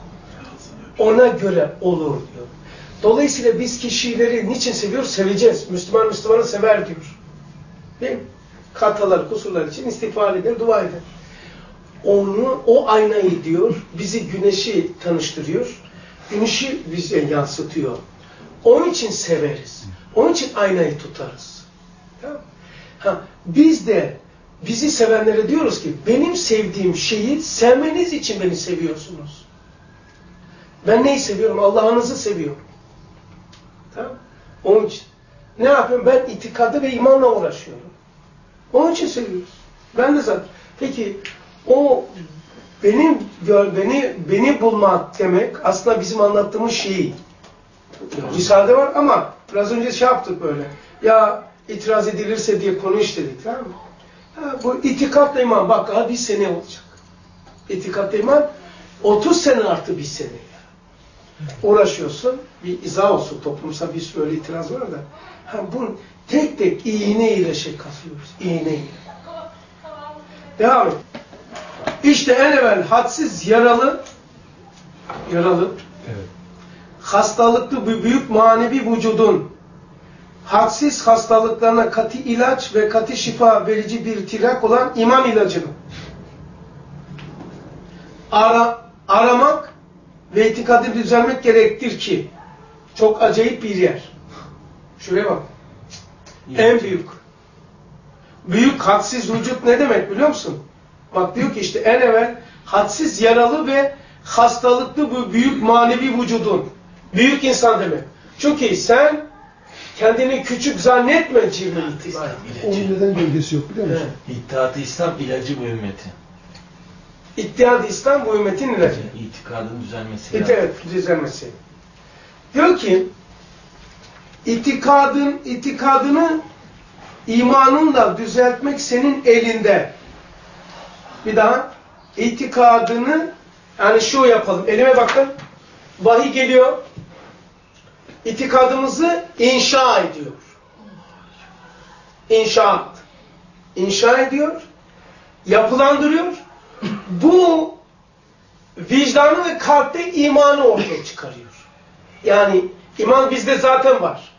[SPEAKER 1] Ona göre olur diyor. Dolayısıyla biz kişileri niçin seviyoruz? Seveceğiz. Müslüman Müslümanı sever diyor. Değil mi? Hatalar, kusurlar için istiğfar eder, dua eder. Onu, o aynayı diyor, bizi güneşi tanıştırıyor. Güneşi bize yansıtıyor. Onun için severiz. Onun için aynayı tutarız. Tamam. Ha, biz de bizi sevenlere diyoruz ki benim sevdiğim şeyi sevmeniz için beni seviyorsunuz. Ben neyi seviyorum? Allah'ınızı seviyorum. Tamam. Onun için. Ne yapıyorum? Ben itikadı ve imanla uğraşıyorum. Onun için seviyoruz. Ben de zaten. Peki o benim beni beni bulmak demek aslında bizim anlattığımız şey. Risale var ama biraz önce şey yaptık böyle. Ya itiraz edilirse diye konu işledik. Tamam mı? Ha, bu itikatla iman. Bak daha bir sene olacak. İtikatla iman otuz sene artı bir sene. Uğraşıyorsun. Bir izah olsun. Toplumsal bir sürü öyle itiraz var da. Ha, bu tek tek iğne ile şey kasıyoruz. İğne ile. Devam et. İşte en evvel hadsiz yaralı yaralı evet. Hastalıklı bir büyük manevi vücudun hadsiz hastalıklarına katı ilaç ve katı şifa verici bir tirak olan iman ilacını ara, aramak ve itikadı düzelmek gerektir ki çok acayip bir yer. Şuraya bak. Evet. En büyük. Büyük hadsiz vücut ne demek biliyor musun? Bak diyor ki işte en evvel hadsiz yaralı ve hastalıklı bu büyük manevi vücudun. Büyük insan demek. Çünkü sen kendini küçük zannetme cimri itibaren.
[SPEAKER 5] Onun neden gölgesi yok biliyor musun?
[SPEAKER 3] Evet. İttihat-ı İslam ilacı bu ümmetin.
[SPEAKER 1] İttihat-ı İslam bu ümmetin ilacı.
[SPEAKER 3] İtikadın düzelmesi.
[SPEAKER 1] Evet, düzelmesi. Diyor ki itikadın, itikadını imanınla düzeltmek senin elinde. Bir daha itikadını yani şu yapalım. Elime bakın. Vahiy geliyor. İtikadımızı inşa ediyor. İnşaat. İnşa ediyor. Yapılandırıyor. Bu vicdanı ve kalpte imanı ortaya çıkarıyor. Yani iman bizde zaten var.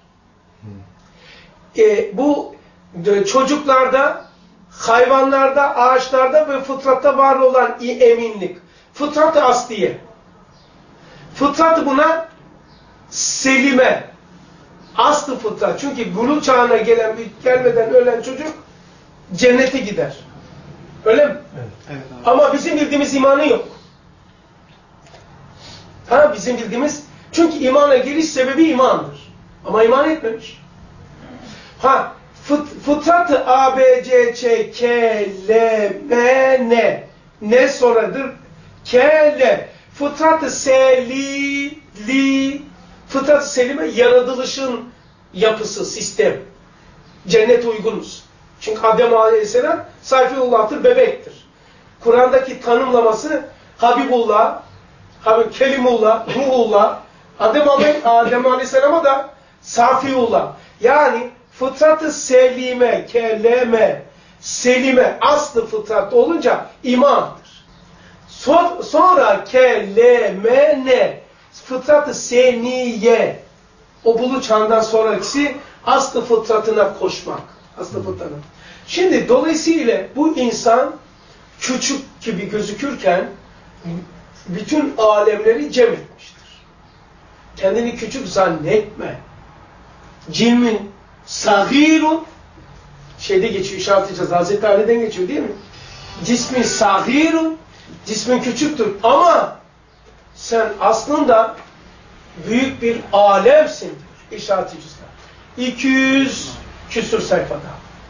[SPEAKER 1] E, bu de, çocuklarda, hayvanlarda, ağaçlarda ve fıtratta var olan eminlik. Fıtrat-ı asliye. Fıtrat buna selime. Aslı fıtrat. Çünkü buluğ çağına gelen, gelmeden ölen çocuk cennete gider. Öyle mi? Evet. Evet, ama bizim bildiğimiz imanı yok. Ha, bizim bildiğimiz Çünkü imana giriş sebebi imandır. Ama iman etmemiş. Ha, fıt, fıtratı A, B, C, Ç, K, L, M, N. Ne sonradır? K, L. Fıtratı seli, li. Fıtratı selime yaratılışın yapısı, sistem. Cennet uygunuz. Çünkü Adem Aleyhisselam Sayfiullah'tır, bebektir. Kur'an'daki tanımlaması Habibullah, Habib, Kelimullah, Ruhullah, Adem, Adem Aleyhisselam'a da Safiullah. Yani fıtratı selime, keleme, selime, aslı fıtratta olunca imandır. So sonra kelemene, fıtratı seniye, o bulu çağından sonraki aslı fıtratına koşmak. Aslı fıtratına. Şimdi dolayısıyla bu insan küçük gibi gözükürken bütün alemleri cem etmiştir. Kendini küçük zannetme. Cilmin sagirun, şeyde geçiyor, işaret edeceğiz, Hazreti Ali'den geçiyor değil mi? Cismin sagirun, cismin küçüktür ama sen aslında büyük bir alemsin diyor, işaret edeceğiz. iki yüz küsur sayfada.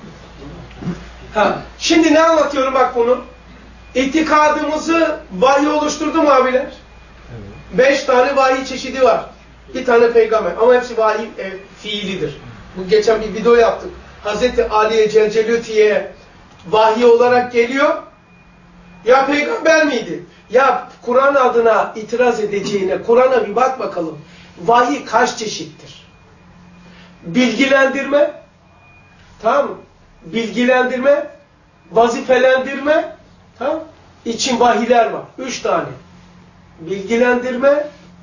[SPEAKER 1] Ha, şimdi ne anlatıyorum bak bunu? İtikadımızı vahiy oluşturdu mu abiler? Evet. Beş tane vahiy çeşidi var. Bir tane peygamber ama hepsi vahiy e, fiilidir. Bu geçen bir video yaptık. Hazreti Ali'ye Celcelüti'ye vahiy olarak geliyor. Ya peygamber miydi? Ya Kur'an adına itiraz edeceğine Kur'an'a bir bak bakalım. Vahiy kaç çeşittir? Bilgilendirme, tamam mı? Bilgilendirme, vazifelendirme, tamam? İçin vahiyler var. Üç tane. Bilgilendirme,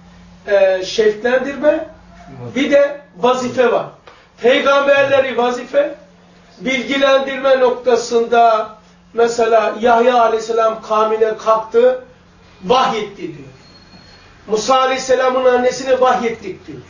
[SPEAKER 1] e, şevklendirme, bir de vazife var. Peygamberleri vazife, bilgilendirme noktasında mesela Yahya Aleyhisselam kavmine kalktı, vahyetti diyor. Musa Aleyhisselam'ın annesine vahyettik diyor.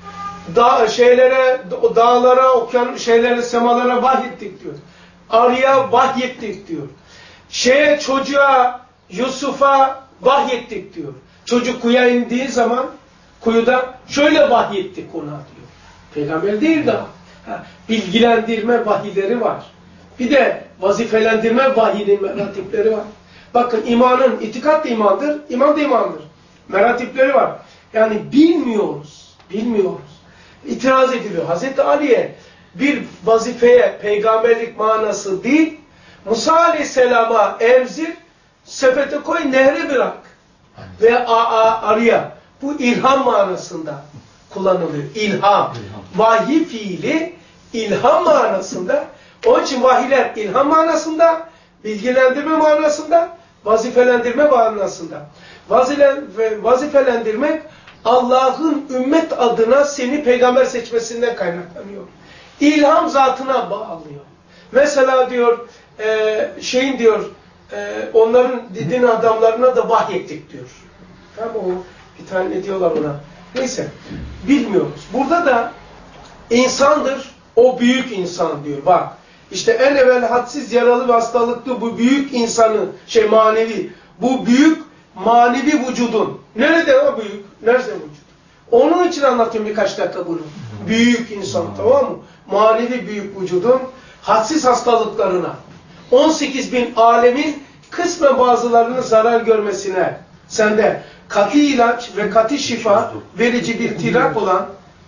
[SPEAKER 1] Da, şeylere, dağlara, okyan şeylere, semalara vahyettik diyor. Arıya vahyettik diyor. Şeye, çocuğa, Yusuf'a vahyettik diyor. Çocuk kuyuya indiği zaman kuyuda şöyle vahyettik ona diyor. Peygamber değil daha. Ha, bilgilendirme vahiyleri var. Bir de vazifelendirme vahiyinin meratipleri var. Bakın imanın, itikat da imandır, iman da imandır. Meratipleri var. Yani bilmiyoruz, bilmiyoruz. İtiraz ediliyor. Hazreti Ali'ye bir vazifeye peygamberlik manası değil, Musa Aleyhisselam'a emzir, sepete koy, nehre bırak. Ve a, a, arıya. Bu ilham manasında kullanılıyor. İlham. İlham. Vahiy fiili ilham manasında. Onun için vahiyler ilham manasında, bilgilendirme manasında, vazifelendirme manasında. Vazilen, vazifelendirmek Allah'ın ümmet adına seni peygamber seçmesinden kaynaklanıyor. İlham zatına bağlıyor. Mesela diyor, e, şeyin diyor, e, onların din adamlarına da vahyettik diyor. Tamam, o bir tane ne diyorlar ona. Neyse, bilmiyoruz. Burada da insandır, o büyük insan diyor. Bak, işte en evvel hadsiz, yaralı ve hastalıklı bu büyük insanı, şey manevi, bu büyük manevi vücudun. Nerede o büyük? Nerede vücut? Onun için anlatıyorum birkaç dakika bunu. Büyük insan, tamam mı? Manevi büyük vücudun hadsiz hastalıklarına, on sekiz bin alemin kısmen bazılarının zarar görmesine, sende katı ilaç ve katı şifa verici bir tirak olan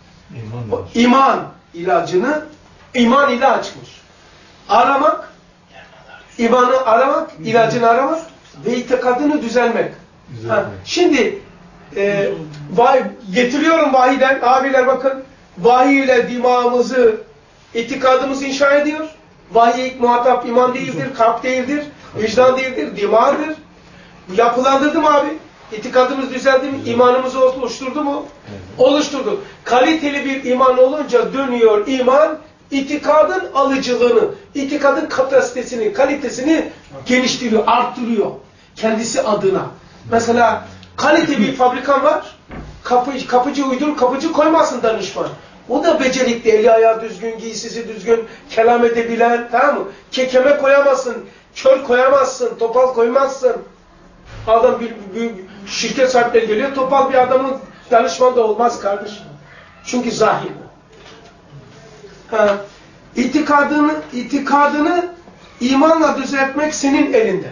[SPEAKER 1] iman ilacını iman ile açmış. Aramak, imanı aramak, ilacını aramak ve itikadını düzelmek. Ha, şimdi e, vahiy, getiriyorum vahiyden, abiler bakın, vahiy ile dimağımızı, itikadımızı inşa ediyor. Vahiy ilk muhatap iman değildir, kalp değildir, vicdan değildir, dimağdır. Yapılandırdı mı abi? İtikadımız düzeldi mi? İmanımızı oluşturdu mu? Oluşturdu. Kaliteli bir iman olunca dönüyor iman, itikadın alıcılığını, itikadın kapasitesini, kalitesini geliştiriyor, arttırıyor. Kendisi adına. Mesela kalite bir fabrikan var, kapı, kapıcı uydur, kapıcı koymazsın danışman. O da becerikli, eli ayağı düzgün, giysisi düzgün, kelam edebilen, tamam mı? Kekeme koyamazsın, kör koyamazsın, topal koymazsın. Adam bir, bir şirket sahipleri geliyor, topal bir adamın Danışman da olmaz kardeşim. Çünkü zahir. Ha, itikadını, itikadını imanla düzeltmek senin elinde.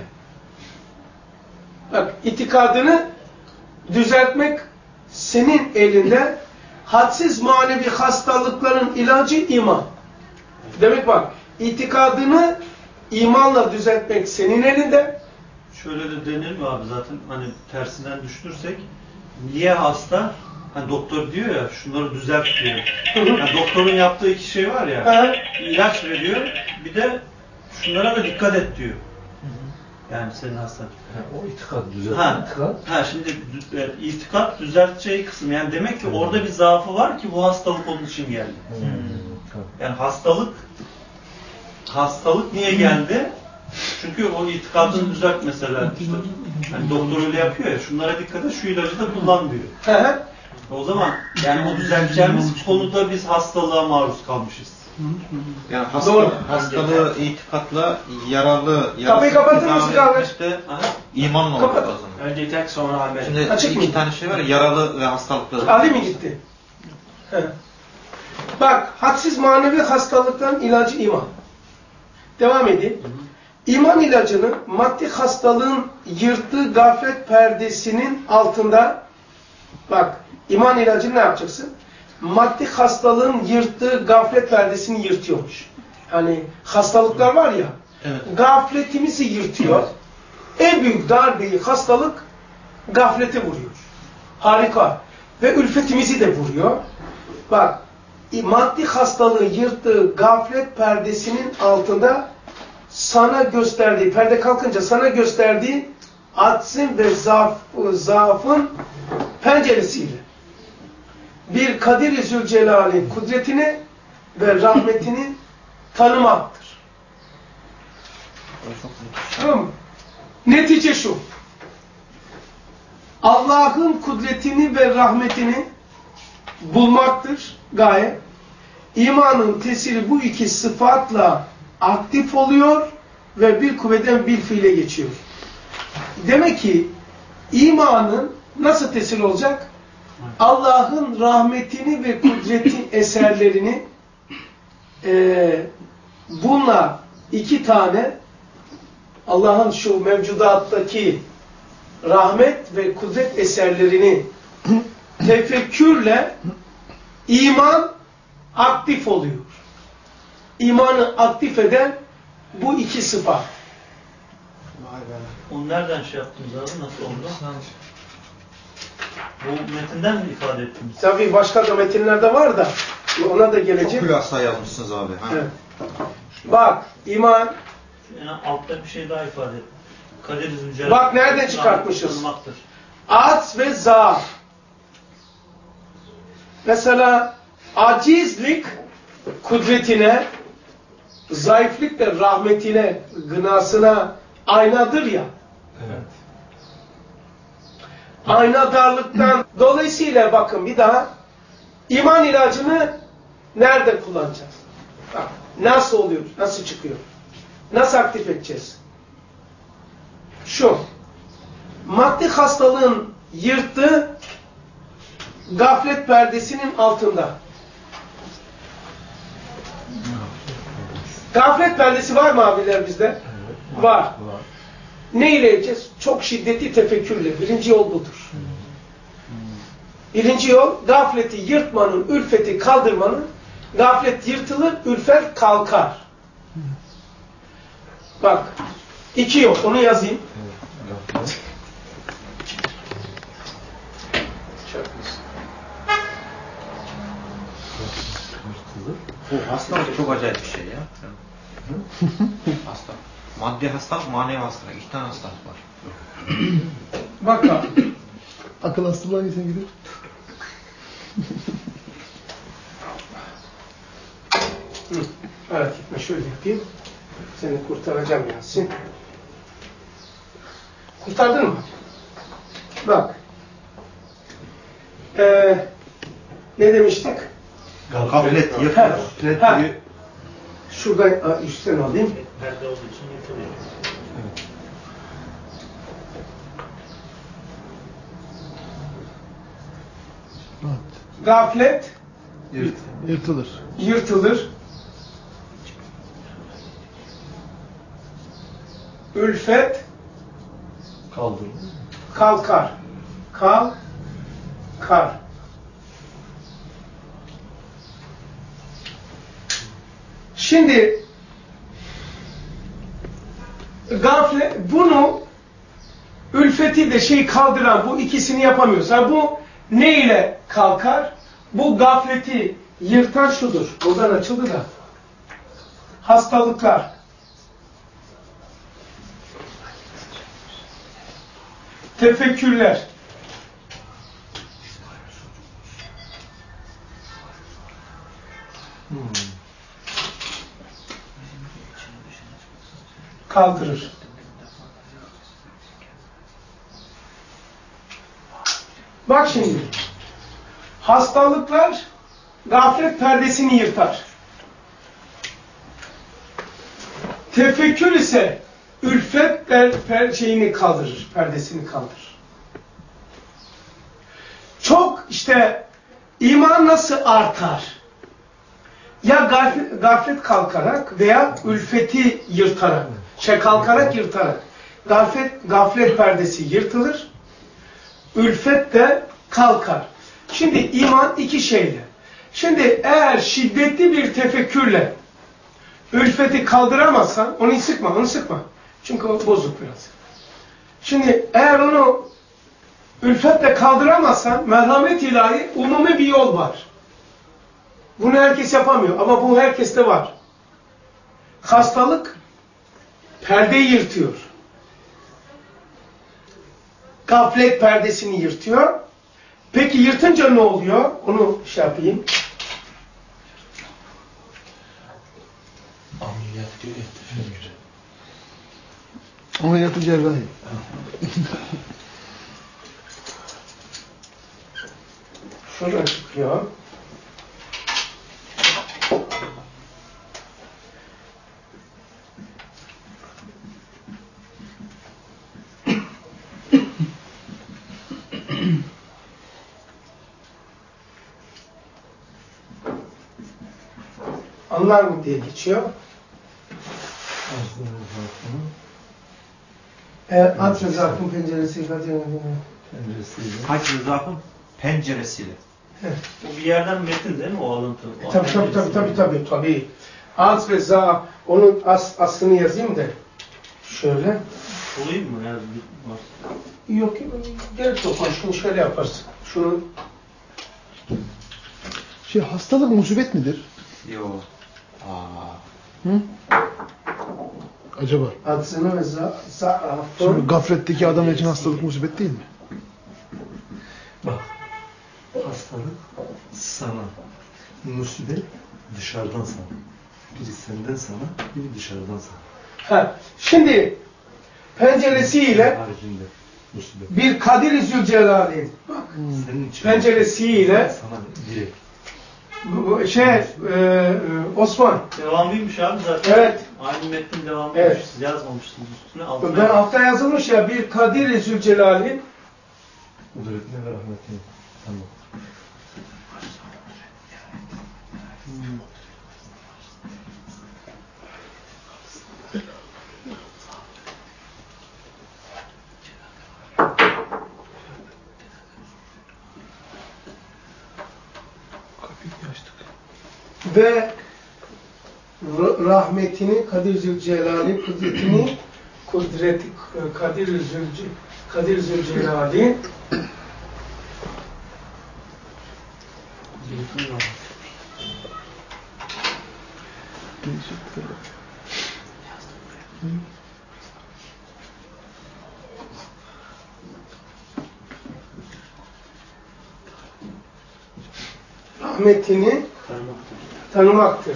[SPEAKER 1] Bak, itikadını düzeltmek senin elinde. Hadsiz manevi hastalıkların ilacı iman. Demek bak, itikadını imanla düzeltmek senin elinde.
[SPEAKER 2] Şöyle de denir mi abi, zaten hani tersinden düşünürsek, niye hasta? Hani doktor diyor ya, şunları düzelt diyor. Yani doktorun yaptığı iki şey var ya, ilaç veriyor, bir de şunlara da dikkat et diyor. Yani senin hastan.
[SPEAKER 8] O itikat düzeltme.
[SPEAKER 2] Ha, ha şimdi e, itikat düzelteceği kısım. Yani demek ki orada bir zaafı var ki bu hastalık onun için geldi. Hmm. Yani hastalık hastalık niye geldi? Çünkü o itikadını düzelt mesela. İşte, hani doktor öyle yapıyor ya, şunlara dikkat et, şu ilacı da kullan diyor. O zaman yani o düzelteceğimiz konuda biz hastalığa maruz kalmışız.
[SPEAKER 7] Yani hasta, hastalığı itikatla yaralı,
[SPEAKER 1] kapıyı kapatır mısın kahve?
[SPEAKER 7] İşte imanla olur o zaman.
[SPEAKER 10] Önce tek sonra amel.
[SPEAKER 7] Şimdi
[SPEAKER 1] Açık
[SPEAKER 7] iki
[SPEAKER 1] mı?
[SPEAKER 7] tane şey var ya, yaralı ve hastalıklı.
[SPEAKER 1] Ali mi gitti? He. Bak, hadsiz manevi hastalıkların ilacı iman. Devam edeyim. İman ilacını maddi hastalığın yırttığı gaflet perdesinin altında, bak, iman ilacını ne yapacaksın? Maddi hastalığın yırttığı gaflet perdesini yırtıyormuş. Hani hastalıklar var ya, evet. Gafletimizi yırtıyor. Evet. En büyük darbeyi hastalık gaflete vuruyor. Harika. Ve ülfetimizi de vuruyor. Bak, maddi hastalığın yırttığı gaflet perdesinin altında sana gösterdiği, perde kalkınca sana gösterdiği aczin ve zaaf, zaafın penceresiyle bir Kadir-i Zülcelal'in kudretini ve rahmetini tanımaktır. Tamam. Netice şu. Allah'ın kudretini ve rahmetini bulmaktır gaye. İmanın tesiri bu iki sıfatla aktif oluyor ve bir kuvveden bir fiile geçiyor. Demek ki imanın nasıl tesir olacak? Allah'ın rahmetini ve kudreti eserlerini e, bununla iki tane Allah'ın şu mevcudattaki rahmet ve kudret eserlerini tefekkürle iman aktif oluyor. İmanı aktif eden bu iki sıfat.
[SPEAKER 2] Onu nereden şey yaptınız abi? Nasıl oldu? Bu metinden mi ifade ettiniz?
[SPEAKER 1] Tabii başka da metinlerde var da ona da geleceğim.
[SPEAKER 7] Çok hülasa yazmışsınız abi. Ha?
[SPEAKER 1] Evet. Bak, iman.
[SPEAKER 2] Yani altta bir şey daha ifade et. Kadir-i Zülcelal.
[SPEAKER 1] Bak nereden çıkartmışız? Az ve zaaf. Mesela acizlik kudretine, zayıflık da rahmetine, gınasına aynadır ya.
[SPEAKER 8] Evet.
[SPEAKER 1] Ayna darlıktan. Dolayısıyla bakın bir daha iman ilacını nerede kullanacağız? Bak, nasıl oluyor? Nasıl çıkıyor? Nasıl aktif edeceğiz? Şu. Maddi hastalığın yırttığı gaflet perdesinin altında. Gaflet perdesi var mı abiler bizde? Var. Ne ile edeceğiz? Çok şiddetli tefekkürle. Birinci yol budur. Birinci yol gafleti yırtmanın, ülfeti kaldırmanın. Gaflet yırtılır, ülfet kalkar. Bak, iki yol. Onu yazayım.
[SPEAKER 7] Bu hastalık çok acayip bir şey ya. Hastalık. Maddi hastalık, manevi hastalık. İki tane hastalık var.
[SPEAKER 1] Bak abi.
[SPEAKER 5] Akıl hastalığı hangisine gidiyor?
[SPEAKER 1] Evet, gitme şöyle yapayım. Seni kurtaracağım Yasin. Kurtardın mı? Bak. Ee, ne demiştik?
[SPEAKER 7] Gaflet, yırtılır.
[SPEAKER 1] Ha. Şuradan üstten alayım.
[SPEAKER 10] Perde olduğu için yırtılıyor.
[SPEAKER 1] Gaflet
[SPEAKER 5] Yırt. Yırtılır.
[SPEAKER 1] yırtılır. Ülfet
[SPEAKER 8] Kaldırılır.
[SPEAKER 1] kalkar. Kalkar. Şimdi gaflet, bunu ülfeti de şey kaldıran, bu ikisini yapamıyorsa bu ne ile kalkar? Bu gafleti yırtan şudur. Buradan açıldı da. Hastalıklar. Tefekkürler.
[SPEAKER 8] Hmm.
[SPEAKER 1] Kaldırır. Bak şimdi. Hastalıklar gaflet perdesini yırtar. Tefekkür ise ülfet per, per şeyini kaldırır, perdesini kaldırır. Çok işte iman nasıl artar? Ya gaflet, gaflet kalkarak veya ülfeti yırtarak, şey kalkarak yırtarak. Gaflet, gaflet perdesi yırtılır, ülfet de kalkar. Şimdi iman iki şeyle. Şimdi eğer şiddetli bir tefekkürle ülfeti kaldıramazsan, onu sıkma, onu sıkma. Çünkü o bozuk biraz. Şimdi eğer onu ülfetle kaldıramazsan, merhamet ilahi umumi bir yol var. Bunu herkes yapamıyor ama bu herkeste var. Hastalık perdeyi yırtıyor. Gaflet perdesini yırtıyor. Peki yırtınca ne oluyor? Onu şey yapayım.
[SPEAKER 3] Ameliyat diyor ya, tefekkür.
[SPEAKER 5] Ameliyatı cerrahi.
[SPEAKER 1] Şuradan çıkıyor. Anlar mı diye geçiyor. Evet, aç rızakın penceresi
[SPEAKER 8] Penceresiyle.
[SPEAKER 10] Hac rızakın penceresiyle.
[SPEAKER 1] Evet.
[SPEAKER 2] Bu bir yerden metin değil mi o alıntı?
[SPEAKER 1] E, tabii tabii tabii tabii tabii tabii. Az ve za, onun as, aslını yazayım da şöyle.
[SPEAKER 2] Olayım mı? Yani,
[SPEAKER 1] Yok, gerek yok. Şunu şöyle yaparsın. Şunu
[SPEAKER 5] Şey, hastalık musibet midir?
[SPEAKER 7] Yok. Aa.
[SPEAKER 5] Hı? Acaba?
[SPEAKER 1] adsını ve za, za,
[SPEAKER 5] Şimdi gafletteki adam için hastalık musibet değil mi?
[SPEAKER 8] Bak. Hastalık sana. Musibet dışarıdan sana. Biri senden sana, biri dışarıdan sana.
[SPEAKER 1] Ha, şimdi penceresiyle
[SPEAKER 8] Haricinde musibet.
[SPEAKER 1] bir Kadir-i Zülcelal'in
[SPEAKER 8] Senin için.
[SPEAKER 1] penceresiyle
[SPEAKER 8] Sana direkt.
[SPEAKER 1] bu- bu şey e, e, Osman.
[SPEAKER 2] devamlıymış abi zaten.
[SPEAKER 1] Evet.
[SPEAKER 2] Aynı metnin devamıymış.
[SPEAKER 1] Evet.
[SPEAKER 2] Siz yazmamışsınız üstüne. Altına
[SPEAKER 1] Ben altta yazılmış ya bir Kadir-i Zülcelal'in
[SPEAKER 8] Kudretine ve rahmetine. Tamam.
[SPEAKER 1] ve r- rahmetini Kadir Zülcelal'in kudretini kudreti Kadir Zülce Kadir Zülcelal'in rahmetini tanımaktır.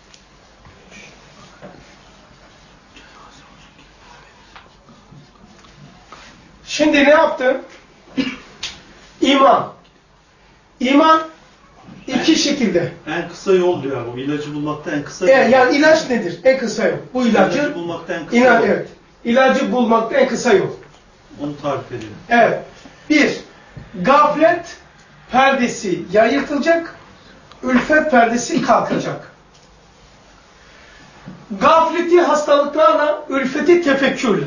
[SPEAKER 1] Şimdi ne yaptın? İman. İman iki şekilde.
[SPEAKER 2] en kısa yol diyor bu. İlacı bulmakta en kısa
[SPEAKER 1] Evet,
[SPEAKER 2] yol.
[SPEAKER 1] yani ilaç nedir? En kısa yol. Bu ilacı,
[SPEAKER 2] İlacı bulmakta en kısa
[SPEAKER 1] inan,
[SPEAKER 2] yol.
[SPEAKER 1] evet. İlacı bulmakta en kısa yol.
[SPEAKER 2] Onu tarif ediyor.
[SPEAKER 1] Evet. Bir, gaflet perdesi ya yırtılacak, ülfet perdesi kalkacak. Gafleti hastalıklarla, ülfeti tefekkürle.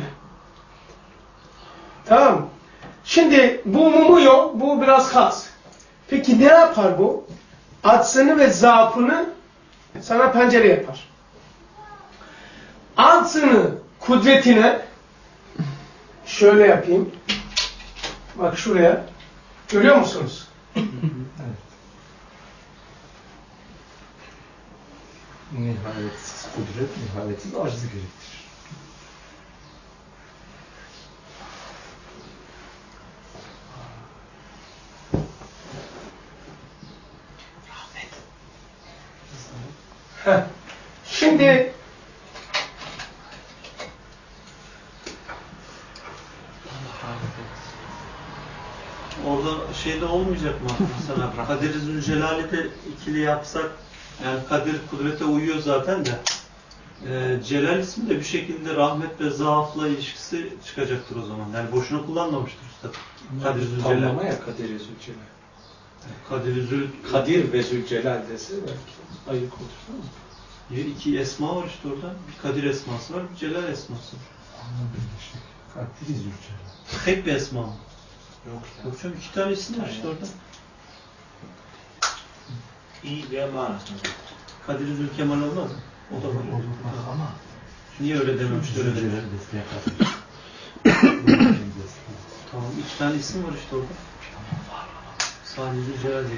[SPEAKER 1] Tamam. Şimdi bu mumuyor, bu biraz has. Peki ne yapar bu? Aczını ve zaafını sana pencere yapar. Aczını, kudretine şöyle yapayım. Bak şuraya. Görüyor musunuz?
[SPEAKER 8] Evet. Nihayetsiz kudret, nihayetsiz aciz gerektirir.
[SPEAKER 1] Heh. Şimdi
[SPEAKER 2] orada şeyde olmayacak mı mesela? Kadir-i Zülcelal'i de ikili yapsak, yani Kadir kudrete uyuyor zaten de e, Celal ismi de bir şekilde rahmet ve zaafla ilişkisi çıkacaktır o zaman. Yani boşuna kullanmamıştır Üstad. Kadir Zülcelal.
[SPEAKER 10] Tamlama ya Kadir-i Zülcelal.
[SPEAKER 2] Kadir Zül...
[SPEAKER 10] Kadir ve Zülcelal dese belki ayık olur değil mi?
[SPEAKER 2] Ya iki esma var işte orada. Bir Kadir esması var, bir Celal esması var.
[SPEAKER 8] Kadir-i Zülcelal.
[SPEAKER 2] Tek bir esma mı?
[SPEAKER 10] Yok ya.
[SPEAKER 2] Yok canım, iki tane isim var işte orada.
[SPEAKER 10] İyi ve manasında.
[SPEAKER 2] Kadir-i Zülkemal olmaz mı? O da var.
[SPEAKER 8] Ama
[SPEAKER 2] Niye öyle dememişti, öyle demiş. Tamam, iki tane isim var işte orada. Sani Zülcelal diyelim.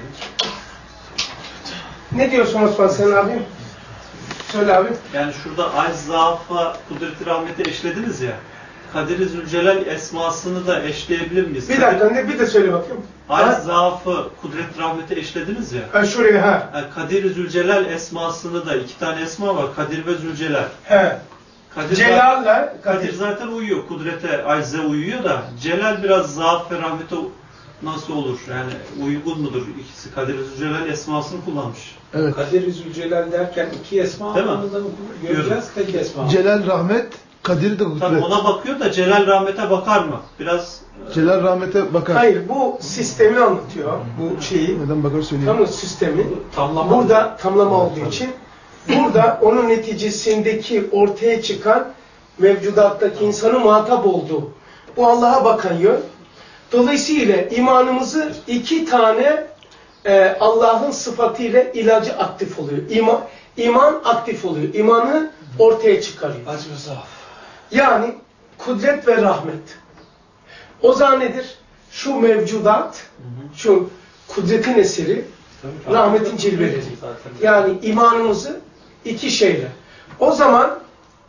[SPEAKER 1] ne diyorsun Osman sen abi? Söyle abi.
[SPEAKER 2] Yani şurada aciz, zaafa, kudret-i rahmeti eşlediniz ya. Kadir-i Zülcelal esmasını da eşleyebilir miyiz?
[SPEAKER 1] Bir dakika ne bir de söyle bakayım.
[SPEAKER 2] Aciz, zaafı, kudret-i rahmeti eşlediniz ya.
[SPEAKER 1] Ha, şuraya ha.
[SPEAKER 2] Yani Kadir-i Zülcelal esmasını da iki tane esma var. Kadir ve Zülcelal.
[SPEAKER 1] He.
[SPEAKER 2] Kadir,
[SPEAKER 1] Celal'la
[SPEAKER 2] Kadir
[SPEAKER 1] Kadir.
[SPEAKER 2] zaten uyuyor. Kudrete, acize uyuyor da Celal biraz zaaf ve rahmete nasıl olur? Yani uygun mudur ikisi? Kadir-i Zülcelal esmasını kullanmış.
[SPEAKER 5] Evet.
[SPEAKER 10] Kadir-i Zülcelal derken iki esma
[SPEAKER 2] Değil mi?
[SPEAKER 10] anlamında mı göreceğiz? Tek esma.
[SPEAKER 5] Celal rahmet, Kadir de kudret.
[SPEAKER 2] Tabii ona bakıyor da Celal rahmete bakar mı? Biraz
[SPEAKER 5] Celal rahmete bakar.
[SPEAKER 1] Hayır bu sistemi anlatıyor. Bu şeyi.
[SPEAKER 5] Neden bakar söyleyeyim.
[SPEAKER 1] Tamam sistemi.
[SPEAKER 10] Tamlama.
[SPEAKER 1] Burada tamlama olduğu için burada onun neticesindeki ortaya çıkan mevcudattaki insanın muhatap olduğu bu Allah'a bakan yön. Dolayısıyla imanımızı iki tane e, Allah'ın sıfatıyla ilacı aktif oluyor. İman, iman aktif oluyor. İmanı ortaya çıkarıyor.
[SPEAKER 10] Acı ve zaaf.
[SPEAKER 1] Yani kudret ve rahmet. O zaman nedir? Şu mevcudat, şu kudretin eseri, rahmetin cilveleri. Yani imanımızı iki şeyle. O zaman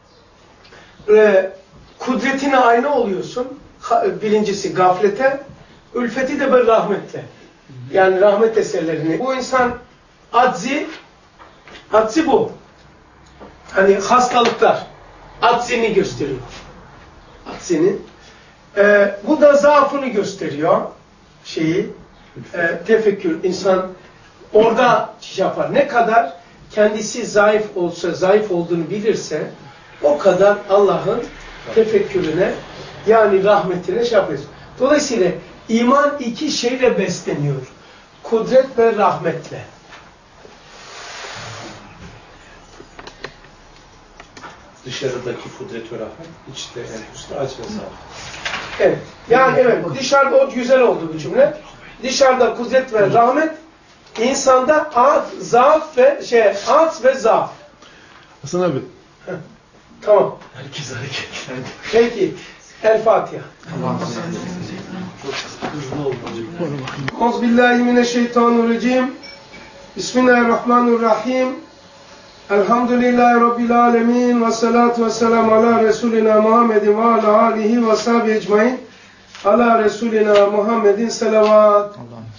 [SPEAKER 1] e, kudretine ayna oluyorsun. Birincisi gaflete, ülfeti de böyle rahmetle. Yani rahmet eserlerini. Bu insan aczi, aczi bu. Hani hastalıklar, aczini gösteriyor. Aczini. Ee, bu da zaafını gösteriyor. Şeyi, e, tefekkür. İnsan orada şey yapar. Ne kadar kendisi zayıf olsa, zayıf olduğunu bilirse o kadar Allah'ın tefekkürüne yani rahmetine şey yapıyoruz. Dolayısıyla iman iki şeyle besleniyor. Kudret ve rahmetle.
[SPEAKER 10] Dışarıdaki kudret ve rahmet, içte en üstte acı ve zaaf.
[SPEAKER 1] Evet. Yani evet. Dışarıda o güzel oldu bu cümle. Dışarıda kudret ve rahmet, insanda at, zaaf ve şey, at ve zaaf.
[SPEAKER 5] Hasan abi.
[SPEAKER 1] Heh. Tamam.
[SPEAKER 10] Herkes hareketlendi.
[SPEAKER 1] Peki. El Fatiha.
[SPEAKER 2] çok hızlı oldu.
[SPEAKER 1] Euzubillahimineşşeytanirracim. Bismillahirrahmanirrahim. Elhamdülillahi Rabbil alemin. Ve salatu ve selamu ala Resulina Muhammedin ve ala alihi ve sahibi ecmain. Ala Resulina Muhammedin selavat.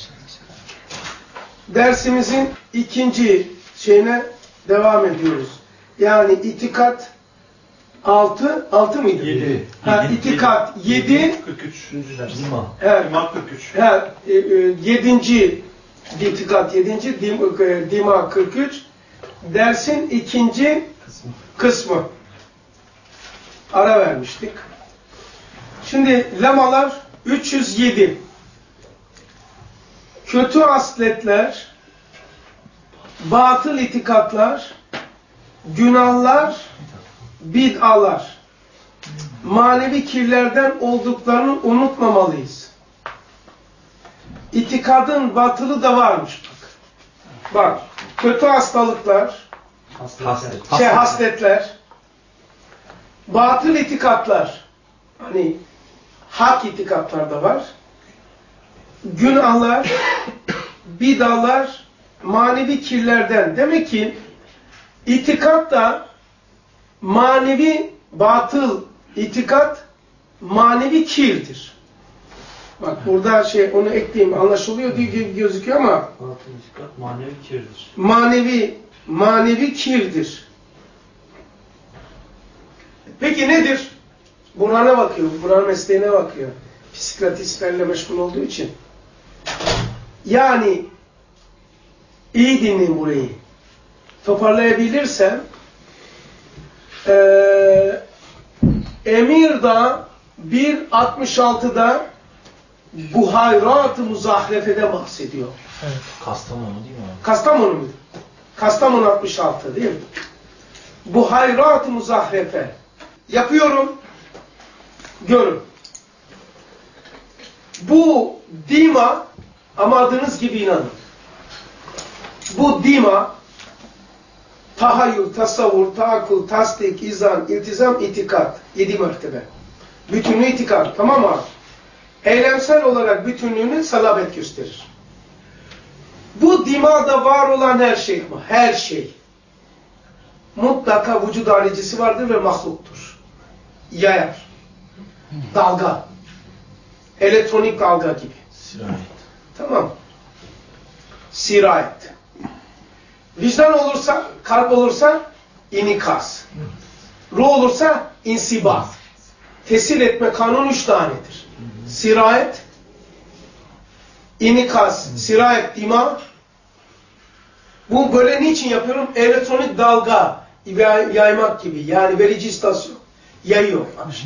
[SPEAKER 1] Dersimizin ikinci şeyine devam ediyoruz. Yani itikat altı, altı mıydı?
[SPEAKER 2] Yedi.
[SPEAKER 1] Ha, itikat yedi.
[SPEAKER 2] kırk üçüncü ders.
[SPEAKER 8] İman.
[SPEAKER 1] Evet.
[SPEAKER 2] İman kırk üç.
[SPEAKER 1] Ha, e, e, yedinci itikat yedinci, dim, e, dima kırk üç. Dersin ikinci kısmı. kısmı. Ara vermiştik. Şimdi lemalar üç yüz yedi. kötü hasletler, batıl itikatlar, günahlar, bid'alar, manevi kirlerden olduklarını unutmamalıyız. İtikadın batılı da varmış bak. Bak, kötü hastalıklar,
[SPEAKER 8] Haslet.
[SPEAKER 1] şey hasletler, batıl itikatlar, hani hak itikatlar da var. Günahlar, bid'alar, manevi kirlerden. Demek ki itikat da manevi batıl itikat manevi kirdir. Bak burada şey onu ekleyeyim anlaşılıyor diye gözüküyor ama
[SPEAKER 10] Batıl itikat manevi kirdir.
[SPEAKER 1] manevi manevi kirdir. Peki nedir? Burhan'a bakıyor. Burhan mesleğine bakıyor. Psikiyatristlerle meşgul olduğu için. Yani iyi dinleyin burayı. Toparlayabilirsem ee, Emirdağ bir altmış altıda Buhayrat-ı Muzahrefe'de bahsediyor.
[SPEAKER 9] Evet.
[SPEAKER 3] Kastamonu değil mi abi?
[SPEAKER 1] Kastamonu mu? Kastamonu altmış altı değil mi? Buhayrat-ı Muzahrefe. Yapıyorum. Görün. Bu dima ama adınız gibi inanın. Bu dima tahayyül, tasavvur, taakkul, tasdik, izan, iltizam, itikat. Yedi mertebe. Bütünlüğü itikat. Tamam mı? Eylemsel olarak bütünlüğünü salabet gösterir. Bu dimada var olan her şey ama her şey mutlaka vücud halicisi vardır ve mahluktur. Yayar. Dalga. Elektronik dalga gibi.
[SPEAKER 3] Sirayet.
[SPEAKER 1] Tamam. Sirayet. Vicdan olursa, kalp olursa inikas. Ruh olursa insibat. Tesir etme kanun üç tanedir. Sirayet, inikas, sirayet, dima. Bu böyle niçin yapıyorum? Elektronik dalga yaymak gibi. Yani verici istasyon. Yayıyor.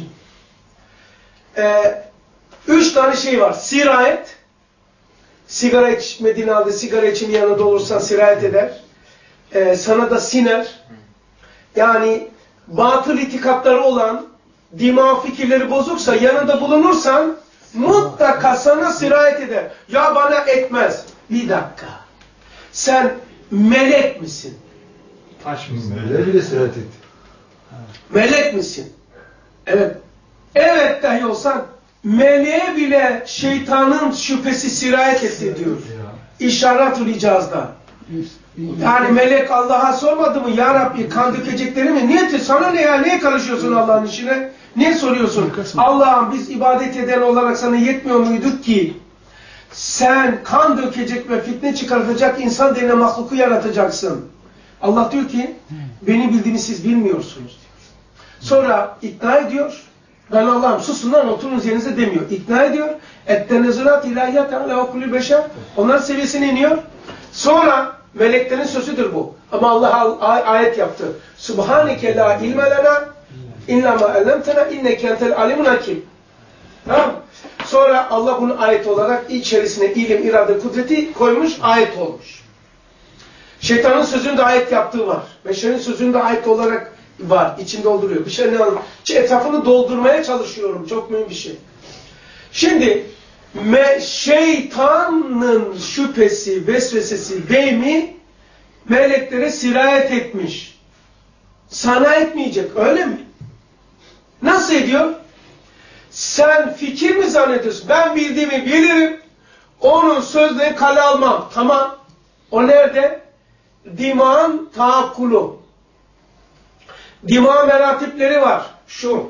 [SPEAKER 1] Ee, üç tane şey var. Sirayet, sigara içmediğin halde sigara için yanında olursan sirayet eder. Ee, sana da siner. Yani batıl itikatları olan dima fikirleri bozuksa yanında bulunursan mutlaka sana sirayet eder. Ya bana etmez. Bir dakika. Sen melek misin?
[SPEAKER 9] Taş mısın?
[SPEAKER 5] Meleğe bile sirayet etti.
[SPEAKER 1] Melek misin? Evet. Evet dahi olsan meleğe bile şeytanın şüphesi sirayet etti diyor. İşaret-ül icazda. Yani melek Allah'a sormadı mı? Ya Rabbi kan dökecekleri mi? Niye? Sana ne ya? Niye karışıyorsun Allah'ın işine? Niye soruyorsun? Allah'ım biz ibadet eden olarak sana yetmiyor muyduk ki? Sen kan dökecek ve fitne çıkartacak insan denen mahluku yaratacaksın. Allah diyor ki beni bildiğini siz bilmiyorsunuz diyor. Sonra ikna ediyor. Ben Allah'ım susun lan oturunuz yerinize demiyor. İkna ediyor. Ettenezulat ilahiyat ala okulü beşer. Onların seviyesine iniyor. Sonra meleklerin sözüdür bu. Ama Allah ayet yaptı. Subhaneke la ilme lena illa ma allamtena inneke entel alimun hakim. Tamam. Sonra Allah bunu ayet olarak içerisine ilim, irade, kudreti koymuş, ayet olmuş. Şeytanın sözünde ayet yaptığı var. Beşerin sözünde ayet olarak var. İçinde dolduruyor. Bir şey ne anlam? Etrafını doldurmaya çalışıyorum. Çok mühim bir şey. Şimdi me şeytanın şüphesi, vesvesesi, vehmi meleklere sirayet etmiş. Sana etmeyecek. Öyle mi? Nasıl ediyor? Sen fikir mi zannediyorsun? Ben bildiğimi bilirim. Onun sözlerini kale almam. Tamam. O nerede? Dimağın taakkulu. Dimağ meratipleri var. Şu.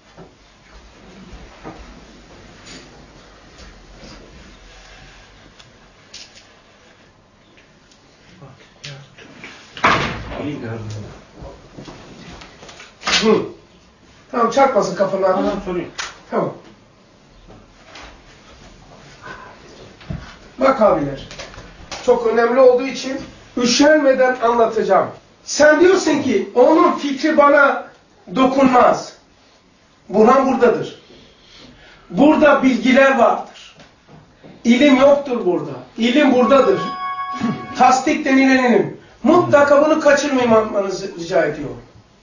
[SPEAKER 1] Hı. Tamam çarpmasın kafana.
[SPEAKER 10] Tamam sorayım.
[SPEAKER 1] Tamam. Bak abiler. Çok önemli olduğu için üşenmeden anlatacağım. Sen diyorsun ki onun fikri bana dokunmaz. Burhan buradadır. Burada bilgiler vardır. İlim yoktur burada. İlim buradadır. Tasdik denilen ilim. Mutlaka bunu kaçırmamanızı rica ediyorum.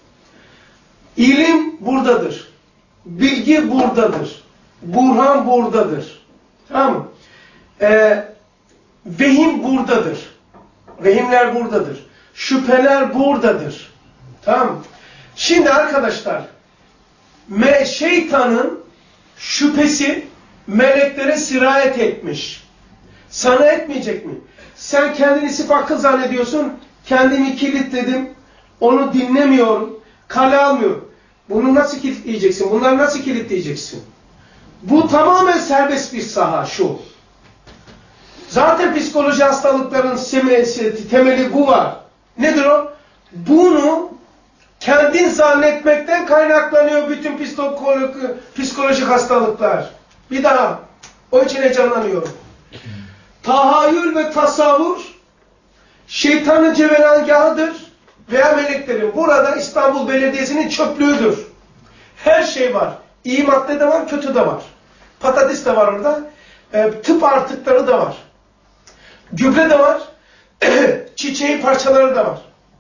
[SPEAKER 1] İlim buradadır. Bilgi buradadır. Burhan buradadır. Tamam mı? Ee, vehim buradadır. Vehimler buradadır. Şüpheler buradadır. Tamam mı? Şimdi arkadaşlar, me şeytanın şüphesi meleklere sirayet etmiş. Sana etmeyecek mi? Sen kendini sif akıl zannediyorsun. Kendimi kilitledim. Onu dinlemiyorum. Kale almıyorum. Bunu nasıl kilitleyeceksin? Bunları nasıl kilitleyeceksin? Bu tamamen serbest bir saha şu. Zaten psikoloji hastalıkların temeli bu var. Nedir o? Bunu kendin zannetmekten kaynaklanıyor bütün psikolojik hastalıklar. Bir daha. O için heyecanlanıyorum. Tahayyül ve tasavvur şeytanın cevelangahıdır veya meleklerin. Burada İstanbul Belediyesi'nin çöplüğüdür. Her şey var. İyi madde de var, kötü de var. Patates de var orada. E, tıp artıkları da var. Gübre de var. Çiçeğin parçaları da var.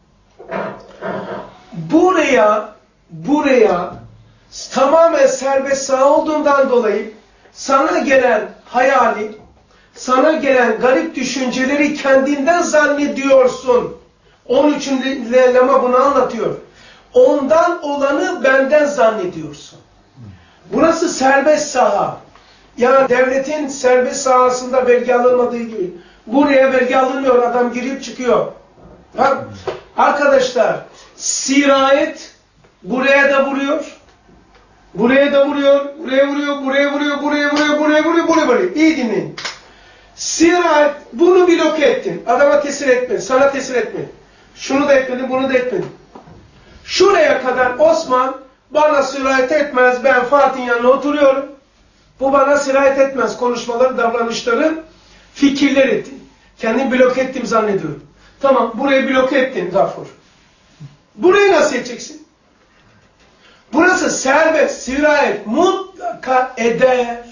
[SPEAKER 1] Buraya, buraya tamamen serbest saha olduğundan dolayı sana gelen hayali, sana gelen garip düşünceleri kendinden zannediyorsun. Onun için Lema bunu anlatıyor. Ondan olanı benden zannediyorsun. Burası serbest saha. Yani devletin serbest sahasında vergi alınmadığı gibi. Buraya vergi alınmıyor. Adam girip çıkıyor. Bak arkadaşlar, sirayet buraya da vuruyor. Buraya da vuruyor. Buraya vuruyor. Buraya vuruyor. Buraya vuruyor. Buraya vuruyor. Buraya vuruyor. İyi dinleyin. Sirayet bunu bloke ettin. Adama tesir etmedin. Sana tesir etmedin. Şunu da etmedin. Bunu da etmedin. Şuraya kadar Osman bana sirayet etmez. Ben Fatih'in yanına oturuyorum. Bu bana sirayet etmez. Konuşmaları, davranışları, fikirleri. Kendimi bloke ettim zannediyorum. Tamam. Burayı bloke ettin Gafur. Burayı nasıl edeceksin? Burası serbest, sirayet mutlaka eder.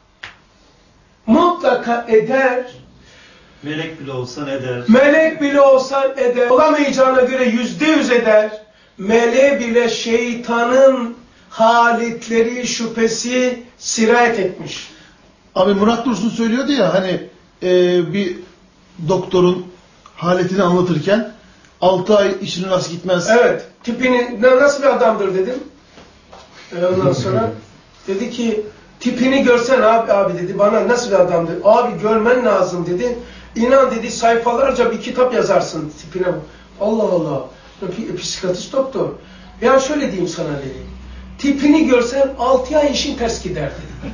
[SPEAKER 1] Mutlaka eder.
[SPEAKER 2] Melek bile olsan eder.
[SPEAKER 1] Melek bile olsan eder. Olamayacağına göre yüzde yüz eder. Meleğe bile şeytanın halitleri, şüphesi sirayet etmiş.
[SPEAKER 5] Abi Murat Dursun söylüyordu ya hani e, bir doktorun haletini anlatırken altı ay işinin rast gitmez.
[SPEAKER 1] Evet. Tipini nasıl bir adamdır dedim. E ondan sonra dedi ki tipini görsen abi abi dedi bana nasıl bir adamdır. Abi görmen lazım dedi. İnan dedi sayfalarca bir kitap yazarsın tipine. Allah Allah. Psikiyatrist doktor. Ya şöyle diyeyim sana dedi. Tipini görsen altı ay işin ters gider dedi.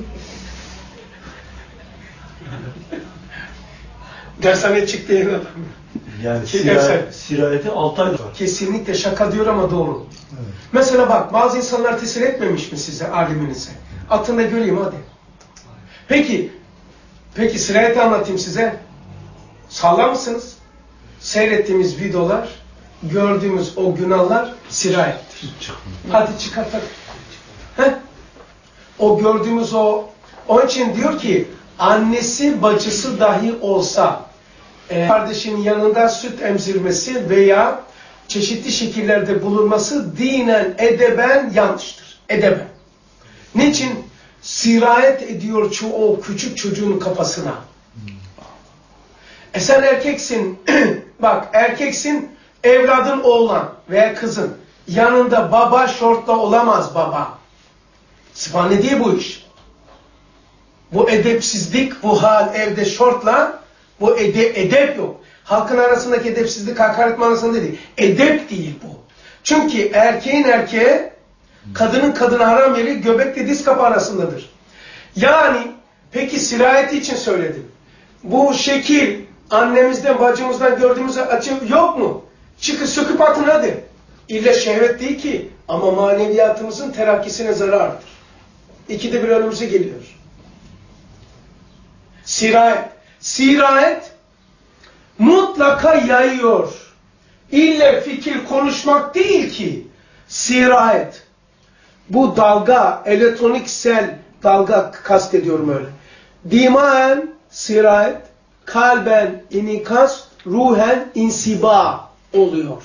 [SPEAKER 1] Dershane çıktı yeni adam.
[SPEAKER 8] Yani sirayet, sirayeti altı ay var.
[SPEAKER 1] Kesinlikle şaka diyor ama doğru. Evet. Mesela bak bazı insanlar tesir etmemiş mi size, aliminize? Atın da göreyim hadi. Peki, peki sirayeti anlatayım size. Sağlar mısınız? Seyrettiğimiz videolar, gördüğümüz o günahlar sirayettir. Hadi çıkartalım. Heh. O gördüğümüz o, onun için diyor ki annesi bacısı dahi olsa e, kardeşinin yanında süt emzirmesi veya çeşitli şekillerde bulunması dinen edeben yanlıştır. Edeben. Niçin? Sirayet ediyor şu o küçük çocuğun kafasına. E sen erkeksin, bak erkeksin, evladın oğlan veya kızın yanında baba şortla olamaz baba. Sıfane diye bu iş. Bu edepsizlik, bu hal evde şortla, bu ede, edep yok. Halkın arasındaki edepsizlik hakaret manasında değil. Edep değil bu. Çünkü erkeğin erkeğe, kadının kadına haram yeri göbekle diz kapı arasındadır. Yani, peki sirayeti için söyledim. Bu şekil, annemizden, bacımızdan gördüğümüz açı yok mu? Çıkıp söküp atın hadi. İlle şehvet değil ki ama maneviyatımızın terakkisine zarardır. İkide bir önümüze geliyor. Sirayet. Sirayet mutlaka yayıyor. İlle fikir konuşmak değil ki. Sirayet. Bu dalga, elektroniksel dalga kastediyorum öyle. dimaen sirayet, kalben inikas, ruhen insiba oluyor.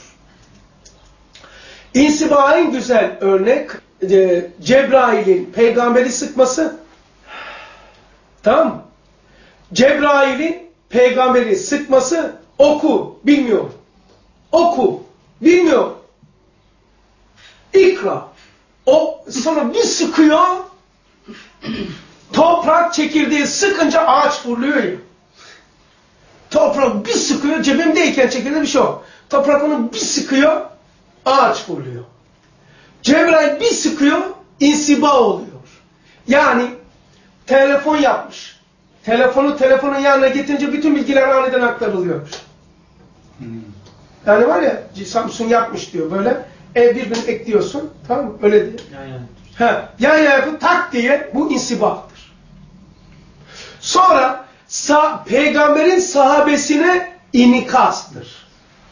[SPEAKER 1] İnsiba en güzel örnek e, Cebrail'in peygamberi sıkması. Tamam mı? Cebrail'in peygamberi sıkması, oku, bilmiyor. Oku, bilmiyor. İkra. O sonra bir sıkıyor, toprak çekirdeği sıkınca ağaç fırlıyor ya. Toprak bir sıkıyor, cebimdeyken çekirdeği bir şey yok. Toprak onu bir sıkıyor, ağaç fırlıyor. Cebrail bir sıkıyor, insiba oluyor. Yani telefon yapmış. Telefonu telefonun yanına getirince bütün bilgiler aniden aktarılıyormuş. Yani var ya, Samsung yapmış diyor böyle. E birbirini ekliyorsun. Tamam mı? Öyle diyor.
[SPEAKER 10] Yan yana.
[SPEAKER 1] He, yan yana yapıp tak diye bu insibahtır. Sonra sah peygamberin sahabesine inikastır.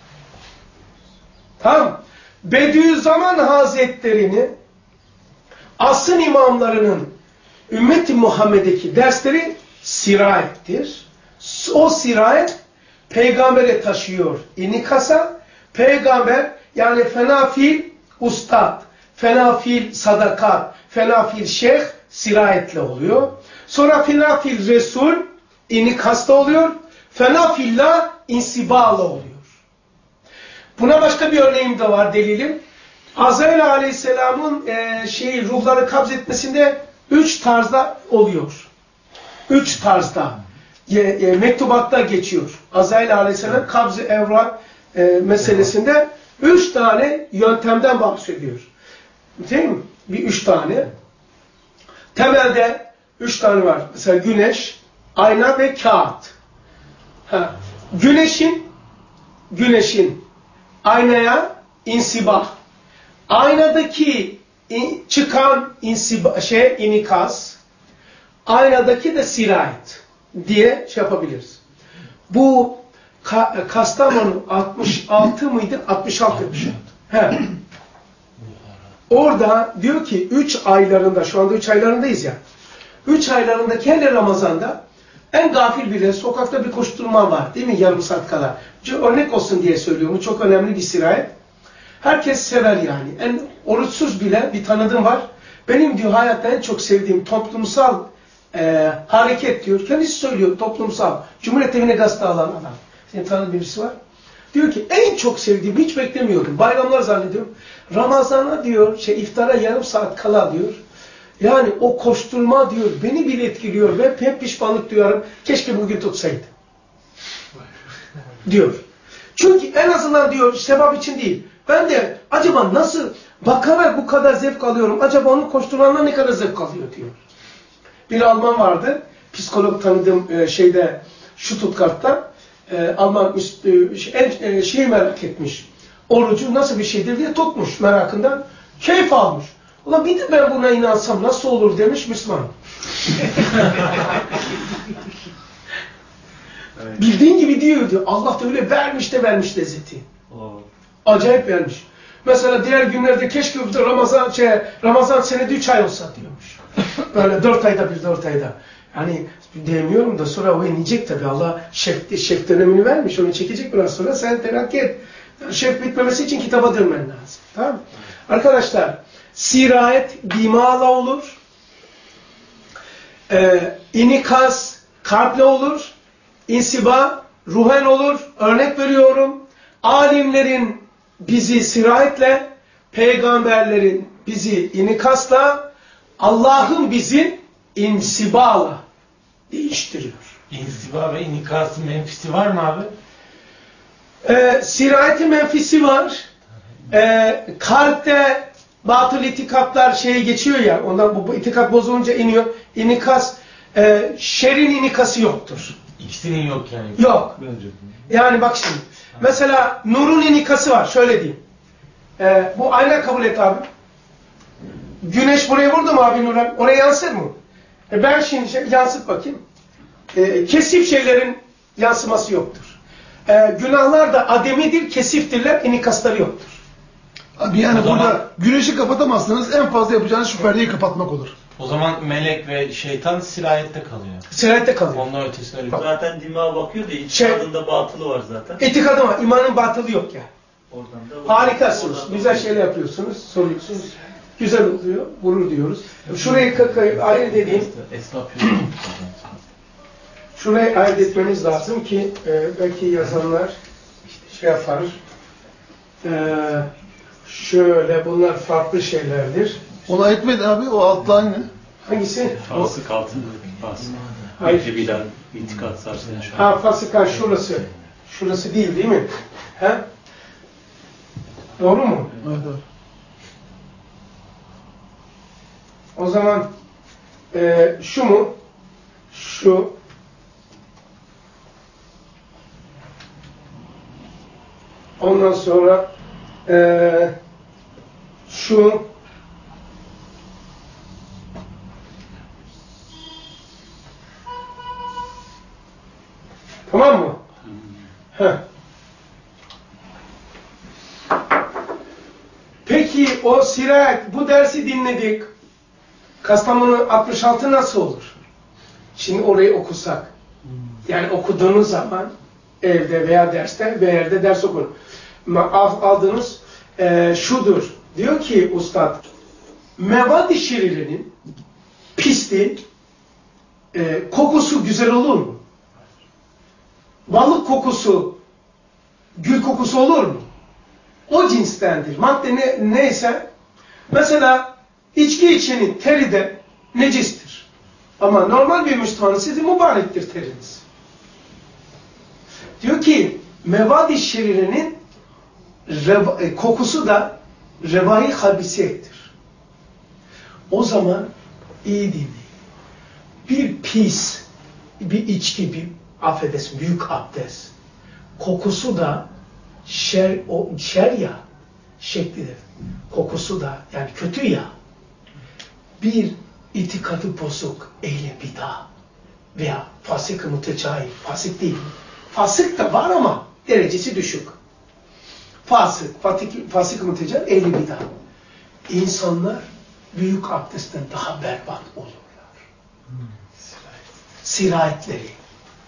[SPEAKER 1] Tamam. Bediüzzaman Hazretleri'ni asrın imamlarının Ümmet-i Muhammed'deki dersleri sirayettir. O sirayet peygambere taşıyor inikasa. Peygamber yani fenafil ustad, fenafil sadakat, fenafil şeyh sirayetle oluyor. Sonra fenafil resul inikasta oluyor. Fenafillah insibala oluyor. Buna başka bir örneğim de var, delilim. Azrail Aleyhisselam'ın e, şeyi ruhları kabzetmesinde üç tarzda oluyor. Üç tarzda. E, e, mektubatta geçiyor. Azrail Aleyhisselam kabz-ı evrak e, meselesinde üç tane yöntemden bahsediyor. Değil mi? Bir üç tane. Temelde üç tane var. Mesela güneş, ayna ve kağıt. Ha. Güneşin güneşin aynaya insibah. Aynadaki in, çıkan insiba, şey inikas, aynadaki de sirayet diye şey yapabiliriz. Bu Ka, Kastamonu altmış altı mıydı? altmış altı. He. Orada diyor ki üç aylarında, şu anda üç aylarındayız ya. üç aylarındaki hele Ramazan'da en gafil biri, sokakta bir koşturma var değil mi? Yarım saat kala. Örnek olsun diye söylüyorum. Bu çok önemli bir sirayet. Herkes sever yani. En oruçsuz bile bir tanıdığım var. Benim diyor hayatta en çok sevdiğim toplumsal e, hareket diyor. Kendisi söylüyor toplumsal. Cumhuriyet Evi'ne gazete alan adam. Senin tanıdığın birisi var. Diyor ki en çok sevdiğim, hiç beklemiyordum. Bayramlar zannediyorum. Ramazan'a diyor, şey iftara yarım saat kala diyor. Yani o koşturma diyor, beni bile etkiliyor ve hep pişmanlık duyarım. Keşke bugün tutsaydı. Diyor. Çünkü en azından diyor, sebep için değil. Ben de acaba nasıl bakarak bu kadar zevk alıyorum, acaba onun koşturmandan ne kadar zevk alıyor diyor. Bir Alman vardı, psikolog tanıdığım e, şeyde, Stuttgart'ta, e, Alman e, en, şeyi merak etmiş. Orucu nasıl bir şeydir diye tutmuş merakından, keyif almış. Ulan bir de ben buna inansam nasıl olur demiş Müslüman. Evet. Bildiğin gibi diyor diyor. Allah da öyle vermiş de vermiş lezzeti. Oh. Acayip vermiş. Mesela diğer günlerde keşke Ramazan şey, Ramazan senede üç ay olsa diyormuş. Böyle dört ayda bir dört ayda. Yani diyemiyorum da sonra o inecek tabii. Allah şef, şef dönemini vermiş. Onu çekecek biraz sonra. Sen terakki et. Şef bitmemesi için kitaba dönmen lazım. Tamam mı? Arkadaşlar sirayet dimala olur. Ee, inikas kalple olur. İnsiba ruhen olur. Örnek veriyorum. Alimlerin bizi sirayetle, peygamberlerin bizi inikasla, Allah'ın bizi insibala değiştiriyor.
[SPEAKER 3] İnsiba ve inikasın menfisi var mı abi?
[SPEAKER 1] Ee, sirayeti menfisi var. Ee, kalpte batıl itikatlar şeye geçiyor ya, ondan bu, bu itikat bozulunca iniyor. İnikas, e, şerin inikası yoktur.
[SPEAKER 3] İkisinin yok yani.
[SPEAKER 1] Yok. Yani bak şimdi. Mesela nurun inikası var. Şöyle diyeyim. Ee, bu ayna kabul et abi. Güneş buraya vurdu mu abi Nurhan? Oraya yansır mı? E ben şimdi şey, yansıt bakayım. E, kesif şeylerin yansıması yoktur. E, günahlar da ademidir, kesiftirler, inikasları yoktur.
[SPEAKER 5] Abi yani burada güneşi kapatamazsanız en fazla yapacağınız şu perdeyi kapatmak olur.
[SPEAKER 7] O zaman melek ve şeytan sirayette kalıyor.
[SPEAKER 1] Sirayette kalıyor.
[SPEAKER 7] Onun ötesine öyle.
[SPEAKER 2] Zaten dimağa bakıyor da
[SPEAKER 1] Şey-
[SPEAKER 2] itikadında batılı var zaten.
[SPEAKER 1] İtikadı var. İmanın batılı yok ya.
[SPEAKER 2] Oradan da
[SPEAKER 1] Harikasınız.
[SPEAKER 2] oradan da-
[SPEAKER 1] Güzel şeyler yapıyorsunuz. Soruyorsunuz. Güzel oluyor. Gurur diyoruz. Şurayı kakayı ayırt edeyim. Şurayı ayırt etmemiz lazım ki e, belki yazanlar şey yapar. E, şöyle bunlar farklı şeylerdir.
[SPEAKER 5] Ona etmedi abi, o altta aynı.
[SPEAKER 1] Hangisi?
[SPEAKER 11] Fasık altında. Fasık.
[SPEAKER 1] Hayır.
[SPEAKER 11] Bir bilen itikat sarsın.
[SPEAKER 1] Ha, fasıka şurası. Şurası değil değil mi? He? Doğru mu?
[SPEAKER 5] Evet, evet.
[SPEAKER 1] O zaman e, şu mu? Şu. Ondan sonra e, şu. Tamam mı? Heh. Peki o sirayet, bu dersi dinledik. Kastamonu altmış altı nasıl olur? Şimdi orayı okusak. Yani okuduğunuz zaman evde veya derste veya yerde ders okun. Aldığınız e, şudur. Diyor ki ustad, mevad-i şerirenin pisliği e, kokusu güzel olur mu? Balık kokusu, gül kokusu olur mu? O cinstendir. Madde ne, neyse, mesela içki içenin teri de necistir. Ama normal bir Müslümanın sizin mübarektir teriniz. Diyor ki, mevad-i şerirenin reva, kokusu da revai habisiyettir. O zaman iyi dinleyin. Bir pis, bir içki, bir affedersin, büyük abdest. Kokusu da şer, o şer ya şeklidir. Kokusu da yani kötü ya. Bir itikadı bozuk, ehli bid'a veya fasık-ı mütecail, fasık değil. Fasık da var ama derecesi düşük. Fasık, fasık-ı mütecail, ehli bid'a. İnsanlar büyük abdestten daha berbat olurlar. Hmm. Sirayetleri.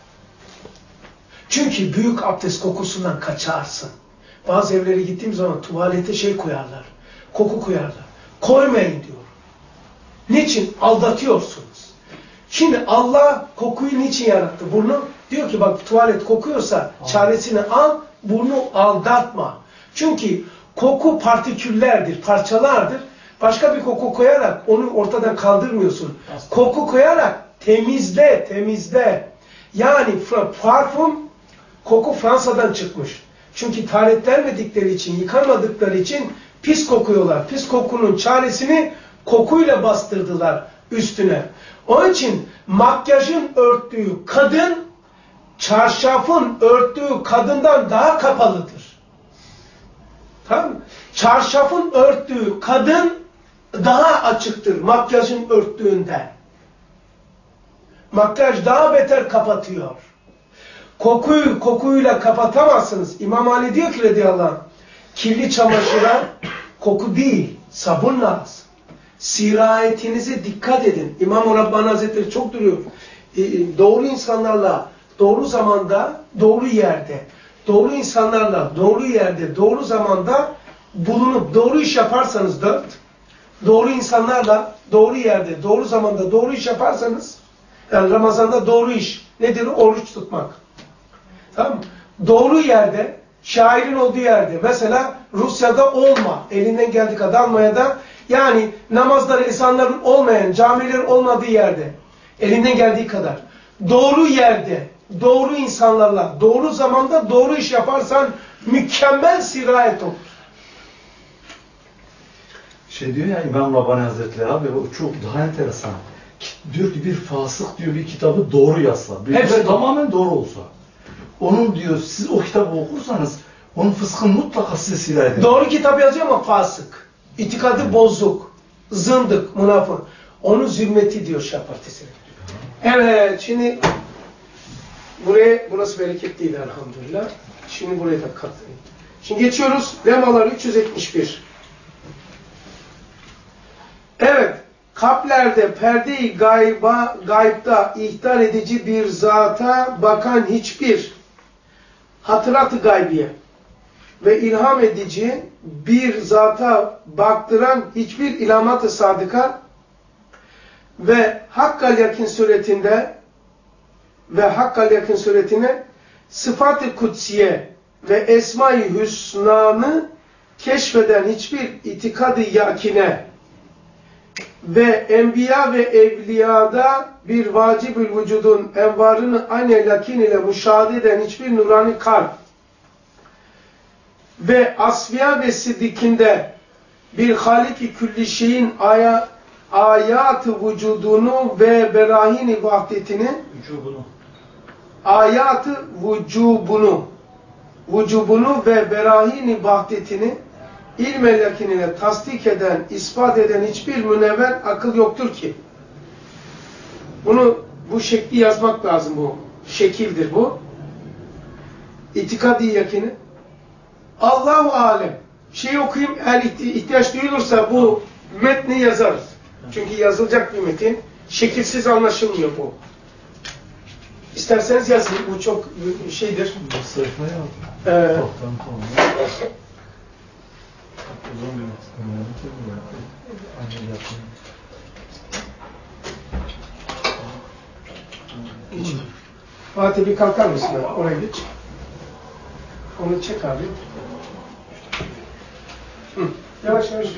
[SPEAKER 1] Çünkü büyük abdest kokusundan kaçarsın. Bazı evlere gittiğim zaman tuvalete şey koyarlar. Koku koyarlar. Koymayın diyor. Niçin? Aldatıyorsunuz. Şimdi Allah kokuyu niçin yarattı? Burnu diyor ki bak tuvalet kokuyorsa çaresini al, burnu aldatma. Çünkü koku partiküllerdir, parçalardır. Başka bir koku koyarak onu ortadan kaldırmıyorsun. Koku koyarak temizle, temizle. Yani parfüm, koku Fransa'dan çıkmış. Çünkü taharetlenmedikleri için, yıkanmadıkları için pis kokuyorlar. Pis kokunun çaresini kokuyla bastırdılar üstüne. Onun için makyajın örttüğü kadın, çarşafın örttüğü kadından daha kapalıdır. Tamam mı? Çarşafın örttüğü kadın daha açıktır makyajın örttüğünden. Makyaj daha beter kapatıyor. Kokuyu kokuyla kapatamazsınız. İmam Ali diyor ki radıyallahu anh, kirli çamaşıra koku değil, sabun lazım. Sirayetinize dikkat edin. İmam-ı Rabbani Hazretleri çok duruyor. Ee, doğru insanlarla, doğru zamanda, doğru yerde, doğru insanlarla, doğru yerde, doğru zamanda bulunup doğru iş yaparsanız dört, doğru insanlarla, doğru yerde, doğru zamanda doğru iş yaparsanız, yani Ramazan'da doğru iş nedir? Oruç tutmak. Tamam mı? Doğru yerde, şairin olduğu yerde, mesela Rusya'da olma, elinden geldiği kadar Almanya'da, yani namazları, ezanların olmayan, camilerin olmadığı yerde, elinden geldiği kadar, doğru yerde, doğru insanlarla, doğru zamanda doğru iş yaparsan mükemmel sirayet olur.
[SPEAKER 8] Şey diyor ya İmam Rabbani Hazretleri abi, o çok daha enteresan. Diyor ki bir fasık diyor bir kitabı doğru yazsa, bir
[SPEAKER 1] Hepsi
[SPEAKER 8] tamamen doğru olsa, onun diyor siz o kitabı okursanız onun fıskını mutlaka size sirayet eder.
[SPEAKER 1] Doğru kitap yazıyor ama fasık, itikadı bozuk, zındık, münafık. Onun zülmeti diyor Şah Partisi'ne. Evet, şimdi buraya, burası bereketliydi elhamdülillah. Şimdi buraya da katlayın. Şimdi geçiyoruz. Lemalar üç yüz yetmiş bir. Evet, kalplerde perde-i gayba, gaybda ihtar edici bir zata bakan hiçbir hatırat-ı gaybiye ve ilham edici bir zata baktıran hiçbir ilhamat-ı sadıka ve Hakkal Yakin suretinde ve Hakkal Yakin suretine sıfat-ı kutsiye ve Esma-i Hüsna'nı keşfeden hiçbir itikad-ı yakine ve enbiya ve evliyada bir vacib-ül vücudun envarını aynı lakin ile müşahede eden hiçbir nurani kalp ve asfiya ve siddikinde bir halik-i külli şeyin aya, ayat-ı vücudunu ve berahin-i vahdetini
[SPEAKER 10] Vücubunu.
[SPEAKER 1] ayat-ı vücubunu vücubunu ve berahin-i vahdetini ilm-i lakin ile tasdik eden, ispat eden hiçbir münevver akıl yoktur ki. Bunu bu şekli yazmak lazım, bu şekildir bu. İtikad-ı yakini. Allahu alem. Şeyi okuyayım, eğer ihtiyaç duyulursa bu metni yazarız. Çünkü yazılacak bir metin. Şekilsiz anlaşılmıyor bu. İsterseniz yazın. Bu çok şeydir.
[SPEAKER 8] Bu sayfayı aldım.
[SPEAKER 1] Ee,
[SPEAKER 8] Toptan tamam. Uzun bir metin. Aynı yapayım.
[SPEAKER 1] Geç. Fatih bir kalkar mısın? Oraya geç. Onu çek abi. Hı. Yavaş yavaş.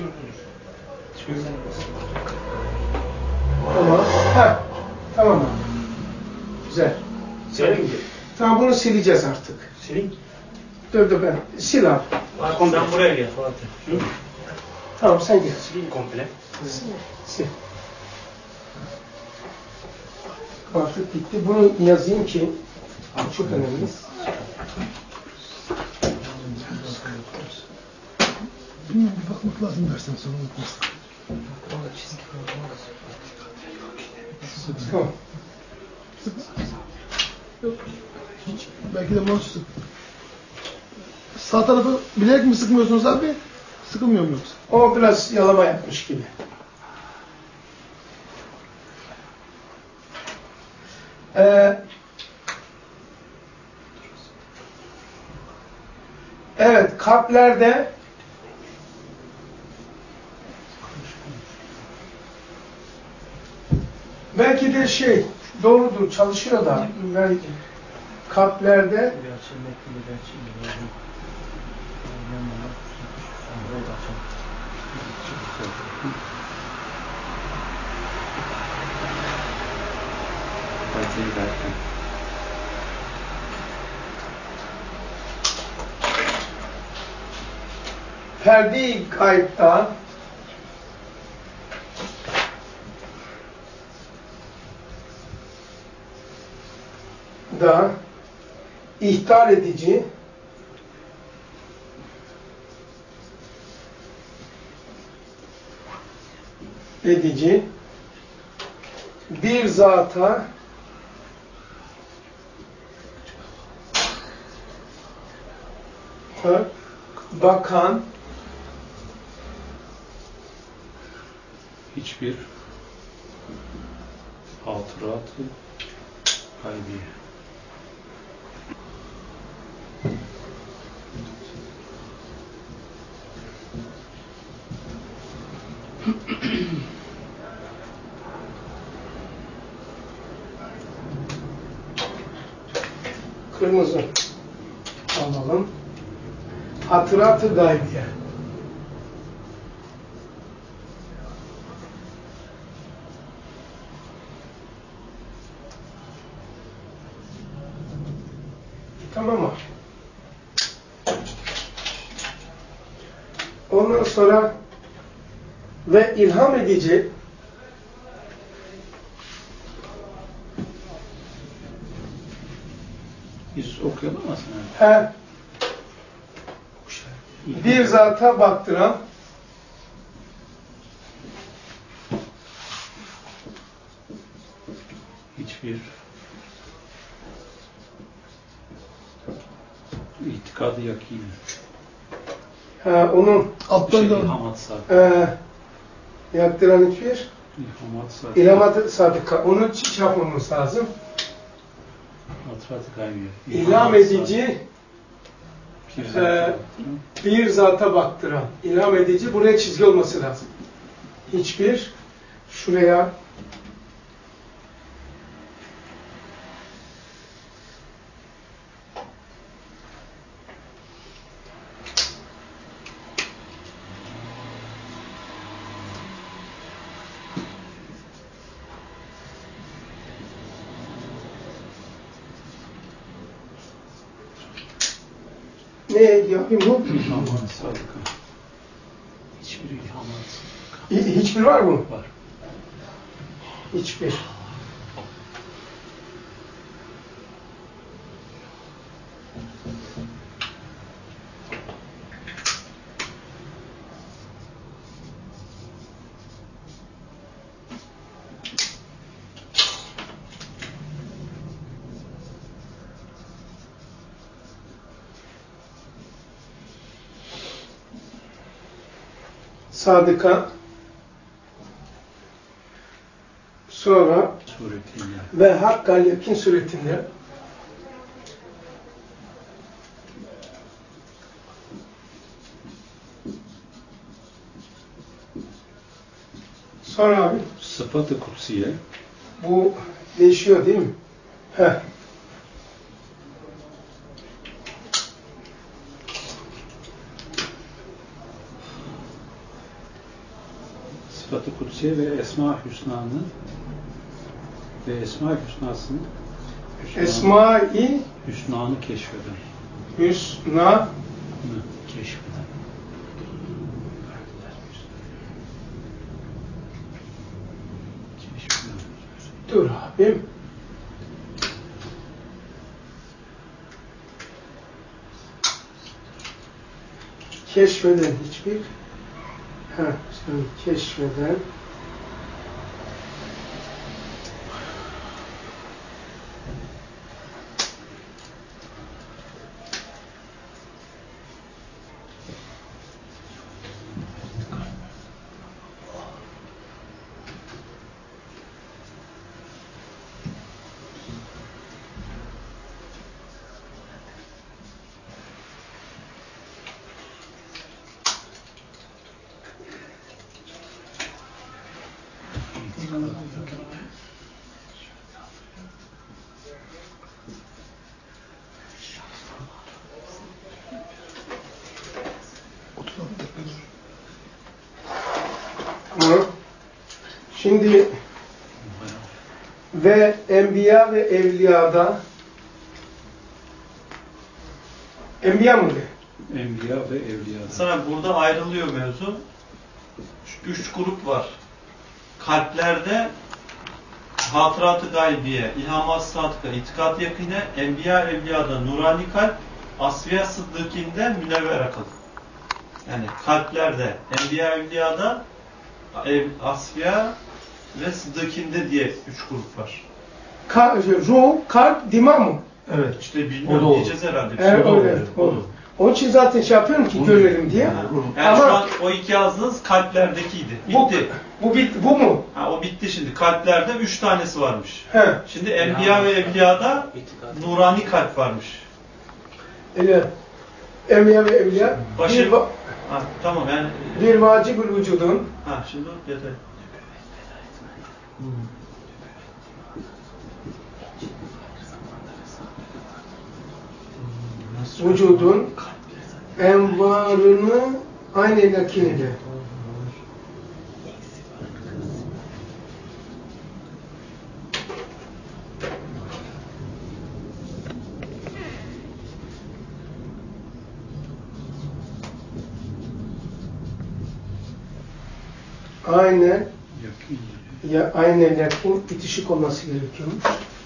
[SPEAKER 1] Tamam. Ha. Tamam. Güzel.
[SPEAKER 10] Silelim mi?
[SPEAKER 1] Tamam, bunu sileceğiz artık.
[SPEAKER 10] Sileyim.
[SPEAKER 1] Dur dur ben. Sil abi.
[SPEAKER 10] Sen buraya gel Fatih. Hı?
[SPEAKER 1] Tamam, sen gel.
[SPEAKER 10] Sileyim komple.
[SPEAKER 1] Sil. Sil. Artık bitti. Bunu yazayım ki çok önemli.
[SPEAKER 5] Bilmiyorum, bir bakmak lazım dersen sonra unutmasın.
[SPEAKER 1] Tamam.
[SPEAKER 5] Yok. Hiç. Belki de mouse sık. Sağ tarafı bilerek mi sıkmıyorsunuz abi? Sıkılmıyor mu yoksa?
[SPEAKER 1] O biraz yalama yapmış gibi. Ee, evet, kalplerde belki de şey doğrudur, çalışıyor da belki kalplerde perde-i gayb'da da ihtar edici edici bir zata bakan
[SPEAKER 11] hiçbir hatıratı gaybiye.
[SPEAKER 1] kırmızı alalım. Hatırat-ı gaybiye. Tamam mı? Ondan sonra ve ilham edici
[SPEAKER 11] Biz okuyalım mı sen?
[SPEAKER 1] he, bir zata baktıran
[SPEAKER 11] Hiçbir itikadı yakini.
[SPEAKER 1] he, onun
[SPEAKER 5] Alttan
[SPEAKER 11] Şey,
[SPEAKER 5] da
[SPEAKER 11] ilham atsa.
[SPEAKER 1] e, yaktıran hiçbir
[SPEAKER 11] İlhamat sadık.
[SPEAKER 1] İlhamat sadıka. Onu şey yapmamız lazım.
[SPEAKER 11] Hatrat-ı gaybiye.
[SPEAKER 1] İlham edici e, bir zata baktıran. İlham edici buraya çizgi olması lazım. Hiçbir şuraya ne yapayım bu?
[SPEAKER 11] İlhamat sadıka. Hiçbir ilhamat sadıka.
[SPEAKER 1] Hi- Hiçbir var mı?
[SPEAKER 11] Var.
[SPEAKER 1] Hiçbir. Sadıka, sonra
[SPEAKER 11] Suretiyle.
[SPEAKER 1] ve hakkal yakin suretinde sonra abi
[SPEAKER 11] Sıfat-ı kutsiye.
[SPEAKER 1] bu değişiyor değil mi? Heh.
[SPEAKER 11] Sıfat-ı kutsiye ve Esma-ı Hüsna'nın ve Esma-ı Hüsna'sının Hüsna-
[SPEAKER 1] Esma-i
[SPEAKER 11] Hüsna'nı keşfeden.
[SPEAKER 1] Hüsna
[SPEAKER 11] Hı, keşfeden. Keşfeden.
[SPEAKER 1] dur abim. Keşfeden hiçbir ha, sen keşfeden Tamam. Şimdi ve enbiya ve evliyada enbiya mı de?
[SPEAKER 11] Enbiya ve evliya.
[SPEAKER 2] Sana burada ayrılıyor mevzu. Üç grup var. Kalplerde hatırat-ı gaybiye, ilhamat sadıka, itikat yakine, enbiya evliyada nurani kalp, asfiya sıddıkinde münevver akıl. Yani kalplerde, enbiya evliyada ev, asfiya ve sıddıkinde diye üç grup var.
[SPEAKER 1] Ka ruh, kalp, dima mı?
[SPEAKER 2] Evet. İşte
[SPEAKER 8] O da
[SPEAKER 2] bilmiyorum
[SPEAKER 8] olur.
[SPEAKER 2] diyeceğiz herhalde.
[SPEAKER 1] Evet,
[SPEAKER 2] O da
[SPEAKER 1] evet,
[SPEAKER 2] olur.
[SPEAKER 1] olur. Onun için zaten şey yapıyorum ki görelim diye.
[SPEAKER 2] Yani
[SPEAKER 1] Ama
[SPEAKER 2] şu an o iki yazdığınız kalplerdekiydi.
[SPEAKER 1] bu,
[SPEAKER 2] Bitti.
[SPEAKER 1] bu, bit, bu mu?
[SPEAKER 2] Ha, o bitti şimdi. Kalplerde üç tanesi varmış.
[SPEAKER 1] He.
[SPEAKER 2] Şimdi enbiya ve evliyada nurani kalp varmış.
[SPEAKER 1] Öyle. Enbiya ve evliya
[SPEAKER 2] Başı-
[SPEAKER 1] bir, va-
[SPEAKER 2] Ha, tamam yani.
[SPEAKER 1] bir vacibül vücudun
[SPEAKER 2] Ha, şimdi detay.
[SPEAKER 1] vücudun envarını aynı yakin ile. Aynen ya aynen yakin bitişik olması gerekiyormuş.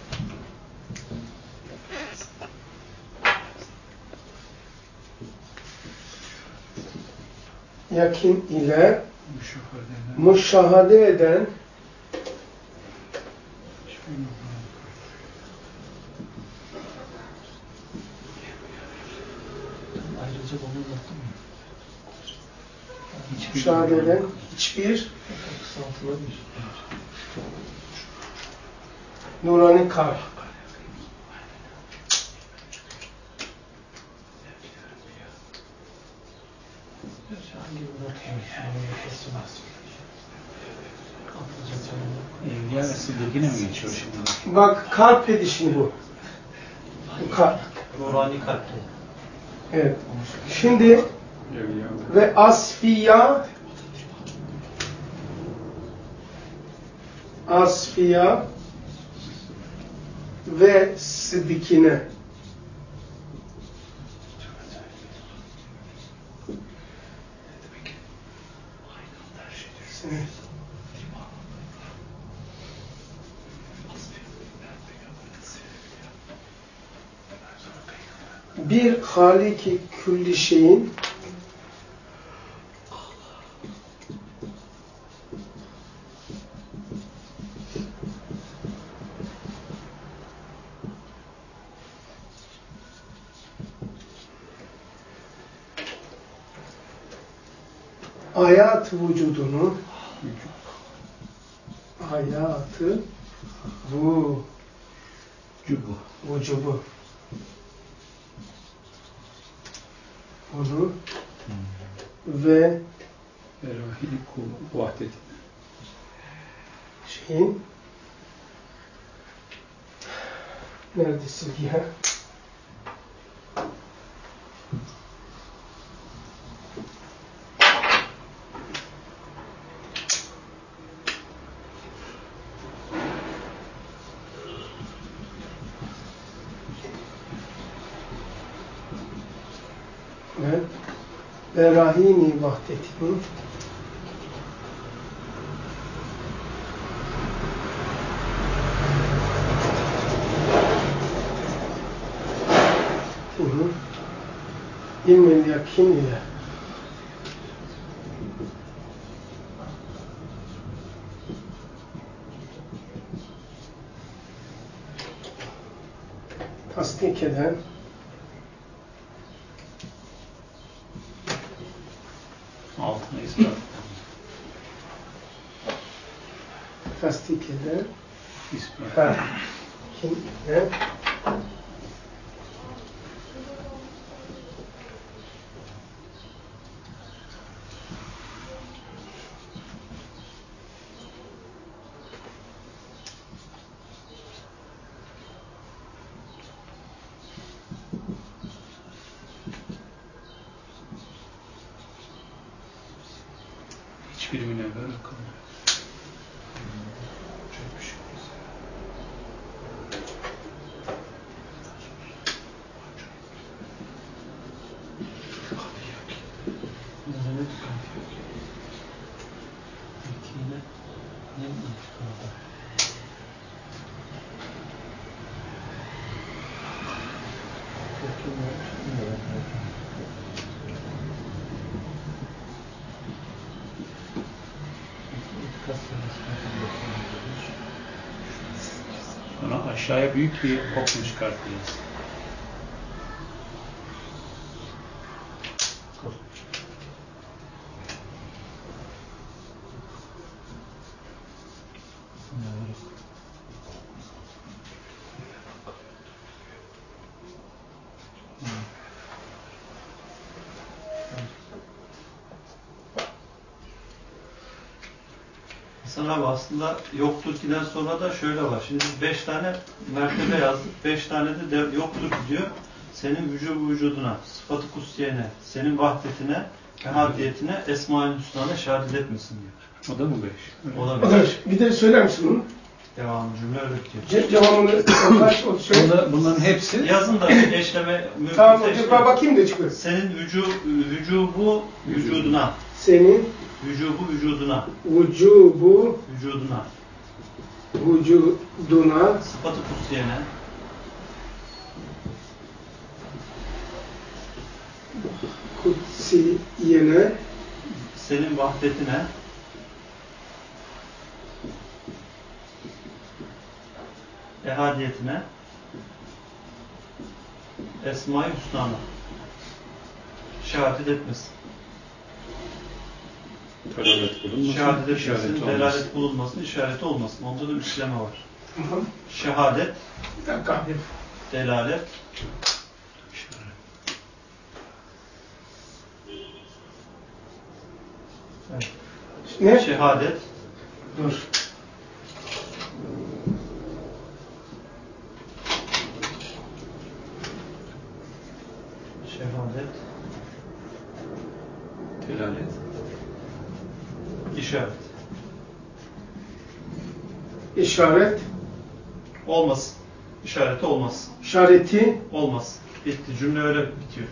[SPEAKER 1] Yakin ile müşahede eden
[SPEAKER 11] Hiçbir
[SPEAKER 1] müşahede eden hiçbir Nurani kalp.
[SPEAKER 11] Evliya ve Sıddık'ine mi geçiyor şimdi?
[SPEAKER 1] Bak kalp edişini bu. Bu kalp.
[SPEAKER 10] Nurani kalpli.
[SPEAKER 1] Evet. Şimdi ve asfiya asfiya ve sıddıkine. Bir Halik-i külli şeyin hayat vücudunu hayatı bu
[SPEAKER 11] Cubu.
[SPEAKER 1] vücubu bunu ve
[SPEAKER 11] Erahili kul vahdeti.
[SPEAKER 1] şeyin nerede silgiha? ve Berahini vahdetini ilmel yakin ile tasdik eden
[SPEAKER 11] Altına ispat.
[SPEAKER 1] tasdik eden
[SPEAKER 11] İspat.
[SPEAKER 1] ha, kim ne?
[SPEAKER 11] Hiçbir münevver yok. Sonra aşağıya büyük bir okunu çıkartacağız.
[SPEAKER 2] Hasan abi aslında yoktur ki'den sonra da şöyle var. Şimdi biz beş tane mertebe yazdık. Beş tane de, de yoktur ki diyor. Senin vücubu vücuduna, sıfatı kutsiyene, senin vahdetine, ehadiyetine, esma-i hüsnâne şehadet etmesin diyor.
[SPEAKER 11] O da mı beş?
[SPEAKER 2] O da
[SPEAKER 1] O da
[SPEAKER 2] beş.
[SPEAKER 1] bir de söyler misin bunu?
[SPEAKER 2] Devamı cümle öyle bitiyor.
[SPEAKER 1] Ce cevabını kaç o söyle.
[SPEAKER 11] Bunda, bunların hepsi
[SPEAKER 2] Yazın da eşleme mümkün.
[SPEAKER 1] Tamam hocam ben bakayım da çıkıyor.
[SPEAKER 2] Senin vücu, vücubu vücuduna,
[SPEAKER 1] Senin
[SPEAKER 2] vücubu vücuduna,
[SPEAKER 1] vücubu
[SPEAKER 2] vücuduna,
[SPEAKER 1] vücuduna
[SPEAKER 2] sıfatı kutsiyene,
[SPEAKER 1] kutsiyene
[SPEAKER 2] senin vahdetine, ehadiyetine, esma-i hüsnâna şehadet etmesin.
[SPEAKER 11] Delalet bulunmasın,
[SPEAKER 2] Şehadet etmesin,
[SPEAKER 11] işareti olmasın.
[SPEAKER 2] delalet bulunmasın, işareti olmasın. Onda da üçleme var.
[SPEAKER 1] Hı hı.
[SPEAKER 2] Şehadet,
[SPEAKER 1] Bir dakika.
[SPEAKER 2] delalet, evet.
[SPEAKER 1] Ne?
[SPEAKER 2] Şehadet,
[SPEAKER 1] Dur.
[SPEAKER 2] şehadet,
[SPEAKER 11] Delalet.
[SPEAKER 2] işaret.
[SPEAKER 1] İşaret,
[SPEAKER 2] Olmasın. İşareti olmaz.
[SPEAKER 1] işareti,
[SPEAKER 2] Olmaz. Bitti. Cümle öyle bitiyor.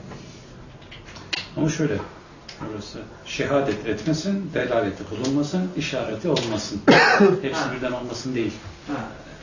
[SPEAKER 11] Ama şöyle, burası şehadet etmesin, delaleti bulunmasın, işareti olmasın. Hepsi
[SPEAKER 2] Ha.
[SPEAKER 11] birden olmasın değil.
[SPEAKER 2] Ha.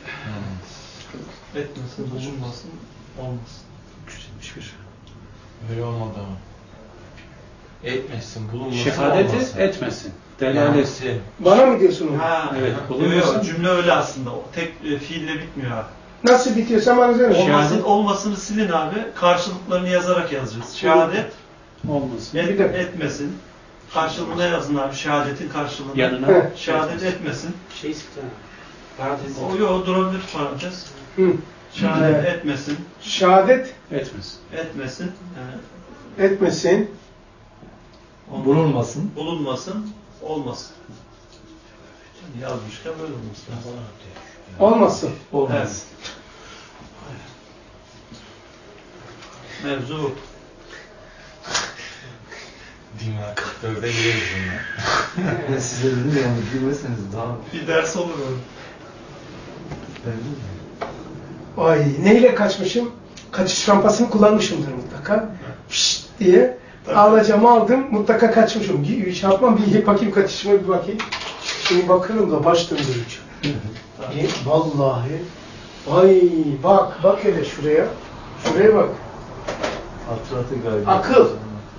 [SPEAKER 2] Etmesin, bulunmasın, olmasın.
[SPEAKER 11] Güzelmiş bir.
[SPEAKER 3] Öyle olmadı ama. Etmesin, bulunmasın,
[SPEAKER 11] Şehadeti
[SPEAKER 3] olmasın.
[SPEAKER 11] etmesin. Delalet.
[SPEAKER 3] Yani,
[SPEAKER 1] bana mı diyorsun onu?
[SPEAKER 2] Ha,
[SPEAKER 11] Evet,
[SPEAKER 2] Yok,
[SPEAKER 11] bulunmasın.
[SPEAKER 2] yok, cümle öyle aslında. O tek e, fiille bitmiyor abi.
[SPEAKER 1] Nasıl bitiyorsa bana söyle.
[SPEAKER 11] Şehadet-
[SPEAKER 2] Olmasın, olmasını silin abi. Karşılıklarını yazarak yazacağız. Şehadet
[SPEAKER 11] Olmasın.
[SPEAKER 2] et,
[SPEAKER 1] Bir dakika.
[SPEAKER 2] etmesin. Karşılığına yazın abi. Şehadetin karşılığını.
[SPEAKER 11] Yanına
[SPEAKER 2] Şehadet etmesin.
[SPEAKER 10] Şey sıksana. Parantez.
[SPEAKER 2] O yok, durabilir parantez.
[SPEAKER 1] Hı.
[SPEAKER 2] Şehadet
[SPEAKER 1] Evet.
[SPEAKER 2] etmesin.
[SPEAKER 1] Şehadet
[SPEAKER 11] etmesin.
[SPEAKER 2] Etmesin. Yani
[SPEAKER 1] etmesin,
[SPEAKER 2] olmaz.
[SPEAKER 8] Bulunmasın.
[SPEAKER 2] Bulunmasın. Olmasın. Yazmışken böyle olması lazım.
[SPEAKER 1] olmasın.
[SPEAKER 8] Olmaz.
[SPEAKER 2] Mevzu.
[SPEAKER 3] Dünya kırk dörde gireriz bunlar.
[SPEAKER 8] Ben size dedim de yani bilmeseniz daha
[SPEAKER 2] Bir ders olur o.
[SPEAKER 8] beğendin mi?
[SPEAKER 1] Ay neyle kaçmışım? Kaçış rampasını kullanmışımdır mutlaka. Pişt diye alacağımı aldım, mutlaka kaçmışım. Bir şey yapmam, bir bakayım kaçışıma bir bakayım. Şimdi bakıyorum da baş döndürücü. Bir, vallahi. Ay bak, bak hele şuraya. Şuraya bak.
[SPEAKER 8] Hatıratı galiba.
[SPEAKER 1] Akıl.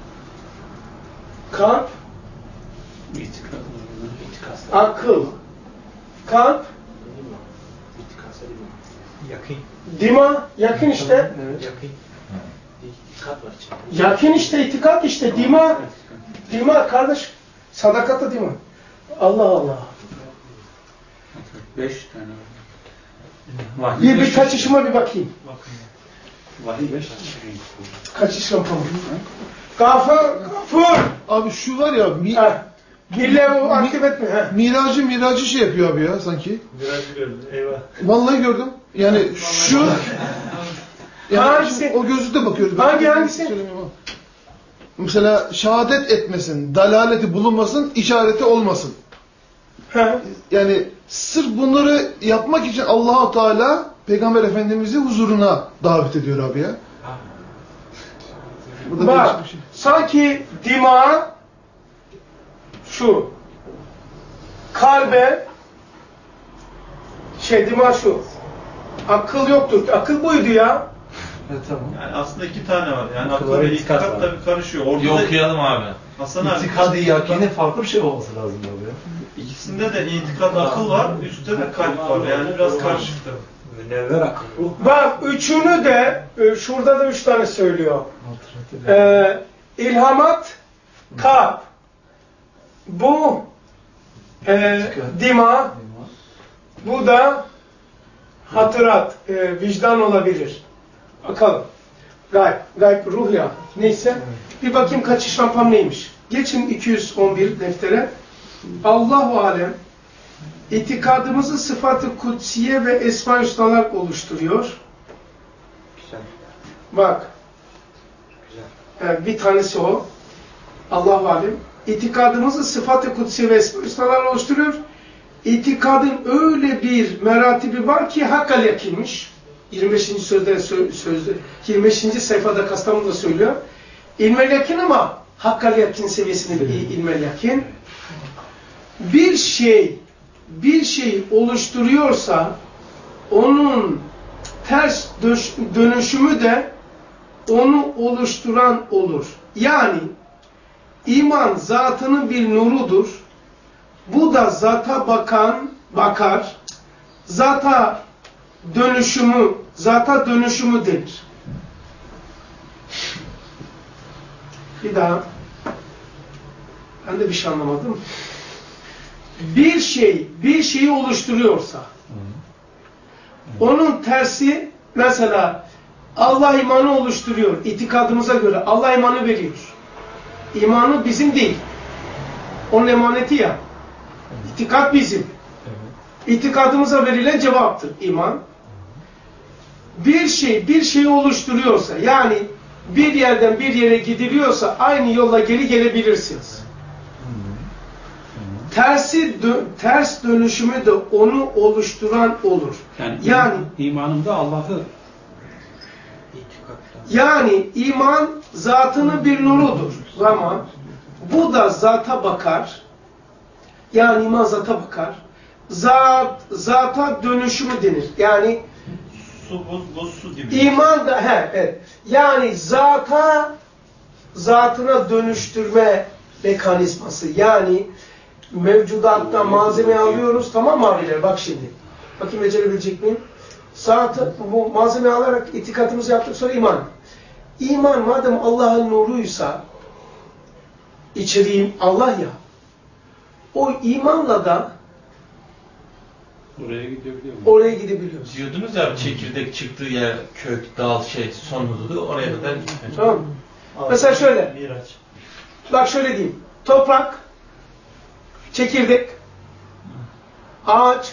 [SPEAKER 1] Kalp,
[SPEAKER 11] İtikad var.
[SPEAKER 10] İtikası.
[SPEAKER 1] akıl. Kalp,
[SPEAKER 10] İtikası değil mi?
[SPEAKER 7] Yakın.
[SPEAKER 1] dima, yakın işte.
[SPEAKER 8] Evet.
[SPEAKER 10] Yakın. İtikat var içinde.
[SPEAKER 1] Yakın işte, itikat işte, dima. Dima kardeş. Sadakat da dima. Allah Allah.
[SPEAKER 11] Beş tane var. Vahiy
[SPEAKER 1] Bir,
[SPEAKER 11] beş.
[SPEAKER 1] bir kaçışıma bir bakayım.
[SPEAKER 2] Bakın.
[SPEAKER 11] Vahiy beş.
[SPEAKER 1] Kaçış rampamı. Gafur, gafur.
[SPEAKER 5] Abi şu var ya mi,
[SPEAKER 1] Ha. İlle o aktif etme. Ha.
[SPEAKER 5] miracı miracı şey yapıyor abi ya sanki.
[SPEAKER 2] Biraz gördüm. Eyvah.
[SPEAKER 5] Vallahi gördüm. Yani şu yani
[SPEAKER 1] Hangisi?
[SPEAKER 5] şimdi o gözlükle bakıyoruz. Ben
[SPEAKER 1] Hangi,
[SPEAKER 5] de
[SPEAKER 1] hangisi?
[SPEAKER 5] söylemiyorum ama. Mesela şehadet etmesin, dalaleti bulunmasın, işareti olmasın.
[SPEAKER 1] Ha.
[SPEAKER 5] Yani sırf bunları yapmak için Allah-u Teala Peygamber Efendimiz'i huzuruna davet ediyor abi ya. Burada
[SPEAKER 1] Bak,
[SPEAKER 5] değişik bir şey.
[SPEAKER 1] sanki dima şu, kalbe şey dima şu, akıl yoktur. Akıl buydu ya.
[SPEAKER 8] Evet, tamam.
[SPEAKER 2] Yani aslında iki tane var. Yani
[SPEAKER 8] Akıl
[SPEAKER 2] akıl
[SPEAKER 8] var,
[SPEAKER 2] ve
[SPEAKER 8] itikat
[SPEAKER 2] itikat
[SPEAKER 8] var.
[SPEAKER 2] tabii karışıyor. Orada
[SPEAKER 3] Bir
[SPEAKER 2] da
[SPEAKER 3] okuyalım abi.
[SPEAKER 2] Hasan abi.
[SPEAKER 8] İtikadı yakini farklı bir şey olması lazım abi ya.
[SPEAKER 2] İkisinde de itikat akıl var, üstte de kalp var. Yani biraz karışık tabii.
[SPEAKER 8] Münevver akıl. Ruh.
[SPEAKER 1] Bak, üçünü de e, şurada da üç tane söylüyor.
[SPEAKER 8] Hatıratı.
[SPEAKER 1] Ee, ilhamat, kalp. Bu e, dima, bu da hatırat, e, vicdan olabilir. Bakalım. Gayb, gayb ruh ya. Neyse. Bir bakayım kaçış rampam neymiş. Geçin iki yüz on bir deftere. Allahu alem itikadımızı sıfat-ı kutsiye ve esma-i hüsnalar oluşturuyor.
[SPEAKER 10] Güzel.
[SPEAKER 1] Bak.
[SPEAKER 10] Güzel.
[SPEAKER 1] Yani bir tanesi o. Allahu alem. İtikadımızı sıfat-ı kutsiye ve esma-i hüsnalar oluşturuyor. İtikadın öyle bir meratibi var ki hakkal yakınmış. yirmi beşinci sözde sözde yirmi beşinci sayfada Kastamonu'da söylüyor. İlmel yakin ama hakkal yakin seviyesinde bir ilmel yakin. Bir şey bir şey oluşturuyorsa onun ters dönüşümü de onu oluşturan olur. Yani iman zatının bir nurudur. Bu da zata bakan bakar. Zata dönüşümü, zata dönüşümü denir. Bir daha. Ben de bir şey anlamadım. Bir şey, bir şeyi oluşturuyorsa, onun tersi, mesela Allah imanı oluşturuyor. İtikadımıza göre Allah imanı veriyor. İmanı bizim değil. Onun emaneti ya. İtikad bizim. İtikadımıza verilen cevaptır iman. Bir şey, bir şeyi oluşturuyorsa, yani bir yerden bir yere gidiliyorsa aynı yolla geri gelebilirsiniz. Tersi dö ters dönüşümü de onu oluşturan olur.
[SPEAKER 11] Yani,
[SPEAKER 1] yani
[SPEAKER 11] imanımda Allah'ı
[SPEAKER 1] yani iman zatının bir nurudur. Ama bu da zata bakar. Yani iman zata bakar. Zat, zata dönüşümü denir. Yani
[SPEAKER 2] su, buz, buz, su gibi.
[SPEAKER 1] İman da he, evet. Yani zata zatına dönüştürme mekanizması. Yani mevcudatta malzeme alıyoruz, tamam mı abiler? Bak şimdi. Bakayım becerebilecek miyim? Zatı, bu malzeme alarak itikadımızı yaptık, sonra iman. İman madem Allah'ın nuruysa, içeriğim Allah ya, o imanla da
[SPEAKER 11] oraya gidebiliyor mu?
[SPEAKER 1] Oraya gidebiliyoruz.
[SPEAKER 3] Diyordunuz ya çekirdek çıktığı yer, kök, dal, şey, sonludu oraya kadar gitmiyor.
[SPEAKER 1] Tamam. Mesela şöyle. Bak şöyle diyeyim. Toprak, çekirdek, ağaç,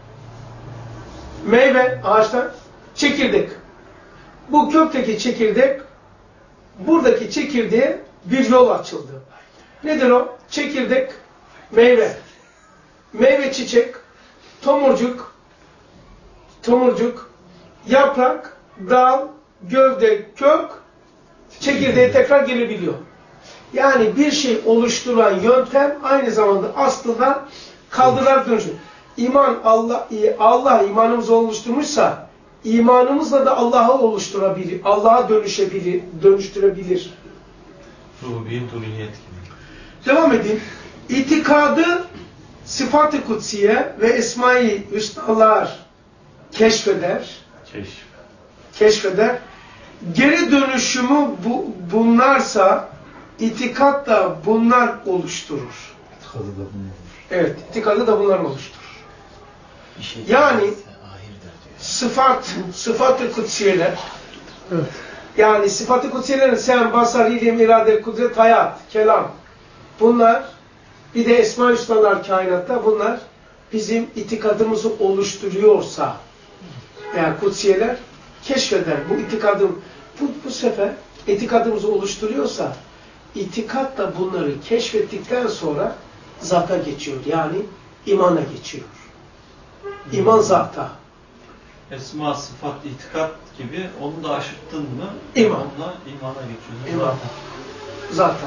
[SPEAKER 1] meyve, ağaçtan, çekirdek. Bu kökteki çekirdek, buradaki çekirdeğe bir yol açıldı. Nedir o? Çekirdek, meyve. Meyve, çiçek, tomurcuk, tomurcuk, yaprak, dal, gövde, kök, çekirdeğe tekrar gelebiliyor. Yani bir şey oluşturan yöntem aynı zamanda aslında kaldırarak dönüşür. İman, Allah, Allah imanımızı oluşturmuşsa imanımızla da Allah'ı oluşturabilir, Allah'a dönüşebilir, dönüştürebilir.
[SPEAKER 3] Rububiyet, uluhiyet gibi.
[SPEAKER 1] Devam edeyim. İtikadı sıfat-ı kutsiye ve esma-i hüsnalar keşfeder.
[SPEAKER 11] Keşf.
[SPEAKER 1] Keşfeder. Geri dönüşümü bu, bunlarsa itikat da bunlar oluşturur.
[SPEAKER 8] İtikadı da bunlar.
[SPEAKER 1] Evet, itikadı da bunlar oluşturur.
[SPEAKER 3] Şey
[SPEAKER 1] yani sıfat, sıfat-ı kutsiyeler.
[SPEAKER 5] Evet.
[SPEAKER 1] Yani sıfat-ı kutsiyelerin sen, basar, ilim, irade, kudret, hayat, kelam. Bunlar, bir de esma-i hüsnalar kainatta, bunlar bizim itikadımızı oluşturuyorsa, yani kutsiyeler keşfeder. Bu itikadım, bu, bu sefer itikadımızı oluşturuyorsa, itikat da bunları keşfettikten sonra zata geçiyor. Yani imana geçiyor. İman zata.
[SPEAKER 2] Esma, sıfat, itikat gibi onu da aşıttın mı?
[SPEAKER 1] İman.
[SPEAKER 2] Onunla imana geçiyorsun.
[SPEAKER 1] İman. Zata.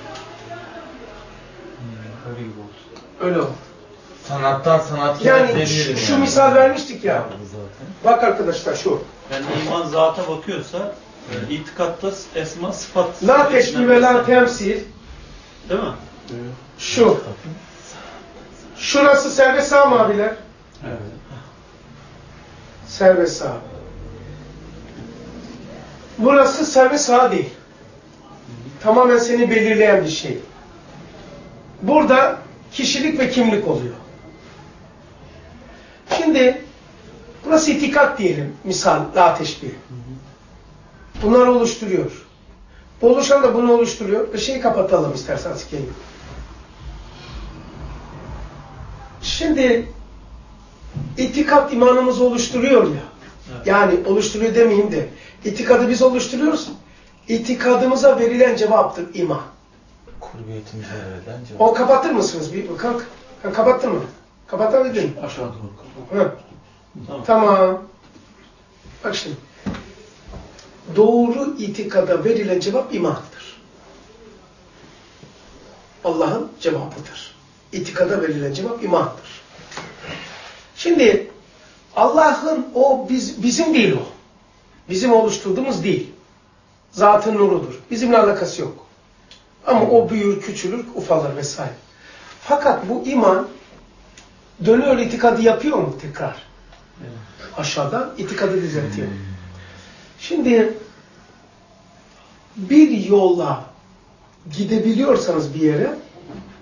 [SPEAKER 2] Hmm, öyle gibi oldu.
[SPEAKER 1] Öyle oldu.
[SPEAKER 3] Sanattan sanatkar
[SPEAKER 1] yani şu, şu yani. misal vermiştik ya. Bak arkadaşlar şu.
[SPEAKER 2] Yani iman zata bakıyorsa evet. itikatta esma, sıfat.
[SPEAKER 1] La teşbih ve la temsil.
[SPEAKER 2] Değil mi?
[SPEAKER 1] Şu. Şurası serbest sağ mı abiler?
[SPEAKER 11] Evet.
[SPEAKER 1] Serbest sağ. Burası serbest sağ değil. Tamamen seni belirleyen bir şey. Burada kişilik ve kimlik oluyor. Şimdi burası itikat diyelim. Misal, la teşbih. Bunlar oluşturuyor. Bu oluşan da bunu oluşturuyor. Bir şeyi kapatalım isterseniz kendini. Şimdi itikat imanımızı oluşturuyor ya. Evet. Yani oluşturuyor demeyeyim de. İtikadı biz oluşturuyoruz. İtikadımıza verilen cevaptır iman.
[SPEAKER 3] Kurbiyetimize verilen cevap.
[SPEAKER 1] O kapatır mısınız? Bir kalk. Kapattın mı? Kapatabildin mi?
[SPEAKER 11] Aşağı doğru kapat.
[SPEAKER 1] Tamam. Tamam. Bak şimdi. Doğru itikada verilen cevap imandır. Allah'ın cevabıdır. İtikada verilen cevap imandır. Şimdi Allah'ın o biz, bizim değil o. Bizim oluşturduğumuz değil. Zatın nurudur. Bizimle alakası yok. Ama o büyür, küçülür, ufalır vesaire. Fakat bu iman dönüyor itikadı yapıyor mu tekrar? Aşağıdan itikadı düzeltiyor. Şimdi bir yolla gidebiliyorsanız bir yere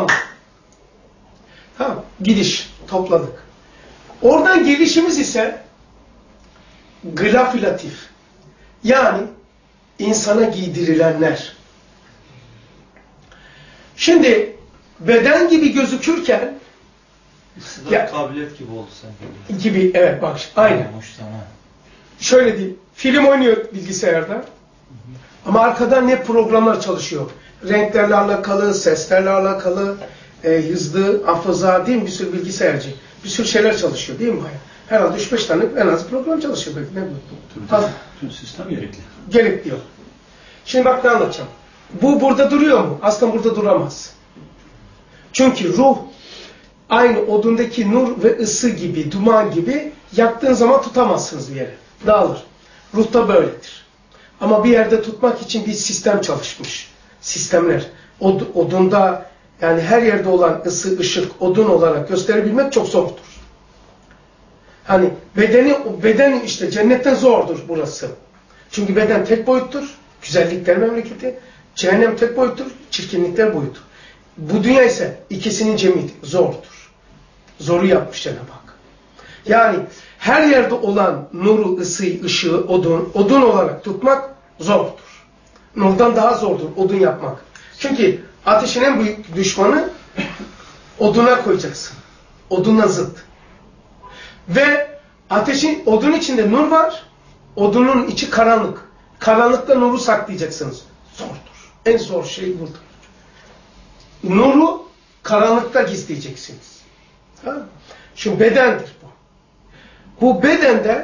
[SPEAKER 1] toplanma. Tamam, gidiş, topladık. Oradan gelişimiz ise glafilatif. Yani insana giydirilenler. Şimdi beden gibi gözükürken
[SPEAKER 2] ya, kabiliyet gibi oldu sanki.
[SPEAKER 1] Gibi, evet bak, aynen. Şöyle diyeyim, film oynuyor bilgisayarda. Hı hı. Ama arkadan ne programlar çalışıyor? Renklerle alakalı, seslerle alakalı, e, hızlı, hafıza değil mi? Bir sürü bilgisayarcı. Bir sürü şeyler çalışıyor değil mi? Herhalde üç beş tane en az program çalışıyor. Belki ne bu?
[SPEAKER 11] Tüm sistem gerekli.
[SPEAKER 1] Gerekli diyor. Şimdi bak ne anlatacağım. Bu burada duruyor mu? Aslında burada duramaz. Çünkü ruh aynı odundaki nur ve ısı gibi, duman gibi yaktığın zaman tutamazsınız bir yere. Dağılır. Ruh da böyledir. Ama bir yerde tutmak için bir sistem çalışmış. Sistemler. Od, odunda yani her yerde olan ısı, ışık, odun olarak gösterebilmek çok zordur. Hani bedeni, beden işte cennetten zordur burası. Çünkü beden tek boyuttur. Güzellikler memleketi. Cehennem tek boyuttur. Çirkinlikler boyutu. Bu dünya ise ikisinin cemiyeti. Zordur. Zoru yapmış Cenab-ı Hak. Yani her yerde olan nuru, ısıyı, ışığı, odun, odun olarak tutmak zordur. Nurdan daha zordur odun yapmak. Çünkü ateşin en büyük düşmanı oduna koyacaksın. Oduna zıt. Ve ateşin, odun içinde nur var. Odunun içi karanlık. Karanlıkta nuru saklayacaksınız. Zordur. En zor şey burada. Nuru karanlıkta gizleyeceksiniz. Ha? Şimdi bedendir bu. Bu bedende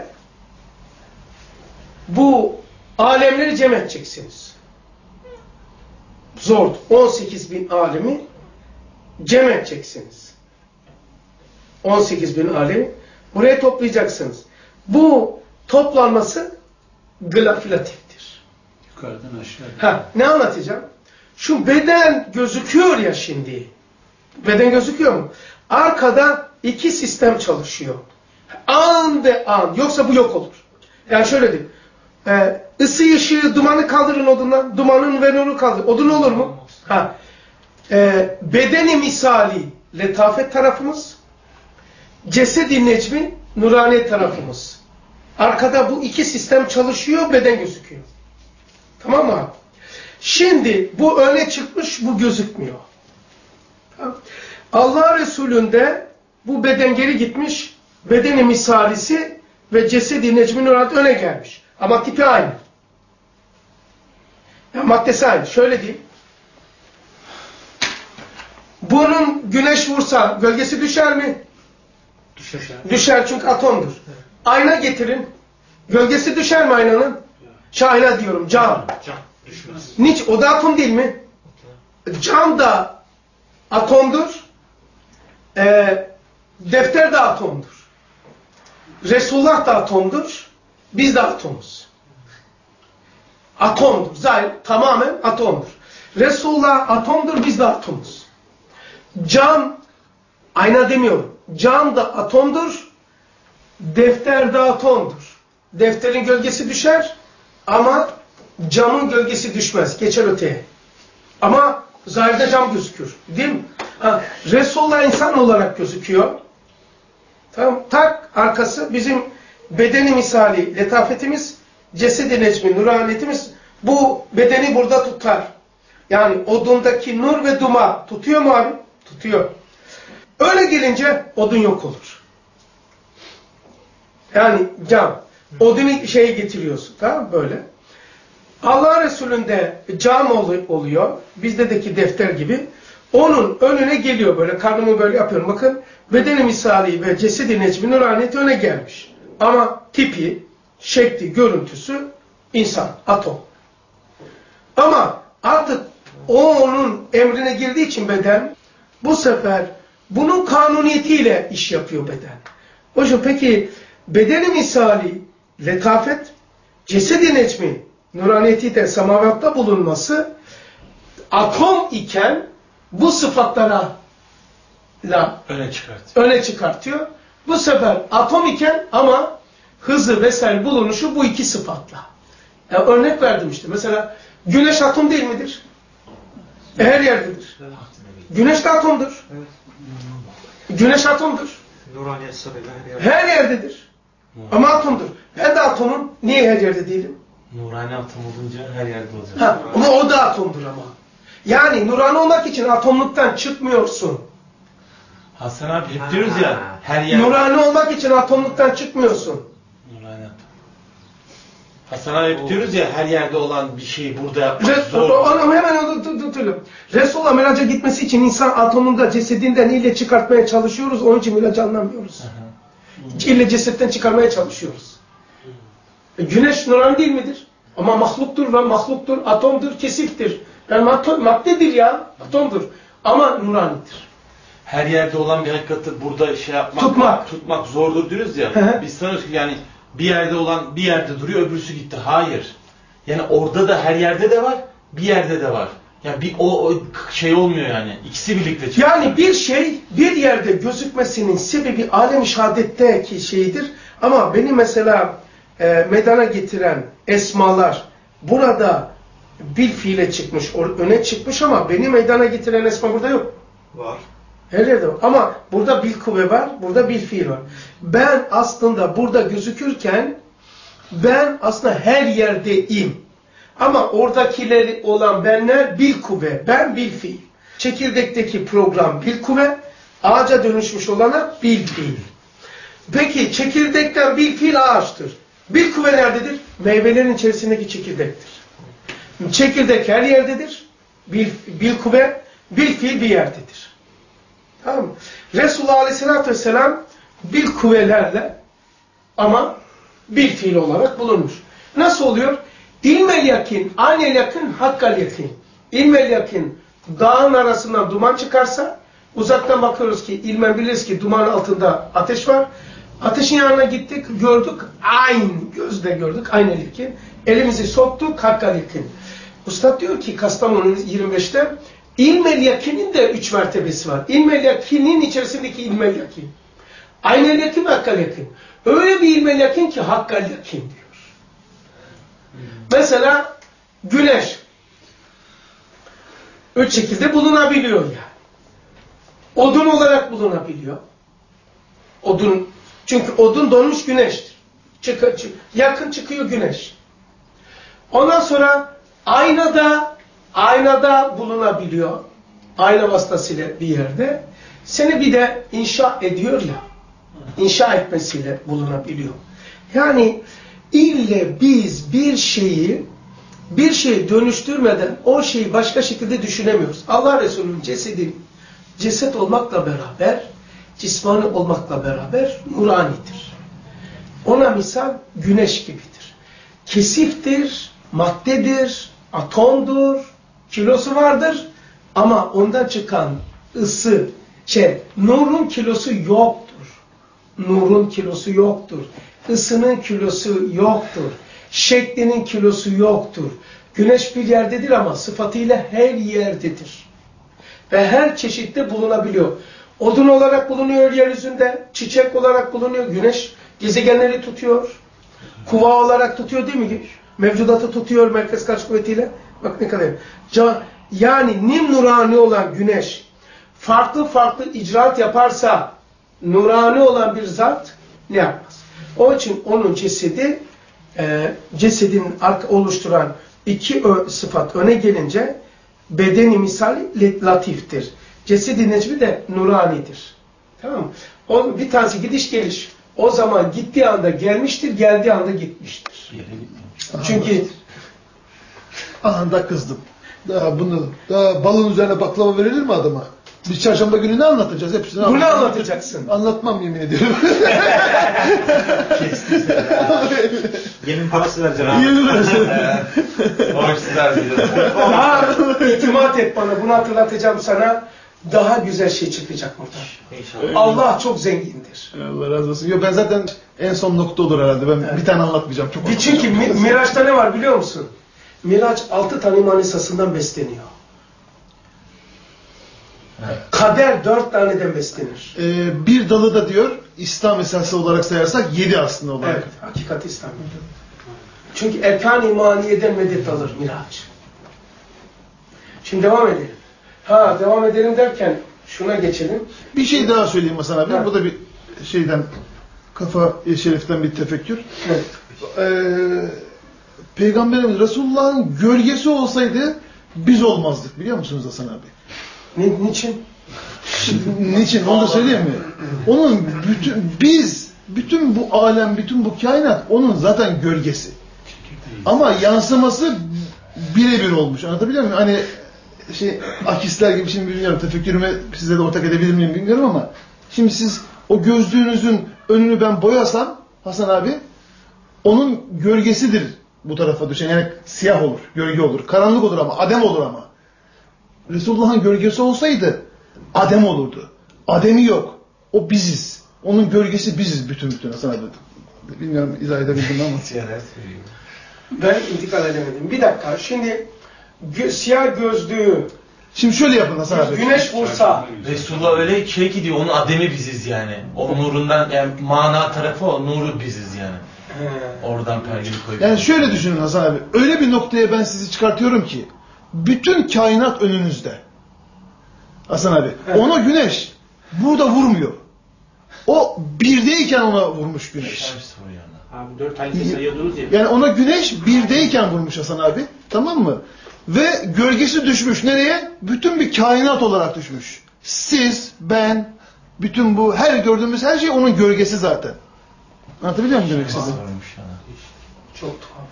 [SPEAKER 1] bu alemleri cem edeceksiniz. Zordur. on sekiz bin alemi cem edeceksiniz. on sekiz bin alemi buraya toplayacaksınız. Bu toplanması glafilatiftir.
[SPEAKER 11] Yukarıdan aşağı.
[SPEAKER 1] Ha, ne anlatacağım? Şu beden gözüküyor ya şimdi. Beden gözüküyor mu? Arkada iki sistem çalışıyor. An ve an. Yoksa bu yok olur. Yani şöyle diyeyim. Ee, ısı, ışığı, dumanı kaldırın odundan. Dumanın ve nuru kaldır. Odun olur mu? Ha. Ee, bedeni misali letafet tarafımız. Cesedi necmi nurani tarafımız. Arkada bu iki sistem çalışıyor. Beden gözüküyor. Tamam mı abi? Şimdi bu öne çıkmış, bu gözükmüyor. Tamam. Allah Resulü'nde bu beden geri gitmiş, bedeni misalisi ve cesedi necmi nurani öne gelmiş. Ama tipi aynı. Yani maddesi aynı. Şöyle diyeyim. Bunun güneş vursa gölgesi düşer mi?
[SPEAKER 9] Düşer.
[SPEAKER 1] Düşer çünkü atomdur. Evet. Ayna getirin. Gölgesi düşer mi aynanın? Evet. Şahina diyorum. Cam.
[SPEAKER 10] Cam düşmez.
[SPEAKER 1] Niç? O da atom değil mi? Okay. Cam da atomdur. E, defter de atomdur. Resulullah da atomdur. Biz de atomuz. Atomdur. Zahir tamamen atomdur. Resulullah atomdur. Biz de atomuz. Cam, ayna demiyorum. Cam da atomdur. Defter de atomdur. Defterin gölgesi düşer ama camın gölgesi düşmez. Geçer öteye. Ama zahirde cam gözükür. Değil mi? Ha, Resulullah insan olarak gözüküyor. Tamam. Tak arkası bizim bedeni misali letafetimiz, cesedi necmi nuraniyetimiz bu bedeni burada tutar. Yani odundaki nur ve duman tutuyor mu abi? Tutuyor. Öyle gelince odun yok olur. Yani cam. Odunu şeye getiriyorsun. Tamam böyle. Allah Resulü'nde cam oluyor. Bizdeki defter gibi. Onun önüne geliyor böyle. Karnımı böyle yapıyorum. Bakın bedeni misali ve cesedi necmi nuraniyeti öne gelmiş. Ama tipi, şekli, görüntüsü insan, atom. Ama artık o onun emrine girdiği için beden bu sefer bunun kanuniyetiyle iş yapıyor beden. O yüzden peki bedeni misali letafet, cesedi necmi nuraniyeti de semavatta bulunması atom iken bu sıfatlara la
[SPEAKER 3] öne çıkartıyor.
[SPEAKER 1] öne çıkartıyor. Bu sefer atom iken ama hızı vesaire bulunuşu bu iki sıfatla. Yani örnek verdim işte. Mesela güneş atom değil midir? E, her yerdedir. Güneş de atomdur. Güneş atomdur.
[SPEAKER 10] Nuraniyet sarıyla her yerde.
[SPEAKER 1] Her yerdedir. Ama atomdur. Ben de atomum. Niye her yerde değilim?
[SPEAKER 3] Nurani atom olunca her yerde olacak.
[SPEAKER 1] Ha, ama o da atomdur ama. Yani nurani olmak için atomluktan çıkmıyorsun.
[SPEAKER 3] Hasan abi hep diyoruz ya her yer.
[SPEAKER 1] Nurani olmak için atomluktan çıkmıyorsun.
[SPEAKER 3] Nurani atom. Hasan abi hep diyoruz ya her yerde olan bir şeyi burada yapmak
[SPEAKER 1] Res
[SPEAKER 3] zor.
[SPEAKER 1] Onu hemen onu tutalım. Resulullah miraca gitmesi için insan atomunda cesedinden ille çıkartmaya çalışıyoruz. Onun için miracı anlamıyoruz. İlle cesetten çıkarmaya çalışıyoruz. E, güneş nurani değil midir? Ama mahluktur ve mahluktur, atomdur, kesiftir. Yani maddedir ya, atomdur. Ama nuranidir.
[SPEAKER 3] Her yerde olan bir hakikati burada şey yapmak,
[SPEAKER 1] tutmak,
[SPEAKER 3] tutmak zordur diyoruz ya. Biz sanıyoruz ki yani bir yerde olan bir yerde duruyor, öbürsü gitti. Hayır. Yani orada da her yerde de var, bir yerde de var. Yani bir o, o şey olmuyor yani. İkisi birlikte çıkıyor.
[SPEAKER 1] Yani bir şey bir yerde gözükmesinin sebebi alem-i şehadetteki şeyidir. Ama beni mesela e, meydana getiren esmalar burada bir fiile çıkmış, öne çıkmış ama beni meydana getiren esma burada yok.
[SPEAKER 10] Var.
[SPEAKER 1] Her yerde var. Ama burada bil kuvve var, burada bil fiil var. Ben aslında burada gözükürken ben aslında her yerdeyim. Ama oradakileri olan benler bil kuvve, ben bil fiil. Çekirdekteki program bil kuvve, ağaca dönüşmüş olana bil fiil. Peki çekirdekten bil fiil ağaçtır. Bil kuvve nerededir? Meyvelerin içerisindeki çekirdektir. Çekirdek her yerdedir. Bil, bil kuvve, bil fiil bir yerdedir. Tamam mı? Resulullah Aleyhisselatü Vesselam bil kuvvelerle ama bil fiil olarak bulunmuş. Nasıl oluyor? İlmel yakin, aynel yakın, hakkal yakin. İlmel yakin, dağın arasından duman çıkarsa, uzaktan bakıyoruz ki, ilmen biliriz ki duman altında ateş var. Ateşin yanına gittik, gördük, ayn, gözle gördük, aynel yakin. Elimizi soktuk, hakkal yakin. Ustad diyor ki, Kastamonu yirmi beşte, İlmel yakinin de üç mertebesi var. İlmel yakinin içerisindeki ilmel yakin. Aynel yakin ve hakkal yakin. Öyle bir ilmel yakin ki hakkal yakin diyor. Mesela güneş. Üç şekilde bulunabiliyor yani. Odun olarak bulunabiliyor. Odun, çünkü odun donmuş güneştir. Çık, çık, yakın çıkıyor güneş. Ondan sonra aynada, aynada bulunabiliyor. Ayna vasıtasıyla bir yerde. Seni bir de inşa ediyor ya, inşa etmesiyle bulunabiliyor. Yani ille biz bir şeyi, bir şeyi dönüştürmeden o şeyi başka şekilde düşünemiyoruz. Allah Resulü'nün cesedi, ceset olmakla beraber, cismani olmakla beraber nuranidir. Ona misal güneş gibidir. Kesiftir, maddedir, atomdur, kilosu vardır ama ondan çıkan ısı, şey, nurun kilosu yoktur. Nurun kilosu yoktur. Isının kilosu yoktur. Şeklinin kilosu yoktur. Güneş bir yerdedir ama sıfatıyla her yerdedir. Ve her çeşitte bulunabiliyor. Odun olarak bulunuyor yeryüzünde, çiçek olarak bulunuyor, güneş gezegenleri tutuyor, kuva olarak tutuyor değil mi? Mevcudatı tutuyor merkez kaç kuvvetiyle. Bak ne kadar. Yani nim nurani olan güneş farklı farklı icraat yaparsa nurani olan bir zat ne yapmaz? O için onun cesedi, e, cesedin oluşturan iki sıfat öne gelince bedeni misali latiftir. Cesedi necmi de nuranidir. Tamam mı? O, bir tanesi gidiş geliş. O zaman gittiği anda gelmiştir, geldiği anda gitmiştir. Çünkü
[SPEAKER 5] anında kızdım. Daha bunu, daha balın üzerine baklava verilir mi adama? Biz çarşamba günü ne anlatacağız? Hepsini
[SPEAKER 1] bunu anlatacağım. anlatacaksın.
[SPEAKER 5] Anlatmam yemin ediyorum.
[SPEAKER 7] Yemin parası vereceksin.
[SPEAKER 5] Yemin vereceğim.
[SPEAKER 7] Borçsuzlar diyor.
[SPEAKER 1] Daha itimat et bana. Bunu hatırlatacağım sana. Daha güzel şey çıkacak buradan. İnşallah. Allah çok zengindir.
[SPEAKER 5] Allah razı olsun. Yo, ben zaten en son nokta olur herhalde. Ben evet. bir tane anlatmayacağım. Çok
[SPEAKER 1] bir çünkü mi, Miraç'ta ne var biliyor musun? Miraç altı tane manisasından besleniyor. Evet. Kader dört taneden beslenir.
[SPEAKER 5] Ee, bir dalı da diyor İslam esası olarak sayarsak yedi aslında olarak.
[SPEAKER 1] Evet, hakikat İslam. Çünkü erkan-ı imaniyeden medet alır Miraç. Şimdi devam edelim. Ha devam edelim derken şuna geçelim.
[SPEAKER 5] Bir şey daha söyleyeyim Hasan abi. Ha. Bu da bir şeyden kafa şeriften bir tefekkür.
[SPEAKER 1] Evet.
[SPEAKER 5] Ee, Peygamberimiz Resulullah'ın gölgesi olsaydı biz olmazdık biliyor musunuz Hasan abi?
[SPEAKER 1] Ni, niçin?
[SPEAKER 5] Niçin? Onu da söyleyeyim mi? Onun bütün, biz, bütün bu alem, bütün bu kainat onun zaten gölgesi. Ama yansıması birebir olmuş. Anlatabiliyor muyum? Hani şey, akisler gibi şimdi bilmiyorum. Tefekkürüme size de ortak edebilir miyim bilmiyorum ama şimdi siz o gözlüğünüzün önünü ben boyasam Hasan abi onun gölgesidir bu tarafa düşen. Yani siyah olur, gölge olur. Karanlık olur ama, adem olur ama. Resulullah'ın gölgesi olsaydı adem olurdu. Ademi yok. O biziz. Onun gölgesi biziz bütün bütün Hasan abi. Bilmiyorum izah edebildim ama.
[SPEAKER 1] Ben intikal edemedim. Bir dakika. Şimdi gö siyah gözlüğü
[SPEAKER 5] şimdi şöyle yapın Hasan abi.
[SPEAKER 1] Güneş vursa.
[SPEAKER 3] Resulullah öyle şey ki diyor, onun ademi biziz yani. O nurundan yani mana tarafı o, nuru biziz yani. He. Oradan pergeli koyup.
[SPEAKER 5] Yani şöyle düşünün Hasan abi. Öyle bir noktaya ben sizi çıkartıyorum ki bütün kainat önünüzde. Hasan abi. Evet. Ona güneş burada vurmuyor. O birdeyken ona vurmuş güneş.
[SPEAKER 10] Abi dört tane sayıyordunuz ya.
[SPEAKER 5] Yani ona güneş birdeyken vurmuş Hasan abi. Tamam mı? Ve gölgesi düşmüş. Nereye? Bütün bir kainat olarak düşmüş. Siz, ben, bütün bu her gördüğümüz her şey onun gölgesi zaten. Anlatabiliyor muyum demek size?
[SPEAKER 1] Çok tuhaftı.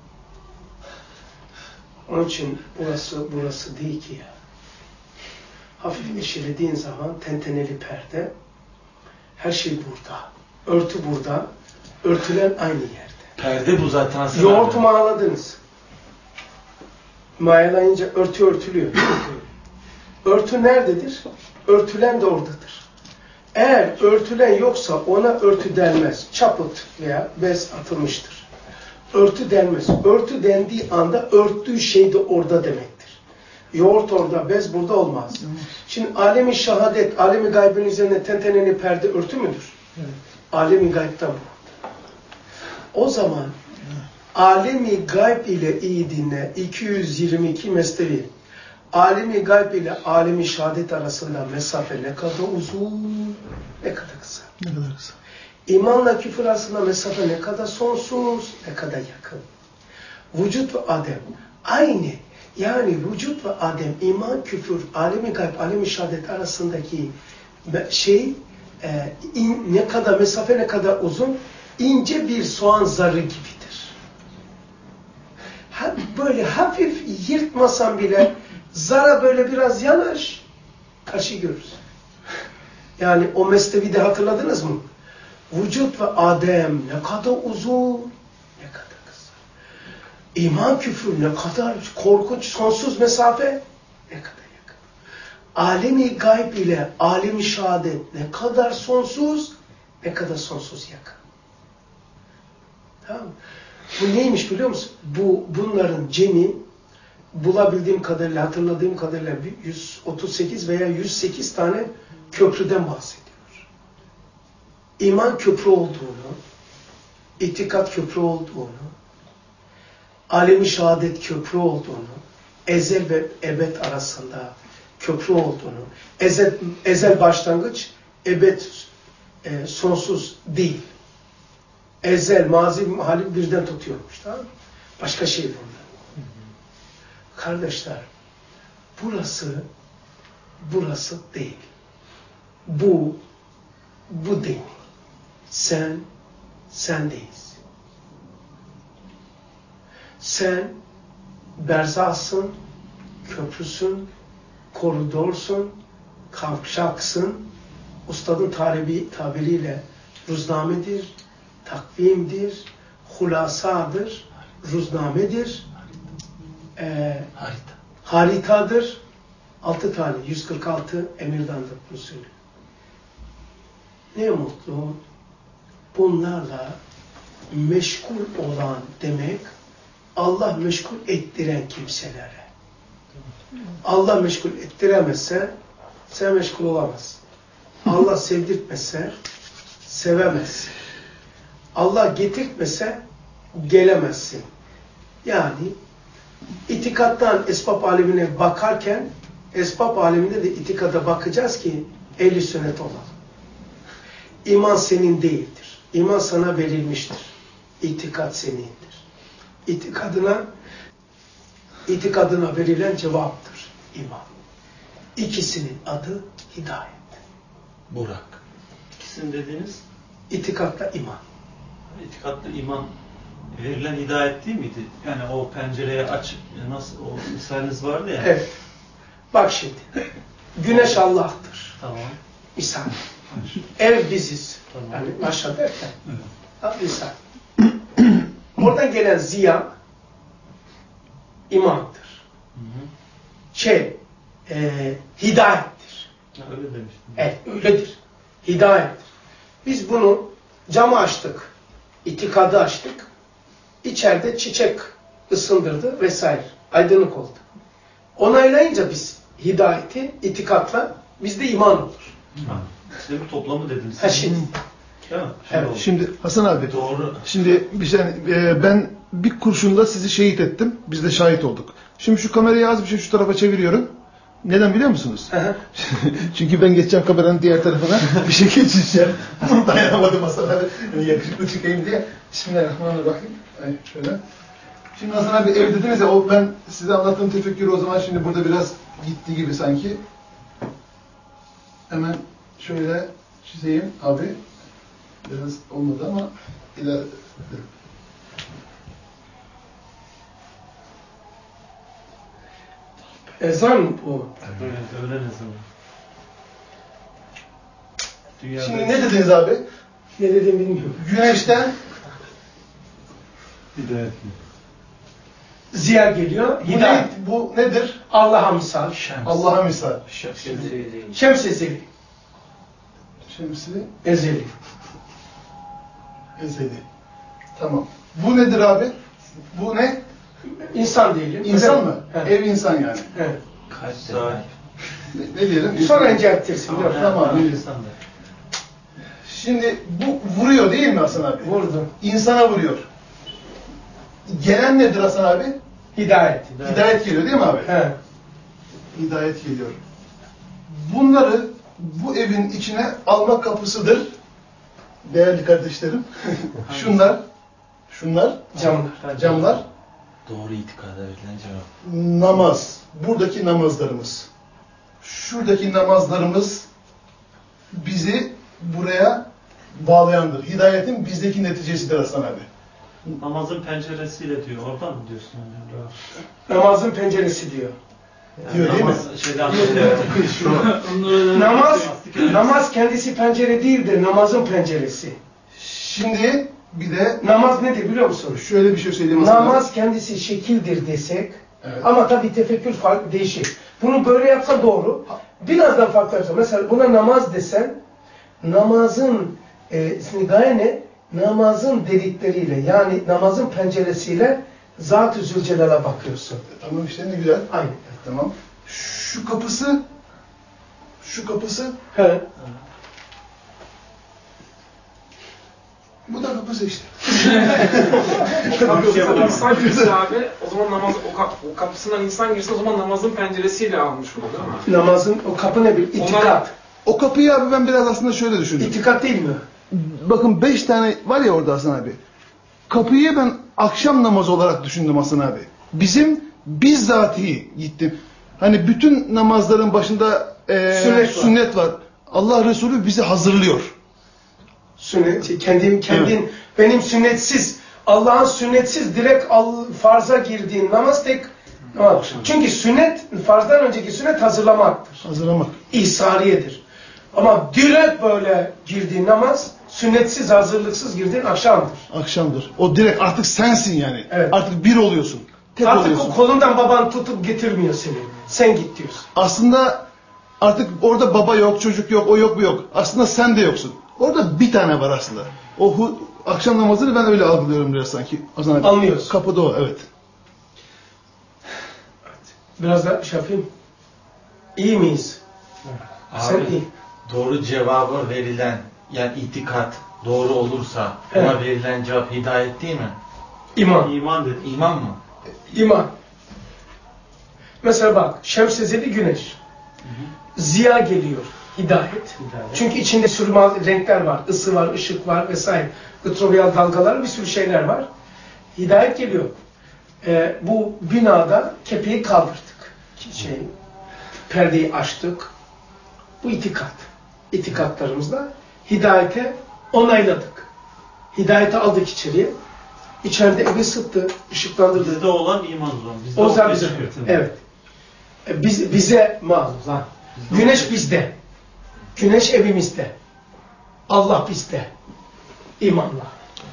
[SPEAKER 1] Onun için burası burası değil ki ya. Hafif eşelediğin zaman tenteneli perde, her şey burada. Örtü burada, örtülen aynı yerde.
[SPEAKER 3] Perde bu zaten.
[SPEAKER 1] Yoğurtu mayaladınız. Mayalayınca örtü örtülüyor. Örtü nerededir? Örtülen de oradadır. Eğer örtülen yoksa ona örtü denmez. Çaput veya bez atılmıştır. Örtü denmez. Örtü dendiği anda örttüğü şey de orada demektir. Yoğurt orada, bez burada olmaz. Şimdi alemi şehadet, alemi gaybın üzerine tenteneli perde örtü müdür?
[SPEAKER 5] Evet.
[SPEAKER 1] Alemi gaybtan bu. O zaman alemi gayb ile iyi dinle. iki yüz yirmi iki mesnevi. Alemi gayb ile alemi şehadet arasında mesafe ne kadar uzun, ne kadar kısa.
[SPEAKER 5] Ne kadar kısa.
[SPEAKER 1] İmanla küfür arasında mesafe ne kadar sonsuz, ne kadar yakın. Vücut ve adem aynı. Yani vücut ve adem, iman, küfür, alemi gayb, alemi şehadet arasındaki şey e, in, ne kadar mesafe ne kadar uzun, ince bir soğan zarı gibidir. Ha, böyle hafif yırtmasan bile zara böyle biraz yanaş, karşı görürüz. Yani o mesnevi de hatırladınız mı? Vücut ve adem ne kadar uzun, ne kadar kısa. İman, küfür ne kadar korkunç, sonsuz mesafe, ne kadar yakın. Alemi gayb ile alemi şehadet ne kadar sonsuz, ne kadar sonsuz yakın. Tamam mı? Bu neymiş biliyor musun? Bu, bunların cemi, bulabildiğim kadarıyla, hatırladığım kadarıyla yüz otuz sekiz veya yüz sekiz tane köprüden bahsediyor. İman köprü olduğunu, itikat köprü olduğunu, alemi şehadet köprü olduğunu, ezel ve ebed arasında köprü olduğunu, ezel, ezel başlangıç, ebed e, sonsuz değil. Ezel, mazi, hali birden tutuyormuş. Tamam mı? Başka şey bunlar. Kardeşler, burası, burası değil. Bu, bu değil. Sen, sendeyiz. Sen, berzahsın, köprüsün, koridorsun, kavşaksın, ustadın taribi, tabiriyle ruznamedir, takvimdir, hulasadır, ruznamedir, e, harita. haritadır, altı tane, yüz kırk altı emirdandır usulü. Ne mutlu, bunlarla meşgul olan demek, Allah meşgul ettiren kimselere. Allah meşgul ettiremezse, sen meşgul olamazsın. Allah sevdirtmezse, sevemezsin. Allah getirtmese, gelemezsin. Yani, itikattan esbab alemine bakarken, esbab aleminde de itikada bakacağız ki, ehl-i sünnet olalım. İman senin değildir. İman sana verilmiştir. İtikat senindir. İtikadına, itikadına verilen cevaptır iman. İkisinin adı hidayet.
[SPEAKER 2] Burak. İkisini dediğiniz?
[SPEAKER 1] İtikatla iman.
[SPEAKER 2] İtikatla iman verilen hidayet değil miydi? Yani o pencereyi aç, nasıl o misaliniz vardı ya.
[SPEAKER 1] Evet. Bak şimdi. Güneş Allah'tır.
[SPEAKER 2] Tamam.
[SPEAKER 1] Misal. Ev biziz.
[SPEAKER 2] Tamam.
[SPEAKER 1] Yani aşağı derken. Evet. Misal. Oradan gelen ziya imandır.
[SPEAKER 2] Hı hı.
[SPEAKER 1] Şey, e, hidayettir.
[SPEAKER 2] Ha, öyle demiştim.
[SPEAKER 1] Evet, öyledir. Hidayettir. Biz bunu camı açtık. İtikadı açtık. İçeride çiçek ısındırdı vesaire. Aydınlık oldu. Onaylayınca biz hidayeti itikatla bizde iman olur.
[SPEAKER 2] Ha. İşte bir toplamı dediniz.
[SPEAKER 1] Ha şimdi.
[SPEAKER 2] Değil mi? Şimdi
[SPEAKER 5] Evet.
[SPEAKER 2] oldu.
[SPEAKER 5] Şimdi Hasan abi.
[SPEAKER 2] Doğru.
[SPEAKER 5] Şimdi bir şey, e, ben bir kurşunla sizi şehit ettim. Biz de şahit olduk. Şimdi şu kamerayı az bir şey şu tarafa çeviriyorum. Neden biliyor musunuz? Çünkü ben geçeceğim kameranın diğer tarafına bir şey geçeceğim. Dayanamadım Hasan abi. Yani yakışıklı çıkayım diye. Bismillahirrahmanirrahim. Ay, şöyle. Şimdi Hasan abi ev dediniz ya, o ben size anlattığım tefekkürü o zaman şimdi burada biraz gitti gibi sanki. Hemen şöyle çizeyim abi. Biraz olmadı ama ileride.
[SPEAKER 1] Ezan mı bu?
[SPEAKER 2] Evet, öğlen ezanı. Dünyada
[SPEAKER 5] Şimdi ne dediniz abi?
[SPEAKER 1] Ne dedim bilmiyorum.
[SPEAKER 5] Güneşten
[SPEAKER 11] Hidayet mi?
[SPEAKER 1] Ziya geliyor.
[SPEAKER 5] bu,
[SPEAKER 1] Hidayet.
[SPEAKER 5] ne, bu nedir?
[SPEAKER 1] Allah'a misal.
[SPEAKER 5] Allah'a misal.
[SPEAKER 1] Şems ezeli.
[SPEAKER 5] Şemsi
[SPEAKER 1] Ezeli.
[SPEAKER 5] ezeli. Tamam. Bu nedir abi? Bu ne?
[SPEAKER 1] İnsan diyelim.
[SPEAKER 5] İnsan
[SPEAKER 1] Öyle
[SPEAKER 5] mı?
[SPEAKER 1] Evet.
[SPEAKER 5] Ev insan yani.
[SPEAKER 1] Evet.
[SPEAKER 5] Ne, ne diyelim?
[SPEAKER 1] Sonra inceltirsin.
[SPEAKER 5] Tamam, tamam. Şimdi bu vuruyor değil mi Hasan abi?
[SPEAKER 1] Vurdu.
[SPEAKER 5] İnsana vuruyor. Gelen nedir Hasan abi?
[SPEAKER 1] Hidayet.
[SPEAKER 5] Hidayet, Hidayet geliyor değil mi abi?
[SPEAKER 1] He.
[SPEAKER 5] Hidayet geliyor. Bunları bu evin içine alma kapısıdır. Değerli kardeşlerim. şunlar, şunlar,
[SPEAKER 1] camlar.
[SPEAKER 5] camlar.
[SPEAKER 3] Doğru itikada verilen cevap.
[SPEAKER 5] Namaz. Buradaki namazlarımız. Şuradaki namazlarımız bizi buraya bağlayandır. Hidayetin bizdeki neticesidir Hasan abi.
[SPEAKER 2] Namazın penceresiyle diyor. Oradan mı diyorsun?
[SPEAKER 1] Namazın penceresi diyor.
[SPEAKER 2] Yani
[SPEAKER 5] diyor değil mi?
[SPEAKER 2] Şeyden
[SPEAKER 1] namaz, namaz kendisi pencere değildir. Namazın penceresi.
[SPEAKER 5] Şimdi bir de
[SPEAKER 1] namaz nedir biliyor musun?
[SPEAKER 5] Şöyle bir şey söyleyeyim.
[SPEAKER 1] Namaz abi. Kendisi şekildir desek, evet. Ama tabii tefekkür farklı değişik. Bunu böyle yapsa doğru. Birazdan farklı yapsa. Mesela buna namaz desen, namazın e, gaye ne? Namazın delikleriyle, yani namazın penceresiyle Zat-ı Zülcelal'a bakıyorsun.
[SPEAKER 5] E, tamam işte ne güzel.
[SPEAKER 1] Aynen.
[SPEAKER 5] E, tamam. Şu kapısı, şu kapısı.
[SPEAKER 1] He.
[SPEAKER 5] Bu da kapısı işte.
[SPEAKER 12] Kapısından insan girse abi, o zaman namaz, o, kap, o kapısından insan girse o zaman namazın penceresiyle almış olur değil mi?
[SPEAKER 1] Namazın, o kapı ne bir itikat.
[SPEAKER 12] Onlar...
[SPEAKER 5] O kapıyı abi ben biraz aslında şöyle düşündüm.
[SPEAKER 1] İtikat değil mi?
[SPEAKER 5] Bakın beş tane var ya orada Hasan abi. Kapıyı ben akşam namazı olarak düşündüm Hasan abi. Bizim bizzatihi gittim. Hani bütün namazların başında e,
[SPEAKER 1] sünnet,
[SPEAKER 5] sünnet var. var. Allah Resulü bizi hazırlıyor.
[SPEAKER 1] Sünnet, kendim, kendin, evet. Benim sünnetsiz, Allah'ın sünnetsiz direkt al, farza girdiğin namaz tek namaz. Çünkü sünnet, farzdan önceki sünnet hazırlamaktır.
[SPEAKER 5] Hazırlamak.
[SPEAKER 1] İhsariyedir. Ama direkt böyle girdiğin namaz, sünnetsiz, hazırlıksız girdiğin akşamdır.
[SPEAKER 5] Akşamdır. O direkt artık sensin yani.
[SPEAKER 1] Evet.
[SPEAKER 5] Artık bir oluyorsun. Tek
[SPEAKER 1] artık
[SPEAKER 5] oluyorsun.
[SPEAKER 1] O kolundan baban tutup getirmiyor seni. Sen git diyorsun.
[SPEAKER 5] Aslında artık orada baba yok, çocuk yok, o yok, bu yok. Aslında sen de yoksun. Orada bir tane var aslında. O hu, akşam namazını ben öyle algılıyorum biraz sanki.
[SPEAKER 1] Anlıyorsun.
[SPEAKER 5] Kapıda o, evet.
[SPEAKER 1] Biraz da şey yapayım. İyi miyiz?
[SPEAKER 3] Abi,
[SPEAKER 1] sen iyi.
[SPEAKER 3] Doğru cevabı verilen, yani itikat doğru olursa,
[SPEAKER 1] evet.
[SPEAKER 3] Ona verilen cevap hidayet değil mi?
[SPEAKER 1] İman.
[SPEAKER 2] İman dedi.
[SPEAKER 3] İman mı?
[SPEAKER 1] İman. Mesela bak, Şems-i güneş. Hı hı. Ziya geliyor. Hidayet. Hidayet. Çünkü içinde sürü renkler var, ısı var, ışık var vesaire. Ultraviyal dalgalar, bir sürü şeyler var. Hidayet geliyor. Ee, bu binada kepeği kaldırdık. Şey, perdeyi açtık. Bu itikat. İtikatlarımızla hidayete onayladık. Hidayeti aldık içeriye. İçeride evi sıktı, ışıklandırdı.
[SPEAKER 2] Bizde olan iman o zaman. Bizde
[SPEAKER 1] o zaman bize. Evet. E, biz, bize mal. Güneş bizde. Güneş evimizde. Allah bizde. İmanla.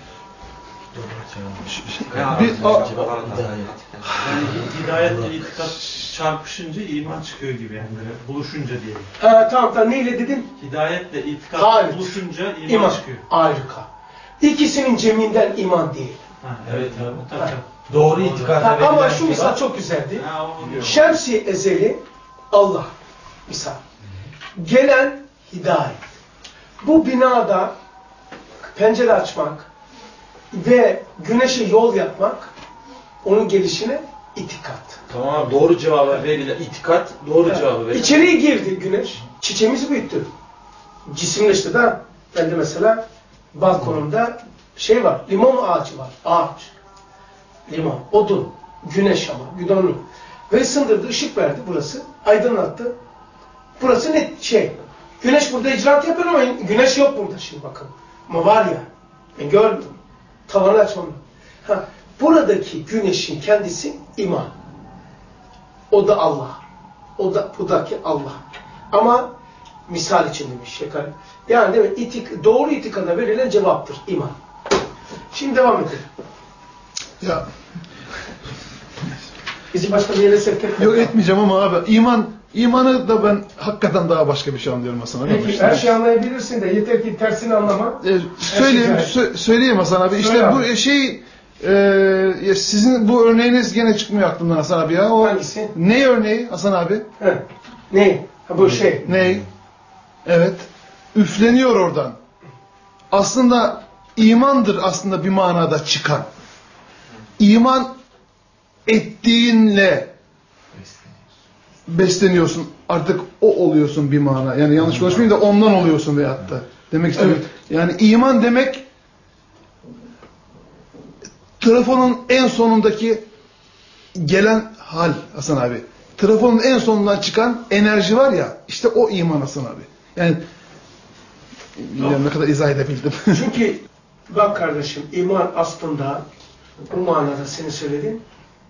[SPEAKER 2] Bir, o, yani hidayetle itikat çarpışınca iman çıkıyor gibi yani böyle buluşunca diyelim.
[SPEAKER 1] Ha, tamam tamam neyle dedin?
[SPEAKER 2] Hidayetle itikat
[SPEAKER 1] Hayır.
[SPEAKER 2] buluşunca iman,
[SPEAKER 1] iman
[SPEAKER 2] çıkıyor.
[SPEAKER 1] Harika. İkisinin ceminden iman değil.
[SPEAKER 2] Ha, evet abi. Ha.
[SPEAKER 3] Doğru itikat.
[SPEAKER 1] Ha, ama şu misal çok güzeldi. Şems-i ezeli Allah misal. Gelen hidayet. Bu binada pencere açmak ve güneşe yol yapmak, onun gelişine itikat.
[SPEAKER 3] Tamam abi, doğru cevabı verilen itikat, doğru evet. cevabı verilen.
[SPEAKER 1] İçeriye girdi güneş, çiçeğimizi büyüttü. Cisimleşti de, ben de mesela balkonumda şey var, limon ağacı var, ağaç. Limon, odun, güneş ama, güdonlu. Ve ısındırdı, ışık verdi burası, aydınlattı. Burası ne şey, güneş burada icraat yapıyor ama güneş yok burada şimdi bakın. Ama var ya, ben gördüm. Tavanı açmam. Ha, buradaki güneşin kendisi iman. O da Allah. O da buradaki Allah. Ama misal için demiş Şekar. Yani değil mi? İtik, doğru itikada verilen cevaptır iman. Şimdi devam edelim.
[SPEAKER 5] Ya
[SPEAKER 1] bizi başka bir yere sevk etme.
[SPEAKER 5] Yok etmeyeceğim ama abi iman imanı da ben hakikaten daha başka bir şey anlıyorum Hasan abi.
[SPEAKER 1] Peki her şeyi anlayabilirsin de yeter ki tersini anlama.
[SPEAKER 5] Ee, söyleyeyim, sö söyleyeyim Hasan abi. İşte
[SPEAKER 1] Söyle
[SPEAKER 5] bu
[SPEAKER 1] abi.
[SPEAKER 5] şey Ee, sizin bu örneğiniz gene çıkmıyor aklımdan Hasan abi ya. O
[SPEAKER 1] hangisi?
[SPEAKER 5] Ne örneği Hasan abi?
[SPEAKER 1] He. Ne? Ha, bu şey.
[SPEAKER 5] Ne? Evet. Üfleniyor oradan. Aslında imandır aslında bir manada çıkan. İman ettiğinle besleniyorsun. Artık o oluyorsun bir mana. Yani yanlış konuşmayayım da ondan oluyorsun veyahut da. Demek istiyorum. Evet. Yani iman demek trafonun en sonundaki gelen hal Hasan abi. Trafonun en sonundan çıkan enerji var ya, işte o iman Hasan abi. Yani bilmiyorum ne kadar izah edebildim.
[SPEAKER 1] Çünkü bak kardeşim, iman aslında bu manada seni söyledim.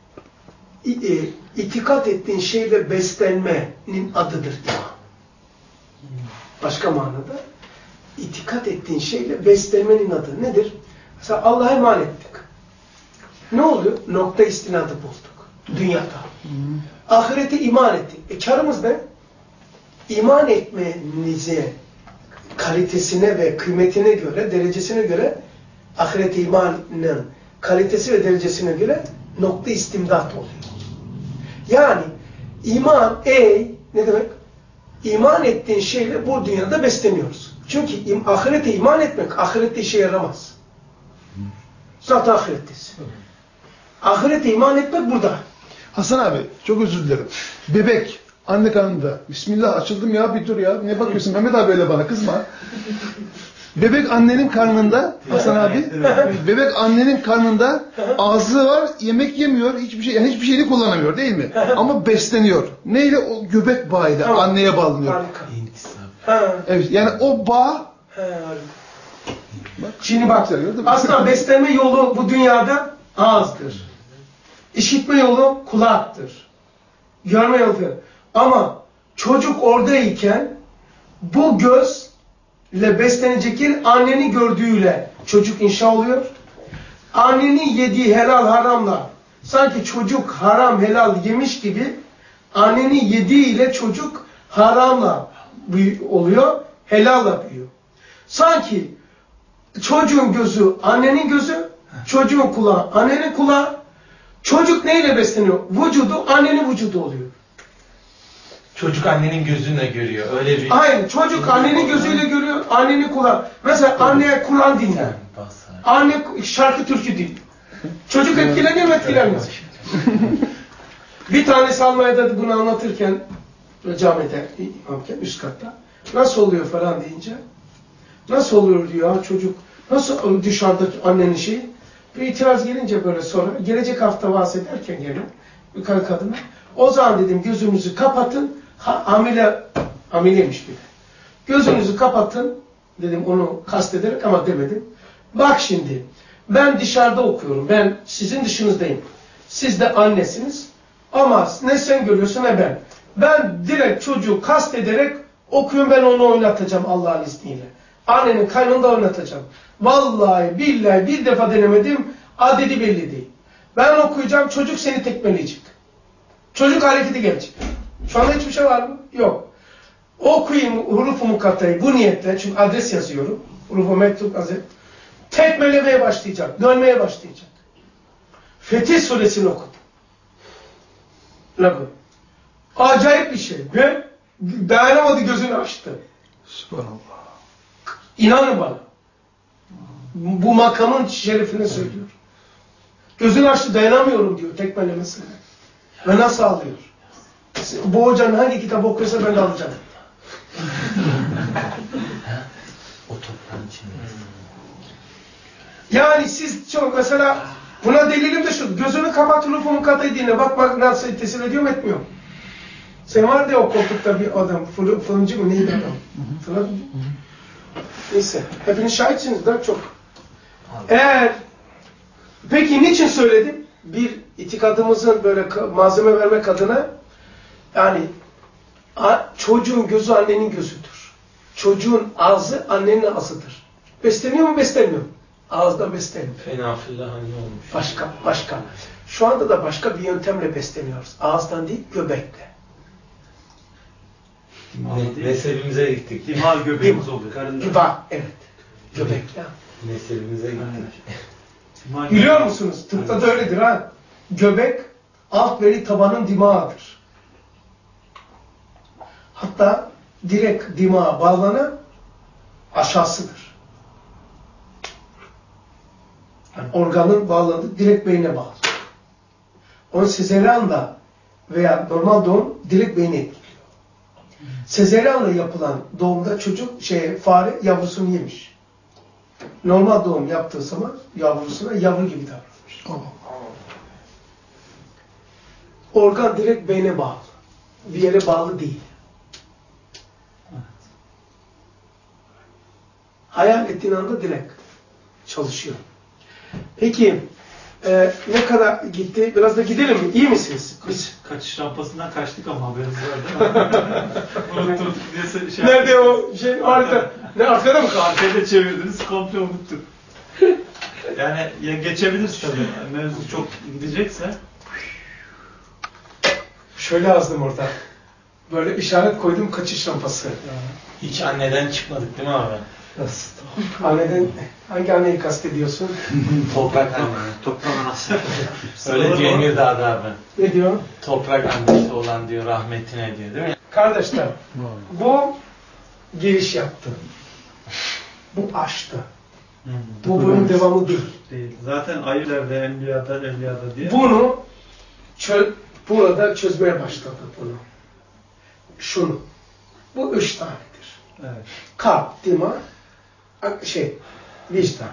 [SPEAKER 1] İtikat ettiğin şeyle beslenmenin adıdır iman. Başka manada itikat ettiğin şeyle beslenmenin adı nedir? Mesela Allah'a emanet ettik. Ne oluyor? Nokta istinadı bulduk. Dünyada. Hı. Ahirete iman ettik. E karımız ne? İman etmenize kalitesine ve kıymetine göre, derecesine göre ahirete imanın kalitesi ve derecesine göre nokta istimdat oluyor. Yani iman, ey ne demek? İman ettiğin şeyle bu dünyada besleniyoruz. Çünkü im, ahirete iman etmek ahirette işe yaramaz. Zaten ahirettesin. Ahirete iman etmek burada.
[SPEAKER 5] Hasan abi çok özür dilerim. Bebek anne karnında. Bismillah açıldım ya bir dur ya. Ne bakıyorsun Mehmet abi öyle bana kızma. Bebek annenin karnında Hasan abi. Bebek annenin karnında ağzı var, yemek yemiyor, hiçbir şey yani hiçbir şeyini kullanamıyor değil mi? Ama besleniyor. Neyle? O göbek bağıyla tamam. Anneye bağlanıyor. Evet yani o bağ.
[SPEAKER 1] Bak, şimdi bak aslında beslenme yolu bu dünyada ağızdır. İşitme yolu kulaktır. Görme yoludur. Ama çocuk oradayken bu gözle beslenecek yer anneni gördüğüyle çocuk inşa oluyor. Annenin yediği helal haramla sanki çocuk haram helal yemiş gibi annenin yediğiyle çocuk haramla oluyor, helalla büyüyor. Sanki çocuğun gözü annenin gözü, çocuğun kulağı annenin kulağı. Çocuk neyle besleniyor? Vücudu annenin vücudu oluyor.
[SPEAKER 3] Çocuk annenin gözünle görüyor. Öyle bir.
[SPEAKER 1] Hayır, çocuk annenin gözüyle görüyor, annenin kulağı. Mesela anneye Kur'an dinler. Anne şarkı türkü dinliyor. Çocuk etkileniyor mu etkilenmiyor? Bir tanesi Almanya'da bunu anlatırken camide üst katta nasıl oluyor falan deyince nasıl oluyor diyor ya çocuk nasıl dışarıdaki annenin şeyi bir itiraz gelince böyle sonra gelecek hafta bahsederken gene bir kadına o zaman dedim gözünüzü kapatın ha, amile amileymiş bir de gözünüzü kapatın dedim onu kastederek ama demedim bak şimdi ben dışarıda okuyorum ben sizin dışınızdayım siz de annesiniz ama ne sen görüyorsun ne ben ben direkt çocuğu kastederek okuyorum ben onu oynatacağım Allah'ın izniyle annenin karnında oynatacağım vallahi billahi bir defa denemedim adedi belli değil ben okuyacağım çocuk seni tekmeleyecek çocuk hareketi gelecek şu anda hiçbir şey var mı? Yok okuyayım hurufu mukattayı bu niyetle çünkü adres yazıyorum hurufu mektup adres tekmelemeye başlayacak dönmeye başlayacak Fetih suresini okudum Lagu. Acayip bir şey. Ve dayanamadı gözünü açtı.
[SPEAKER 5] Subhanallah.
[SPEAKER 1] İnanın bana. Bu makamın şerefine söylüyor. Gözünü açtı dayanamıyorum diyor tekmelemesine. Ve nasıl ağlıyor? Bu hocanın hangi kitabı okuyorsa ben de alacağım.
[SPEAKER 3] O toprağın içinde.
[SPEAKER 1] Yani siz çok mesela buna delilim de şu gözünü kapat rufumu katayı dinle. Bak bak nasıl tesir ediyor mu etmiyor mu? Sen vardı ya o koltukta bir adam. Fır, fırıncı mı neydi adam? Fırıncı. Neyse. Hepiniz şahitsiniz de çok. Eğer peki niçin söyledim? Bir itikadımızın böyle malzeme vermek adına yani çocuğun gözü annenin gözüdür. Çocuğun ağzı annenin ağzıdır. Besleniyor mu beslenmiyor mu? Ağızdan besleniyor.
[SPEAKER 10] Fenafillah hani olmuş.
[SPEAKER 1] Başka, başka. Şu anda da başka bir yöntemle besleniyoruz. Ağızdan değil, göbekle.
[SPEAKER 3] Nesebimize gittik.
[SPEAKER 2] Dima göbeğimiz oluyor.
[SPEAKER 1] Dima, evet. Göbekle.
[SPEAKER 3] Nesebimize gittik.
[SPEAKER 1] Biliyor musunuz? Tıpta da öyledir ha. Göbek alt veri tabanın dimağıdır. Hatta direkt dimağa bağlanan aşağısıdır. Yani organın bağlandığı direkt beyne bağlı. Onun sezeryanla veya normal doğum direkt beyni etkiliyor. Sezeryanla yapılan doğumda çocuk şey fare yavrusunu yemiş. Normal doğum yaptığı zaman yavrusuna yavru gibi davranmış. Oh. Organ direkt beyne bağlı. Bir yere bağlı değil. Hayal ettiğin anda direkt çalışıyor. Peki e, ne kadar gitti? Biraz da gidelim mi? İyi misiniz? Biz
[SPEAKER 2] kaçış rampasından kaçtık ama haberiniz var değil mi? Unuttuk diye şey.
[SPEAKER 1] Nerede o şey harita? Ne arkada mı kaldı?
[SPEAKER 2] Arkada çevirdiniz, komple unuttuk. Yani ya geçebiliriz tabii. Mevzu çok gidecekse.
[SPEAKER 1] Şöyle yazdım orada. Böyle işaret koydum, kaçış rampası.
[SPEAKER 3] Hiç anneden çıkmadık değil mi abi?
[SPEAKER 1] Anneden, hangi anneyi kastediyorsun?
[SPEAKER 3] Toprak anne.
[SPEAKER 7] Toprak anası.
[SPEAKER 3] Öyle diyor Emirdağ'da abi.
[SPEAKER 1] Ne diyor?
[SPEAKER 3] Toprak annesi olan diyor, rahmetine diyor değil mi?
[SPEAKER 1] Kardeşler, bu giriş yaptı. Bu aştı.
[SPEAKER 2] Hmm.
[SPEAKER 1] Bu bunun devamı değil.
[SPEAKER 2] Değil. Zaten ayılarda, enbiyada, evliyada diye.
[SPEAKER 1] Bunu çö burada çözmeye başladı bunu. Şunu. Bu üç tanedir.
[SPEAKER 2] Evet.
[SPEAKER 1] Kalp, dima, şey, vicdan.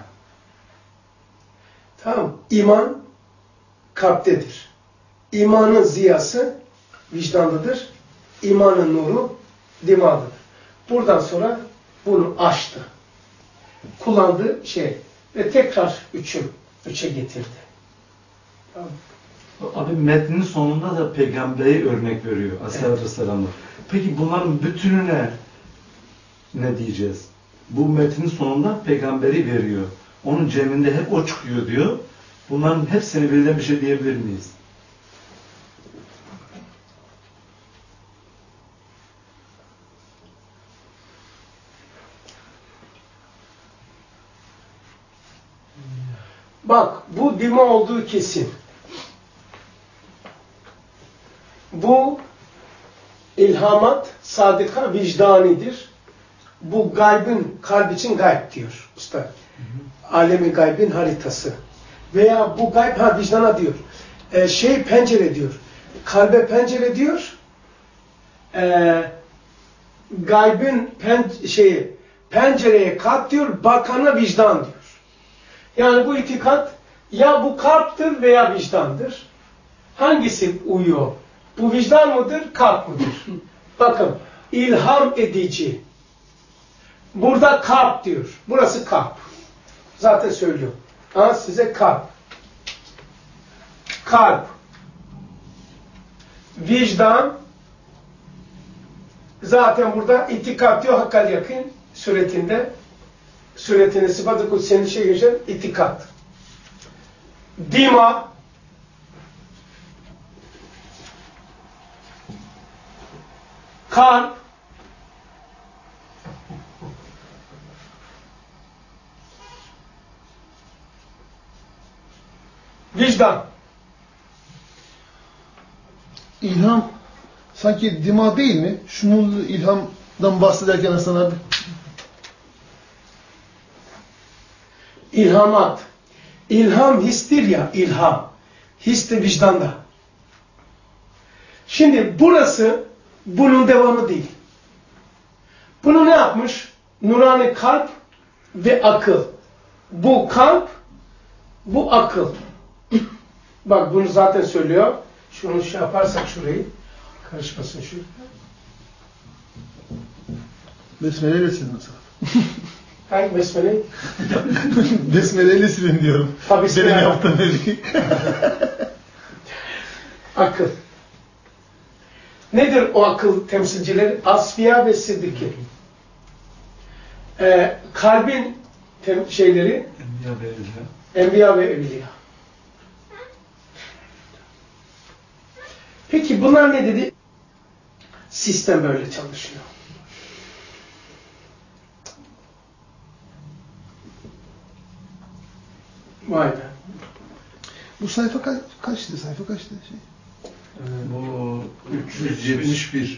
[SPEAKER 1] Tamam. İman kalptedir. İmanın ziyası vicdandadır. İmanın nuru dimağdadır. Buradan sonra bunu aştı. Kullandığı şey ve tekrar üçüm, üçe getirdi. Tamam.
[SPEAKER 8] Abi metnin sonunda da peygamberi örnek veriyor Aleyhisselatü Vesselam'ı. Peki bunların bütününe ne diyeceğiz? Bu metnin sonunda peygamberi veriyor. Onun ceminde hep o çıkıyor diyor. Bunların hepsini birden bir şey diyebilir miyiz?
[SPEAKER 1] Bak, bu dima olduğu kesin. Bu ilhamat, sadıka, vicdanidir. Bu gaybın, kalp için gayb diyor usta. Hı hı. Alemi gaybin haritası. Veya bu gayb, ha vicdana diyor. Ee, şey pencere diyor. Kalbe pencere diyor. Ee, gaybın pen, şeyi, pencereye kalp diyor, bakana vicdan diyor. Yani bu itikat ya bu kalptir veya vicdandır. Hangisi uyuyor? Bu vicdan mıdır, kalp mıdır? Bakın, ilham edici. Burada kalp diyor. Burası kalp. Zaten söylüyor. Ha, size kalp. Kalp. Vicdan. Zaten burada itikat diyor, hakkal yakın suretinde. Suretinde sıfat-ı kutsenin şey geçen itikat. Dima. Kalp. Vicdan.
[SPEAKER 5] İlham sanki dima değil mi? Şunun ilhamdan bahsederken Hasan abi.
[SPEAKER 1] İlhamat. İlham histir ya, ilham. His de vicdanda. Şimdi burası bunun devamı değil. Bunu ne yapmış? Nurani kalp ve akıl. Bu kalp, bu akıl. Bak bunu zaten söylüyor. Şunu şey yaparsak şurayı, karışmasın şu.
[SPEAKER 5] Besmeleyle silin mesela.
[SPEAKER 1] Hangi besmele?
[SPEAKER 5] Besmeleyle silin diyorum.
[SPEAKER 1] Tabii
[SPEAKER 5] benim yaptığım öyle.
[SPEAKER 1] Akıl. Nedir o akıl temsilcileri? Asfiya ve Sıddıki. Ee, kalbin tem şeyleri
[SPEAKER 8] Enbiya ve Evliya.
[SPEAKER 1] Enbiya ve Evliya. Peki bunlar ne dedi? Sistem böyle çalışıyor. Vay be.
[SPEAKER 5] Bu sayfa kaç, kaçtı? Sayfa kaçtı? Şey.
[SPEAKER 8] Bu üç yüz yetmiş bir.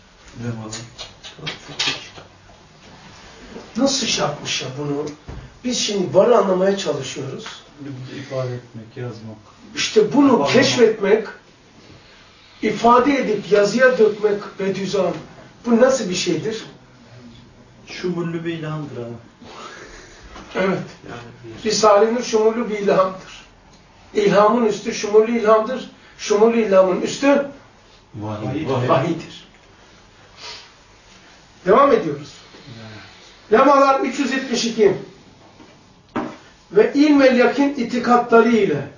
[SPEAKER 1] Nasıl şey yapmış ya bunu? Biz şimdi varı anlamaya çalışıyoruz.
[SPEAKER 8] İfade etmek, yazmak.
[SPEAKER 1] İşte bunu
[SPEAKER 8] Anlamak.
[SPEAKER 1] keşfetmek, ifade edip yazıya dökmek Bediüzzaman. Bu nasıl bir şeydir?
[SPEAKER 10] Şumullü bir ilhamdır abi.
[SPEAKER 1] Evet. Risale-i Nur şumullü bir ilhamdır. İlhamın üstü şumullü ilhamdır. Şumullü ilhamın üstü
[SPEAKER 3] Vahiy.
[SPEAKER 1] vahiydir. Devam ediyoruz. Lemalar üç yüz yetmiş iki ve ilmel yakin itikatları ile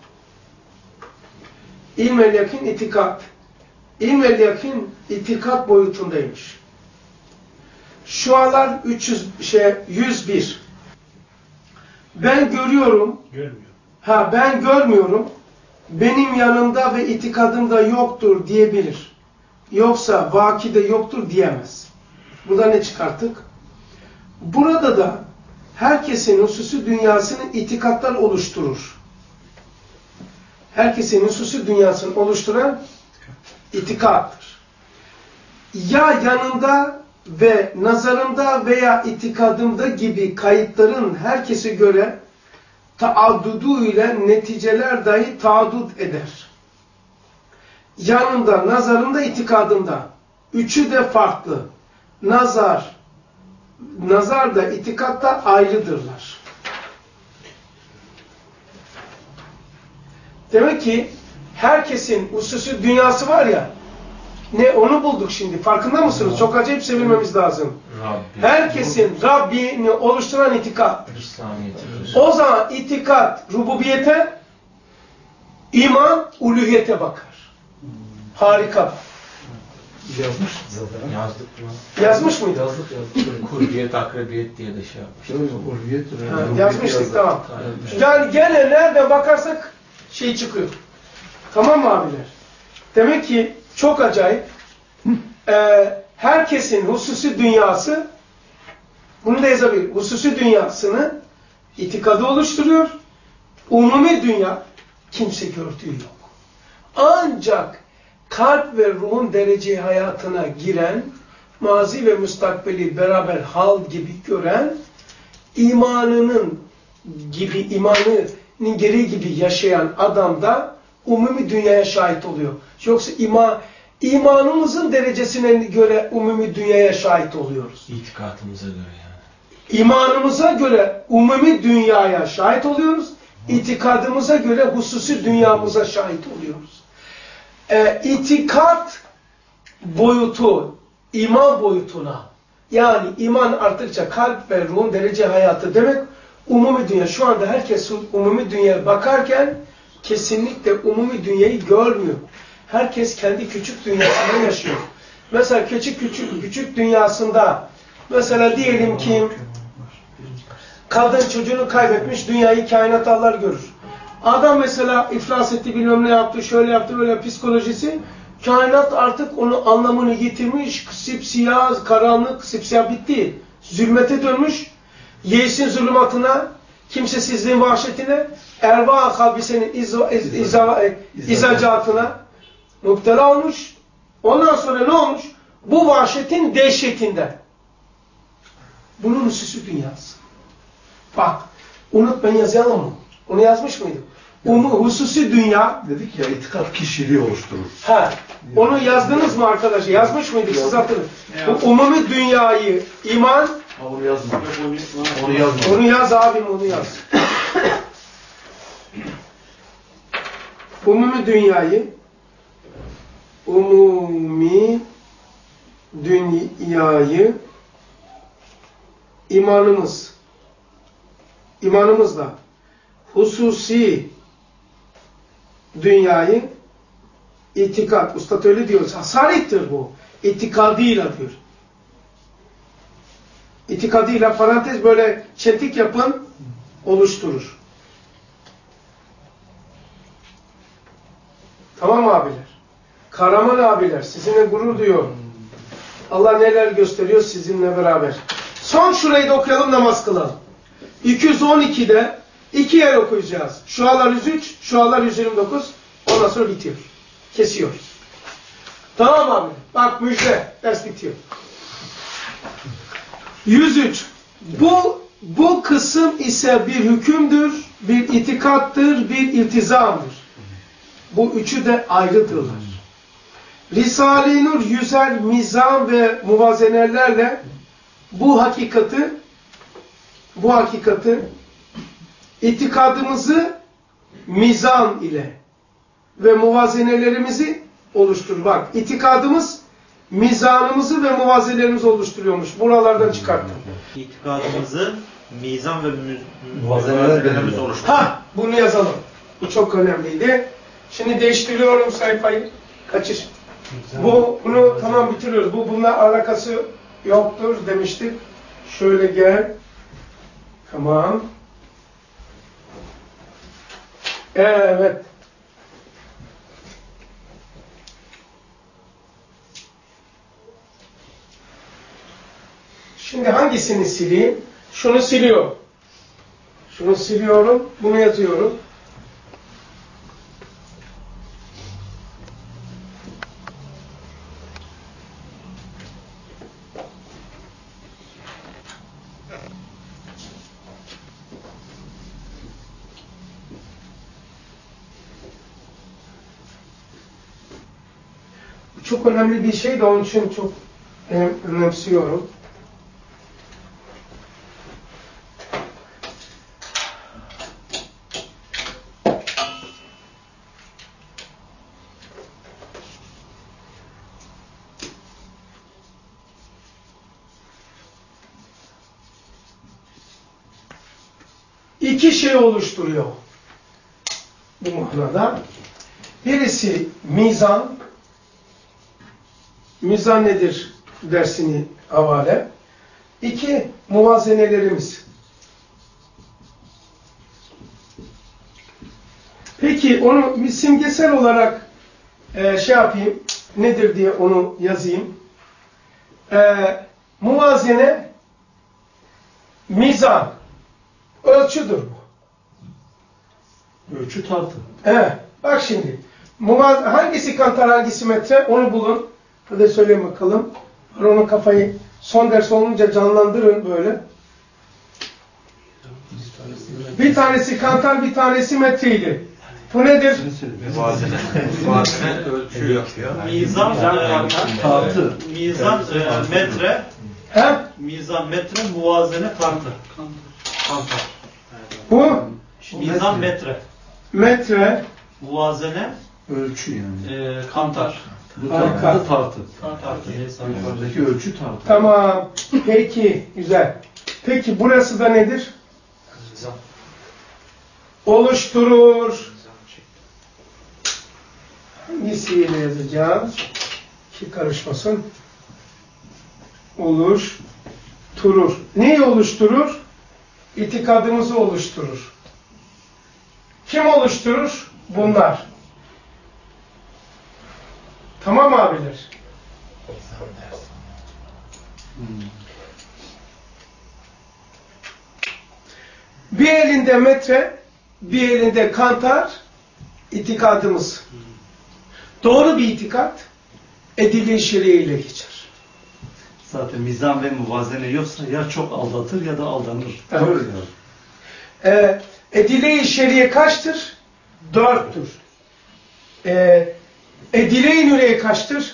[SPEAKER 1] ilmel yakin itikat ilmel yakin itikat boyutundaymış. Şualar üç yüz şey yüz bir. Ben görüyorum.
[SPEAKER 10] Görmüyor.
[SPEAKER 1] Ha ben görmüyorum. Benim yanımda ve itikadımda yoktur diyebilir. Yoksa vakide yoktur diyemez. Burada ne çıkarttık? Burada da herkesin hususi dünyasını itikatlar oluşturur. Herkesin hususi dünyasını oluşturan itikattır. Ya yanımda ve nazarımda veya itikadımda gibi kayıtların herkese göre taaddudu ile neticeler dahi taaddut eder. Yanımda, nazarımda, itikadımda. Üçü de farklı. Nazar, nazar da itikat da ayrıdırlar. Demek ki herkesin hususi dünyası var ya, ne onu bulduk şimdi. Farkında mısınız? Çok acayip sevilmemiz lazım.
[SPEAKER 3] Rabbi.
[SPEAKER 1] Herkesin Rabbini oluşturan itikat. O zaman itikat rububiyete, iman uluhiyete bakar. Harika.
[SPEAKER 8] Yazmış zaten.
[SPEAKER 3] Yazdık mı?
[SPEAKER 1] Yazmış mıydı?
[SPEAKER 8] Yazdık yazdık.
[SPEAKER 3] Kurbiyet, akrabiyet diye de şey yapmış.
[SPEAKER 8] Urviyet.
[SPEAKER 1] Ha, yazmıştık tamam. Yani gene nereden bakarsak şey çıkıyor. Tamam mı abiler? Demek ki çok acayip. Ee, herkesin hususi dünyası, bunu da yazabilir. Hususi dünyasını itikadı oluşturuyor. Umumi dünya kimse gördüğü yok. Ancak kalp ve ruhun derece hayatına giren, mazi ve müstakbeli beraber hal gibi gören, imanının gibi, imanının gereği gibi yaşayan adam da umumi dünyaya şahit oluyor. Yoksa iman, imanımızın derecesine göre umumi dünyaya şahit oluyoruz.
[SPEAKER 3] İtikatımıza göre yani.
[SPEAKER 1] İmanımıza göre umumi dünyaya şahit oluyoruz. İtikadımıza göre hususi dünyamıza şahit oluyoruz. Ee, itikat boyutu, iman boyutuna, yani iman arttıkça kalp ve ruhun derece hayatı demek umumi dünya. Şu anda herkes umumi dünyaya bakarken kesinlikle umumi dünyayı görmüyor. Herkes kendi küçük dünyasında yaşıyor. Mesela küçük küçük küçük dünyasında, mesela diyelim ki kadın çocuğunu kaybetmiş, dünyayı kainat Allah görür. Adam mesela iflas etti, bilmem ne yaptı, şöyle yaptı, böyle psikolojisi. Kainat artık onun anlamını yitirmiş, sipsiyah, karanlık, sipsiyah bitti. Zulmete dönmüş, yeisin zulümatına, kimsesizliğin vahşetine, erva kalbisenin iza, iz, iza, izacatına müptela olmuş. Ondan sonra ne olmuş? Bu vahşetin dehşetinden. Bunun hususi dünyası. Bak, unutmayın, yazalım mı? Onu yazmış mıydım? Umu, hususi dünya.
[SPEAKER 8] Dedik ya, itikat kişiliği oluşturur.
[SPEAKER 1] Ha, onu yazdınız mı arkadaşlar? Yazmış mıydık? Siz hatırlayın. Bu umumi dünyayı iman.
[SPEAKER 8] Ha, onu yazma. Onu yazma.
[SPEAKER 1] Onu yaz abim, onu yaz. Umumi dünyayı umumi dünyayı imanımız imanımızla hususi dünyayı itikat, Üstad öyle diyor, hasarettir bu. İtikadıyla diyor. İtikadıyla parantez böyle çentik yapın, oluşturur. Tamam mı abiler? Kahraman abiler, sizinle gurur duyuyor. Allah neler gösteriyor sizinle beraber. Son şurayı da okuyalım, namaz kılalım. iki yüz on iki'de İki yer okuyacağız. Şualar yüz üç, Şualar yüz yirmi dokuz. Ondan sonra bitiyor. Kesiyor. Tamam abi. Bak müjde. Ders bitiyor. yüz üç. Bu bu kısım ise bir hükümdür, bir itikattır, bir iltizamdır. Bu üçü de ayrıdırlar. Risale-i Nur yüzer mizan ve muvazenelerle bu hakikati bu hakikati itikadımızı mizan ile ve muvazenelerimizi oluşturur. Bak, itikadımız mizanımızı ve muvazenelerimizi oluşturuyormuş. Buralardan çıkarttım.
[SPEAKER 7] İtikadımızı mizan ve mü-
[SPEAKER 8] Muvazenelerimiz
[SPEAKER 7] oluşturuyor.
[SPEAKER 1] Ha, bunu yazalım. Bu çok önemliydi. Şimdi değiştiriyorum sayfayı. Kaçış. Bu, bunu tamam bitiriyoruz. Bu bununla alakası yoktur demiştik. Şöyle gel. Tamam. Evet. Şimdi hangisini sileyim? Şunu siliyorum. Şunu siliyorum. Bunu yazıyorum. Bu çok önemli bir şey de onun için çok önemsiyorum. İki şey oluşturuyor bu manada. Birisi mizan. Mizan nedir dersini havale. İki, muvazenelerimiz. Peki onu bir simgesel olarak e, şey yapayım, nedir diye onu yazayım. E, muvazene, mizan, ölçüdür bu.
[SPEAKER 8] Ölçü tartı.
[SPEAKER 1] Evet, bak şimdi. Muvaz hangisi kantar, hangisi metre onu bulun. Hadi söyleyin bakalım. Onun kafayı son ders olunca canlandırın böyle. Bir tanesi kantar, bir tanesi metreydi. Bu nedir?
[SPEAKER 7] Muvazene. Muvazene ölçü yapıyor.
[SPEAKER 2] Mizan, e,
[SPEAKER 8] Tartı.
[SPEAKER 2] mizan e, metre,
[SPEAKER 1] He?
[SPEAKER 2] mizan metre, muvazene tartı. Kantar.
[SPEAKER 1] Bu
[SPEAKER 2] Mizan metre,
[SPEAKER 1] metre,
[SPEAKER 2] muvazene
[SPEAKER 8] Ölçü yani.
[SPEAKER 2] e, kantar.
[SPEAKER 8] Bu
[SPEAKER 1] Harika.
[SPEAKER 8] tartı tartı.
[SPEAKER 2] Tartı.
[SPEAKER 8] Yukarıdaki ölçü tartı.
[SPEAKER 1] tamam. Peki, güzel. Peki burası da nedir? Oluşturur. Hangisiyle yazacağız? Ki karışmasın. Oluşturur. Neyi oluşturur? İtikadımızı oluşturur. Kim oluşturur? Bunlar. Tamam abiler. Bir elinde metre, bir elinde kantar, itikadımız. Doğru bir itikat, edile-i şer'iye ile geçer.
[SPEAKER 8] Zaten mizan ve muvazene yoksa ya çok aldatır ya da aldanır.
[SPEAKER 1] Evet.
[SPEAKER 8] Doğru yani.
[SPEAKER 1] Ee, edile-i şer'iye kaçtır? Dörttür. Ee, edile-i nuriye kaçtır?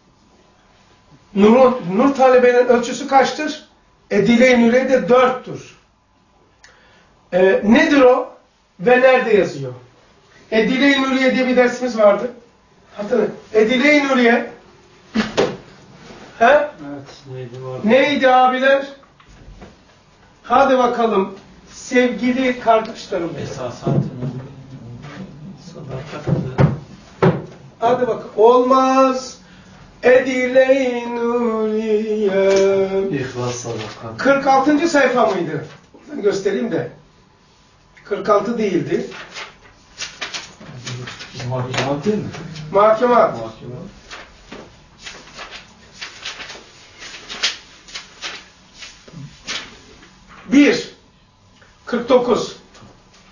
[SPEAKER 1] Nurun, nur talebenin ölçüsü kaçtır? Edile-i nuriye de dörttür. Ee, nedir o? Ve nerede yazıyor? Edile-i nuriye diye bir dersimiz vardı. Hatırlayın. Edile-i nuriye he?
[SPEAKER 10] Evet, neydi var?
[SPEAKER 1] Neydi abiler? Hadi bakalım. Sevgili kardeşlerim.
[SPEAKER 10] Esasat-ı sadakat.
[SPEAKER 1] Hadi bakalım. Olmaz. Edile-i nuriye.
[SPEAKER 8] İhlas, sadakat.
[SPEAKER 1] kırk altıncı sayfa mıydı? Ben göstereyim de. kırk altı değildi.
[SPEAKER 8] Mahkemat değil mi?
[SPEAKER 1] Mahkemat.
[SPEAKER 8] Mahkemat.
[SPEAKER 1] bir. kırk dokuz.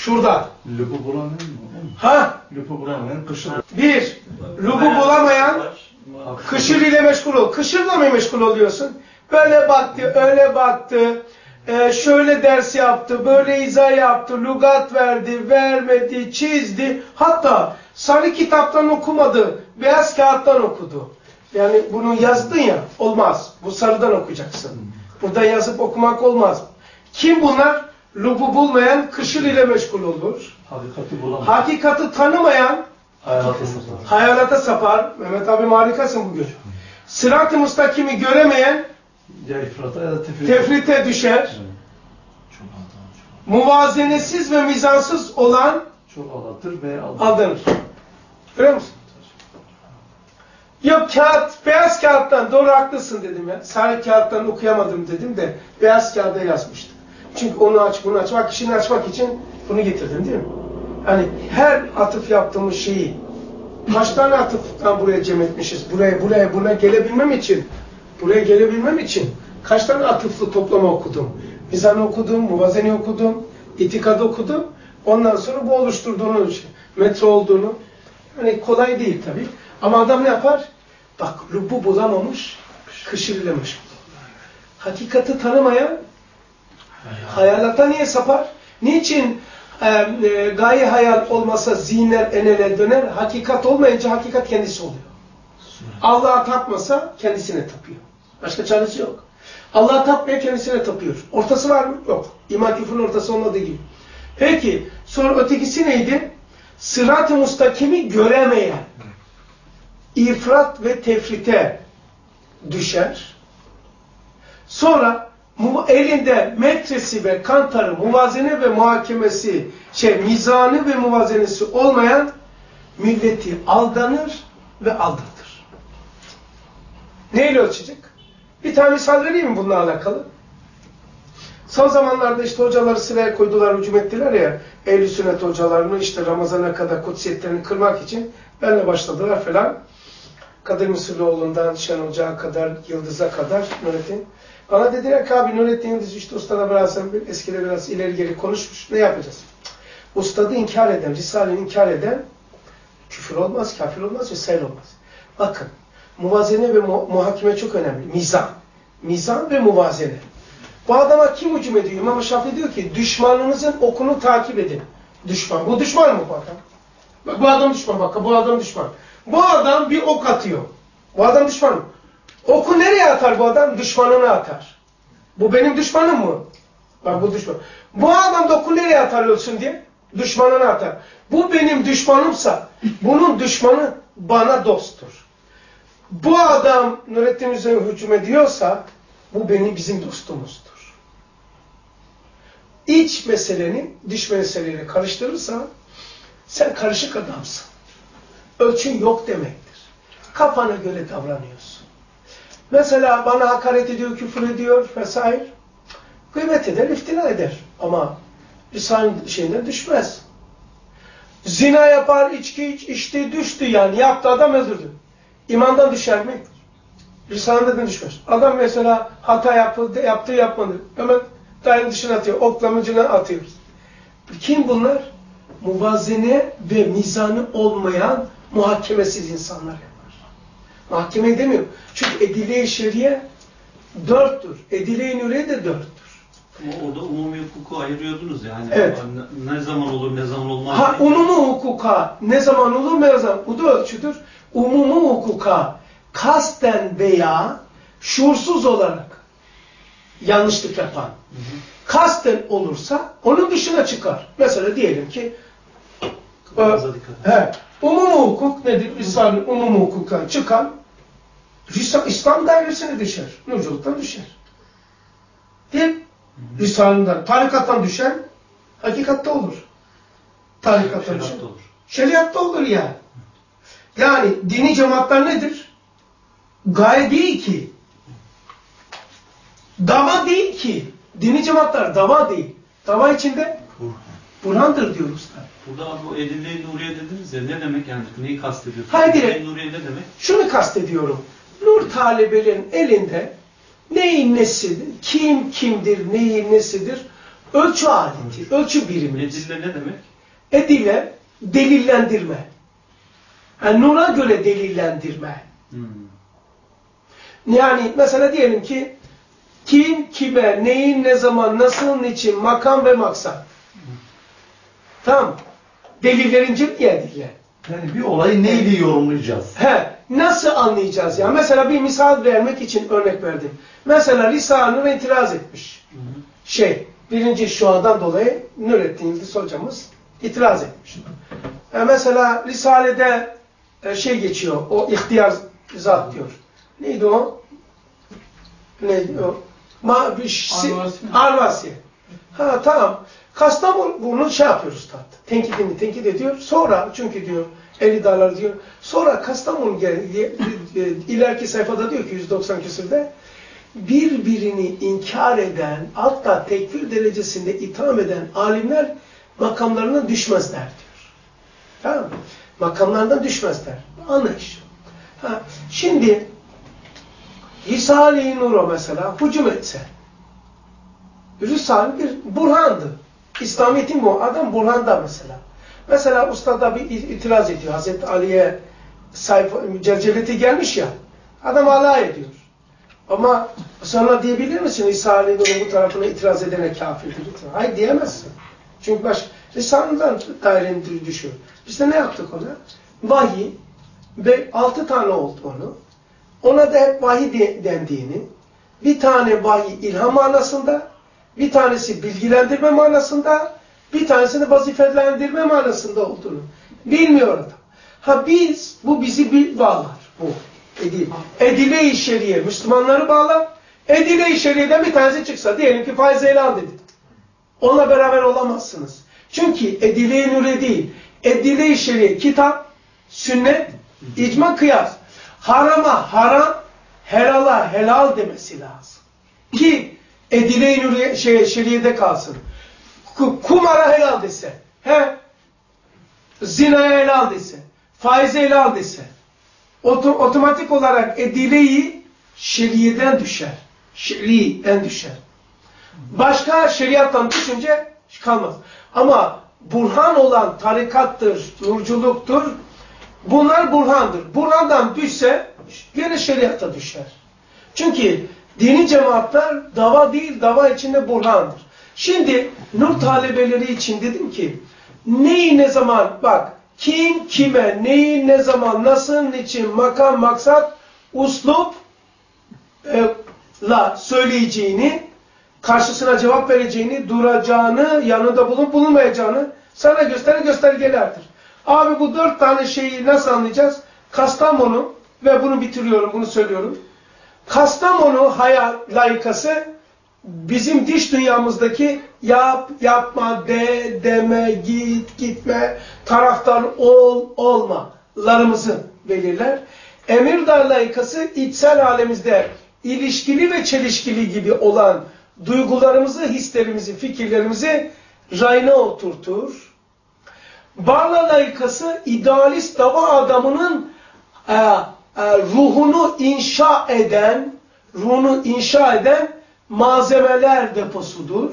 [SPEAKER 1] Şurada.
[SPEAKER 8] Lübü bulamayan mı?
[SPEAKER 1] Ha?
[SPEAKER 8] Lübü bulamayan kışır.
[SPEAKER 1] Bir, lübü bulamayan kışır ile meşgul ol. Kışırla mı meşgul oluyorsun? Böyle baktı, öyle baktı, e, şöyle ders yaptı, böyle izah yaptı, lügat verdi, vermedi, çizdi. Hatta sarı kitaptan okumadı, beyaz kağıttan okudu. Yani bunu yazdın ya, olmaz. Bu sarıdan okuyacaksın. Burada yazıp okumak olmaz. Kim bunlar? Lübü bulmayan kışır ile meşgul olur.
[SPEAKER 8] Hakikati bulamayan.
[SPEAKER 1] Hakikati tanımayan
[SPEAKER 8] Hayalata sapar.
[SPEAKER 1] hayalata sapar. Mehmet abim harikasın bugün. Sırat-ı müstakimi göremeyen
[SPEAKER 8] Ya ifrata ya da tefrite.
[SPEAKER 1] tefrite düşer.
[SPEAKER 8] Evet.
[SPEAKER 1] Muvazenesiz ve mizansız olan
[SPEAKER 8] Çok aldatır ve aldatır.
[SPEAKER 1] aldanır. Görüyor musun? Yok kağıt, beyaz kağıttan doğru haklısın dedim ya. Sarı kağıttan okuyamadım dedim de beyaz kağıda yazmıştım. Çünkü onu aç, bunu aç. Bak işini açmak için bunu getirdim değil mi? Hani her atıf yaptığımız şeyi kaç tane atıftan buraya cem etmişiz? Buraya, buraya, buraya gelebilmem için buraya gelebilmem için kaç tane atıflı toplama okudum? Mizan okudum, muvazeni okudum, itikad okudum. Ondan sonra bu oluşturduğunu, metre olduğunu. Hani kolay değil tabii. Ama adam ne yapar? Bak lübbu bulamamış, kışır ile meşgul. Hakikati tanımayan hayalata niye sapar? Niçin e, e, gaye hayal olmasa zihinler en ele döner? Hakikat olmayınca hakikat kendisi oluyor. Allah'a tapmasa kendisine tapıyor. Başka çaresi yok. Allah'a tapmaya kendisine tapıyor. Ortası var mı? Yok. İman küfrün ortası olmadığı gibi. Peki sonra ötekisi neydi? Sırat-ı mustakimi göremeyen ifrat ve tefrite düşer. Sonra elinde metresi ve kantarı, muvazene ve muhakemesi, şey mizanı ve muvazenesi olmayan milleti aldanır ve aldatır. Neyle ölçecek? Bir tane misal vereyim mi bununla alakalı? Son zamanlarda işte hocaları sıraya koydular, hücum ettiler ya, Ehl-i Sünnet hocalarını işte Ramazan'a kadar kutsiyetlerini kırmak için benimle başladılar falan. Kadir Mısırlıoğlu'ndan Şen Hoca'ya kadar, Yıldız'a kadar Nurettin. Bana dediler ki abi Nurettin Yıldız işte ustada biraz eskide biraz ileri geri konuşmuş. Ne yapacağız? Ustadı inkar eden, Risale'yi inkar eden küfür olmaz, kafir olmaz ve sayıl olmaz. Bakın muvazene ve mu muhakeme çok önemli. Mizan. Mizan ve muvazene. Bu adama kim hücum ediyor? İmam Şafii diyor ki düşmanınızın okunu takip edin. Düşman. Bu düşman mı bu adam? Bak, bu adam düşman. Bak bu adam düşman. Bu adam bir ok atıyor. Bu adam düşman mı? Oku nereye atar bu adam? Düşmanına atar. Bu benim düşmanım mı? Bak bu düşman. Bu adam da oku nereye atar ölsün diye? Düşmanına atar. Bu benim düşmanımsa bunun düşmanı bana dosttur. Bu adam Nurettin üzerine hücum ediyorsa bu benim bizim dostumuzdur. İç meseleni dış meseleyle karıştırırsa sen karışık adamsın. Ölçün yok demektir. Kafana göre davranıyorsun. Mesela bana hakaret ediyor, küfür ediyor vesaire. Gıybet eder, iftira eder. Ama Risale'nin şeyinden düşmez. Zina yapar, içki iç, içti, düştü yani. Yaptı, adam öldürdü. İmandan düşer mi? Risale'den düşmez. Adam mesela hata yaptı, yaptı, yapmadı. Hemen dairenin dışına atıyor, oklamacına atıyor. Kim bunlar? Muvazene ve mizanı olmayan muhakemesiz insanlar yapar. Mahkeme demiyorum. Çünkü edile-i şeriye dörttür. Edile-i nuriye de dörttür.
[SPEAKER 2] Ama orada umumi hukuku ayırıyordunuz yani.
[SPEAKER 1] Evet.
[SPEAKER 2] Ne, ne zaman olur, ne zaman olmaz.
[SPEAKER 1] Ha, umumi hukuka ne zaman olur, ne zaman? Bu da ölçüdür. Umumi hukuka kasten veya şuursuz olarak yanlışlık yapan, hı hı. kasten olursa onun dışına çıkar. Mesela diyelim ki e, he, umumi hukuk nedir? İslam'ın umumi hukuktan çıkan İslam dairesine düşer. Nurculuktan düşer. Değil mi? Risale'den, tarikattan düşen hakikatte olur. Tarikattan düşen. Olur. Şeriatta olur yani. Yani dini cemaatler nedir? Gaye değil ki. Dava değil ki. Dini cemaatler dava değil. Dava içinde burhandır diyoruz.
[SPEAKER 2] Burada bu edille-i nuriye dediniz ya, ne demek yani? Neyi kastediyorsunuz?
[SPEAKER 1] Hayır,
[SPEAKER 2] edille-i nuriye ne demek?
[SPEAKER 1] Şunu kastediyorum. Nur talebelerin elinde neyin nesidir, kim kimdir, neyin nesidir ölçü aleti, ölçü birimi.
[SPEAKER 2] Edille ne demek?
[SPEAKER 1] Edille delillendirme. Yani nura göre delillendirme. Hmm. Yani mesela diyelim ki kim, kime, neyin, ne zaman, nasıl, niçin, makam ve maksat. Hmm. Tamam. Delillerin cimri edille.
[SPEAKER 8] Yani bir olayı neyle yorumlayacağız?
[SPEAKER 1] He, nasıl anlayacağız ya? Mesela bir misal vermek için örnek verdim. Mesela Risale-i Nur'a itiraz etmiş. Hı hı. Şey, birinci şuadan dolayı Nurettin Yıldız hocamız itiraz etmiş. Yani mesela Risale'de şey geçiyor, o ihtiyar zat diyor. Neydi o? Neydi o? Ma, bir şey, Arvasi. Ha tamam. Kastamonu bunu şey yapıyor Üstad. Tenkidini tenkit ediyor. Sonra çünkü diyor elli dolar diyor. Sonra Kastamonu ileriki sayfada diyor ki yüz doksan küsürde birbirini inkar eden, hatta tekfir derecesinde itham eden alimler makamlarına düşmezler diyor. Tamam mı? Makamlarından düşmezler. Anlayış. Ha, şimdi Risale-i Nur'a mesela hücum etse, Risale bir burhandı. İslamiyet'in bu adam burhanda mesela. Mesela ustada bir itiraz ediyor. Hazreti Ali'ye sayfa mücerceleti gelmiş ya. Adam alay ediyor. Ama sonra diyebilir misin Risale-i Nur'un bu tarafına itiraz edene kafirdir? Hayır diyemezsin. Çünkü baş Risale'den dairenin düşüyor. Biz de ne yaptık ona? Vahiy ve altı tane oldu onu. Ona da hep vahiy de, dendiğini, bir tane vahiy ilham manasında, bir tanesi bilgilendirme manasında, bir tanesini vazifelendirme manasında olduğunu bilmiyor adam. Ha biz, bu bizi bir bağlar. Bu. Edil. Edile-i şeriye Müslümanları bağlar. Edile-i şeriyeden bir tanesi çıksa, diyelim ki faiz ilan dedi. Onunla beraber olamazsınız. Çünkü edile-i nure değil, edile-i şeriye kitap, sünnet, icma, kıyas. Harama haram, helala helal demesi lazım. Ki edile-i nuriye şey, şeriyede kalsın. Kumara helal dese, he? Zinaya helal dese, faize helal dese, otom otomatik olarak edile-i şeriyeden düşer. Şeriyeden düşer. Başka şeriattan düşünce kalmaz. Ama burhan olan tarikattır, nurculuktur. Bunlar burhandır. Burhandan düşse yine şeriata düşer. Çünkü dini cemaatler dava değil, dava içinde burhandır. Şimdi nur talebeleri için dedim ki neyi ne zaman, bak kim kime, neyi ne zaman, nasıl, niçin, makam, maksat, uslup e, la söyleyeceğini, karşısına cevap vereceğini, duracağını, yanında bulunup bulunmayacağını sana gösteren göstergelerdir. Abi bu dört tane şeyi nasıl anlayacağız? Kastamonu ve bunu bitiriyorum, bunu söylüyorum. Kastamonu hayat layıkası bizim dış dünyamızdaki yap, yapma, de, deme, git, gitme, taraftar ol, olmalarımızı belirler. Emirdağ layıkası içsel alemimizde ilişkili ve çelişkili gibi olan duygularımızı, hislerimizi, fikirlerimizi rayına oturtur. Barla layıkası idealist dava adamının e, e, ruhunu inşa eden, ruhunu inşa eden malzemeler deposudur.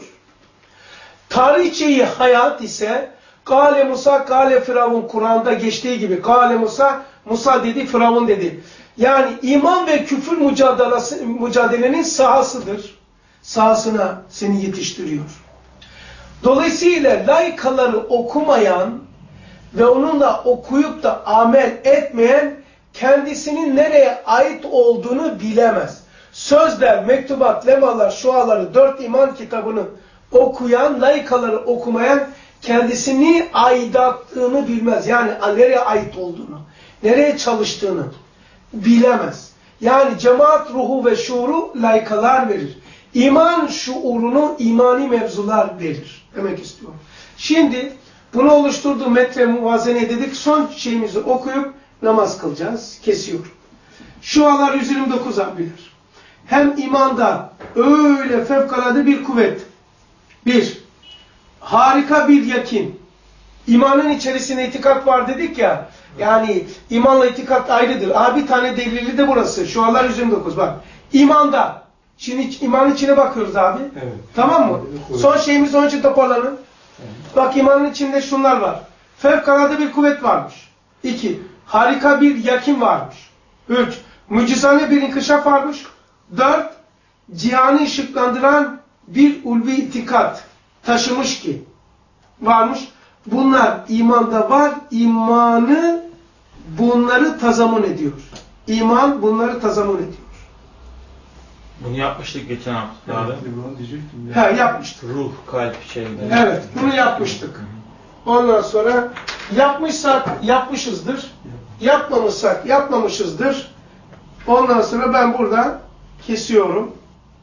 [SPEAKER 1] Tarihçeyi hayat ise Kale Musa, Kale Firavun, Kur'an'da geçtiği gibi Kale Musa, Musa dedi, Firavun dedi. Yani iman ve küfür mücadelesi, mücadelenin sahasıdır. Sahasına seni yetiştiriyor. Dolayısıyla layıkaları okumayan ve onunla okuyup da amel etmeyen kendisinin nereye ait olduğunu bilemez. Sözler, mektubat, lemalar, şuaları, dört iman kitabını okuyan, layıkaları okumayan kendisini aidatlığını bilmez. Yani nereye ait olduğunu, nereye çalıştığını bilemez. Yani cemaat ruhu ve şuuru layıkalar verir. İman şuurunu imani mevzular verir demek istiyorum. Şimdi bunu oluşturduğu metre muvazene dedik. Son şeyimizi okuyup namaz kılacağız. Kesiyor. Şualar yüz yirmi dokuz abiler. Hem imanda öyle fevkalade bir kuvvet. Bir, harika bir yakin. İmanın içerisinde itikat var dedik ya. Yani imanla itikat ayrıdır. Aa, bir tane delili de burası. Şualar yüz yirmi dokuz bak. İmanda Şimdi imanın içine bakıyoruz abi.
[SPEAKER 8] Evet.
[SPEAKER 1] Tamam mı? Son şeyimiz onun için toparlanın. Bak imanın içinde şunlar var. Fevkalade bir kuvvet varmış. İki, harika bir yakin varmış. Üç, mucizane bir inkişaf varmış. Dört, cihanı ışıklandıran bir ulvi itikat taşımış ki varmış. Bunlar imanda var. İmanı bunları tazamun ediyor. İman bunları tazamun ediyor.
[SPEAKER 3] Bunu yapmıştık geçen hafta abi.
[SPEAKER 1] He yapmıştık.
[SPEAKER 3] Ruh, kalp şeyde.
[SPEAKER 1] Evet bunu yapmıştık. Ondan sonra yapmışsak yapmışızdır. Yapmamışsak yapmamışızdır. Ondan sonra ben burada kesiyorum.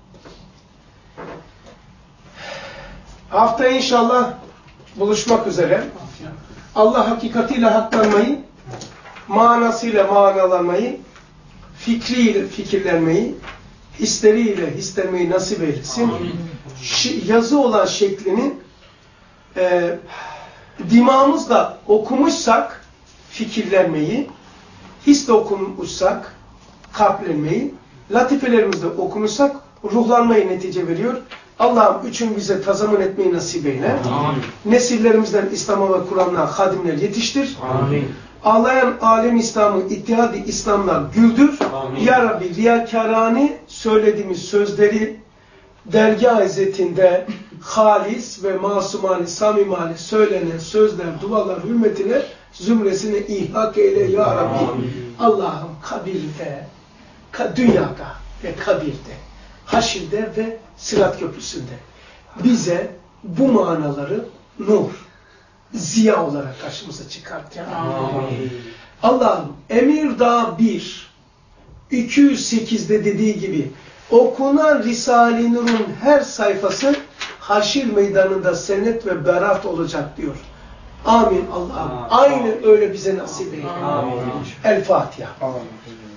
[SPEAKER 1] Haftaya inşallah buluşmak üzere. Allah hakikatiyle haklanmayı, manasıyla manalanmayı, fikriyle fikirlenmeyi, hisleriyle hislenmeyi nasip eylesin. Yazı olan şeklini e, dimağımızla okumuşsak fikirlenmeyi, hisle okumuşsak kalplenmeyi, latifelerimizle okumuşsak ruhlanmayı netice veriyor. Allah'ım üçün bize tazamun etmeyi nasip eyle. Amin. Nesillerimizden İslam'a ve Kur'an'a hadimler yetiştir. Amin. Ağlayan alem İslam'ı, ittihad-ı İslam'la güldür. Amin. Ya Rabbi riyakarane söylediğimiz sözleri dergâh izzetinde halis ve masumane, samimane söylenen sözler, dualar hürmetine zümresine ihak eyle ya Rabbi. Allah'ım kabirde, dünyada ve kabirde, haşirde ve Sırat Köprüsü'nde bize bu manaları nur, ziya olarak karşımıza çıkart ya. Allah'ım Emirdağ bir, iki yüz sekizde dediği gibi okunan Risale-i Nur'un her sayfası haşir meydanında senet ve berat olacak diyor. Amin Allah'ım. Aynı öyle bize nasip eyle. El Fatiha.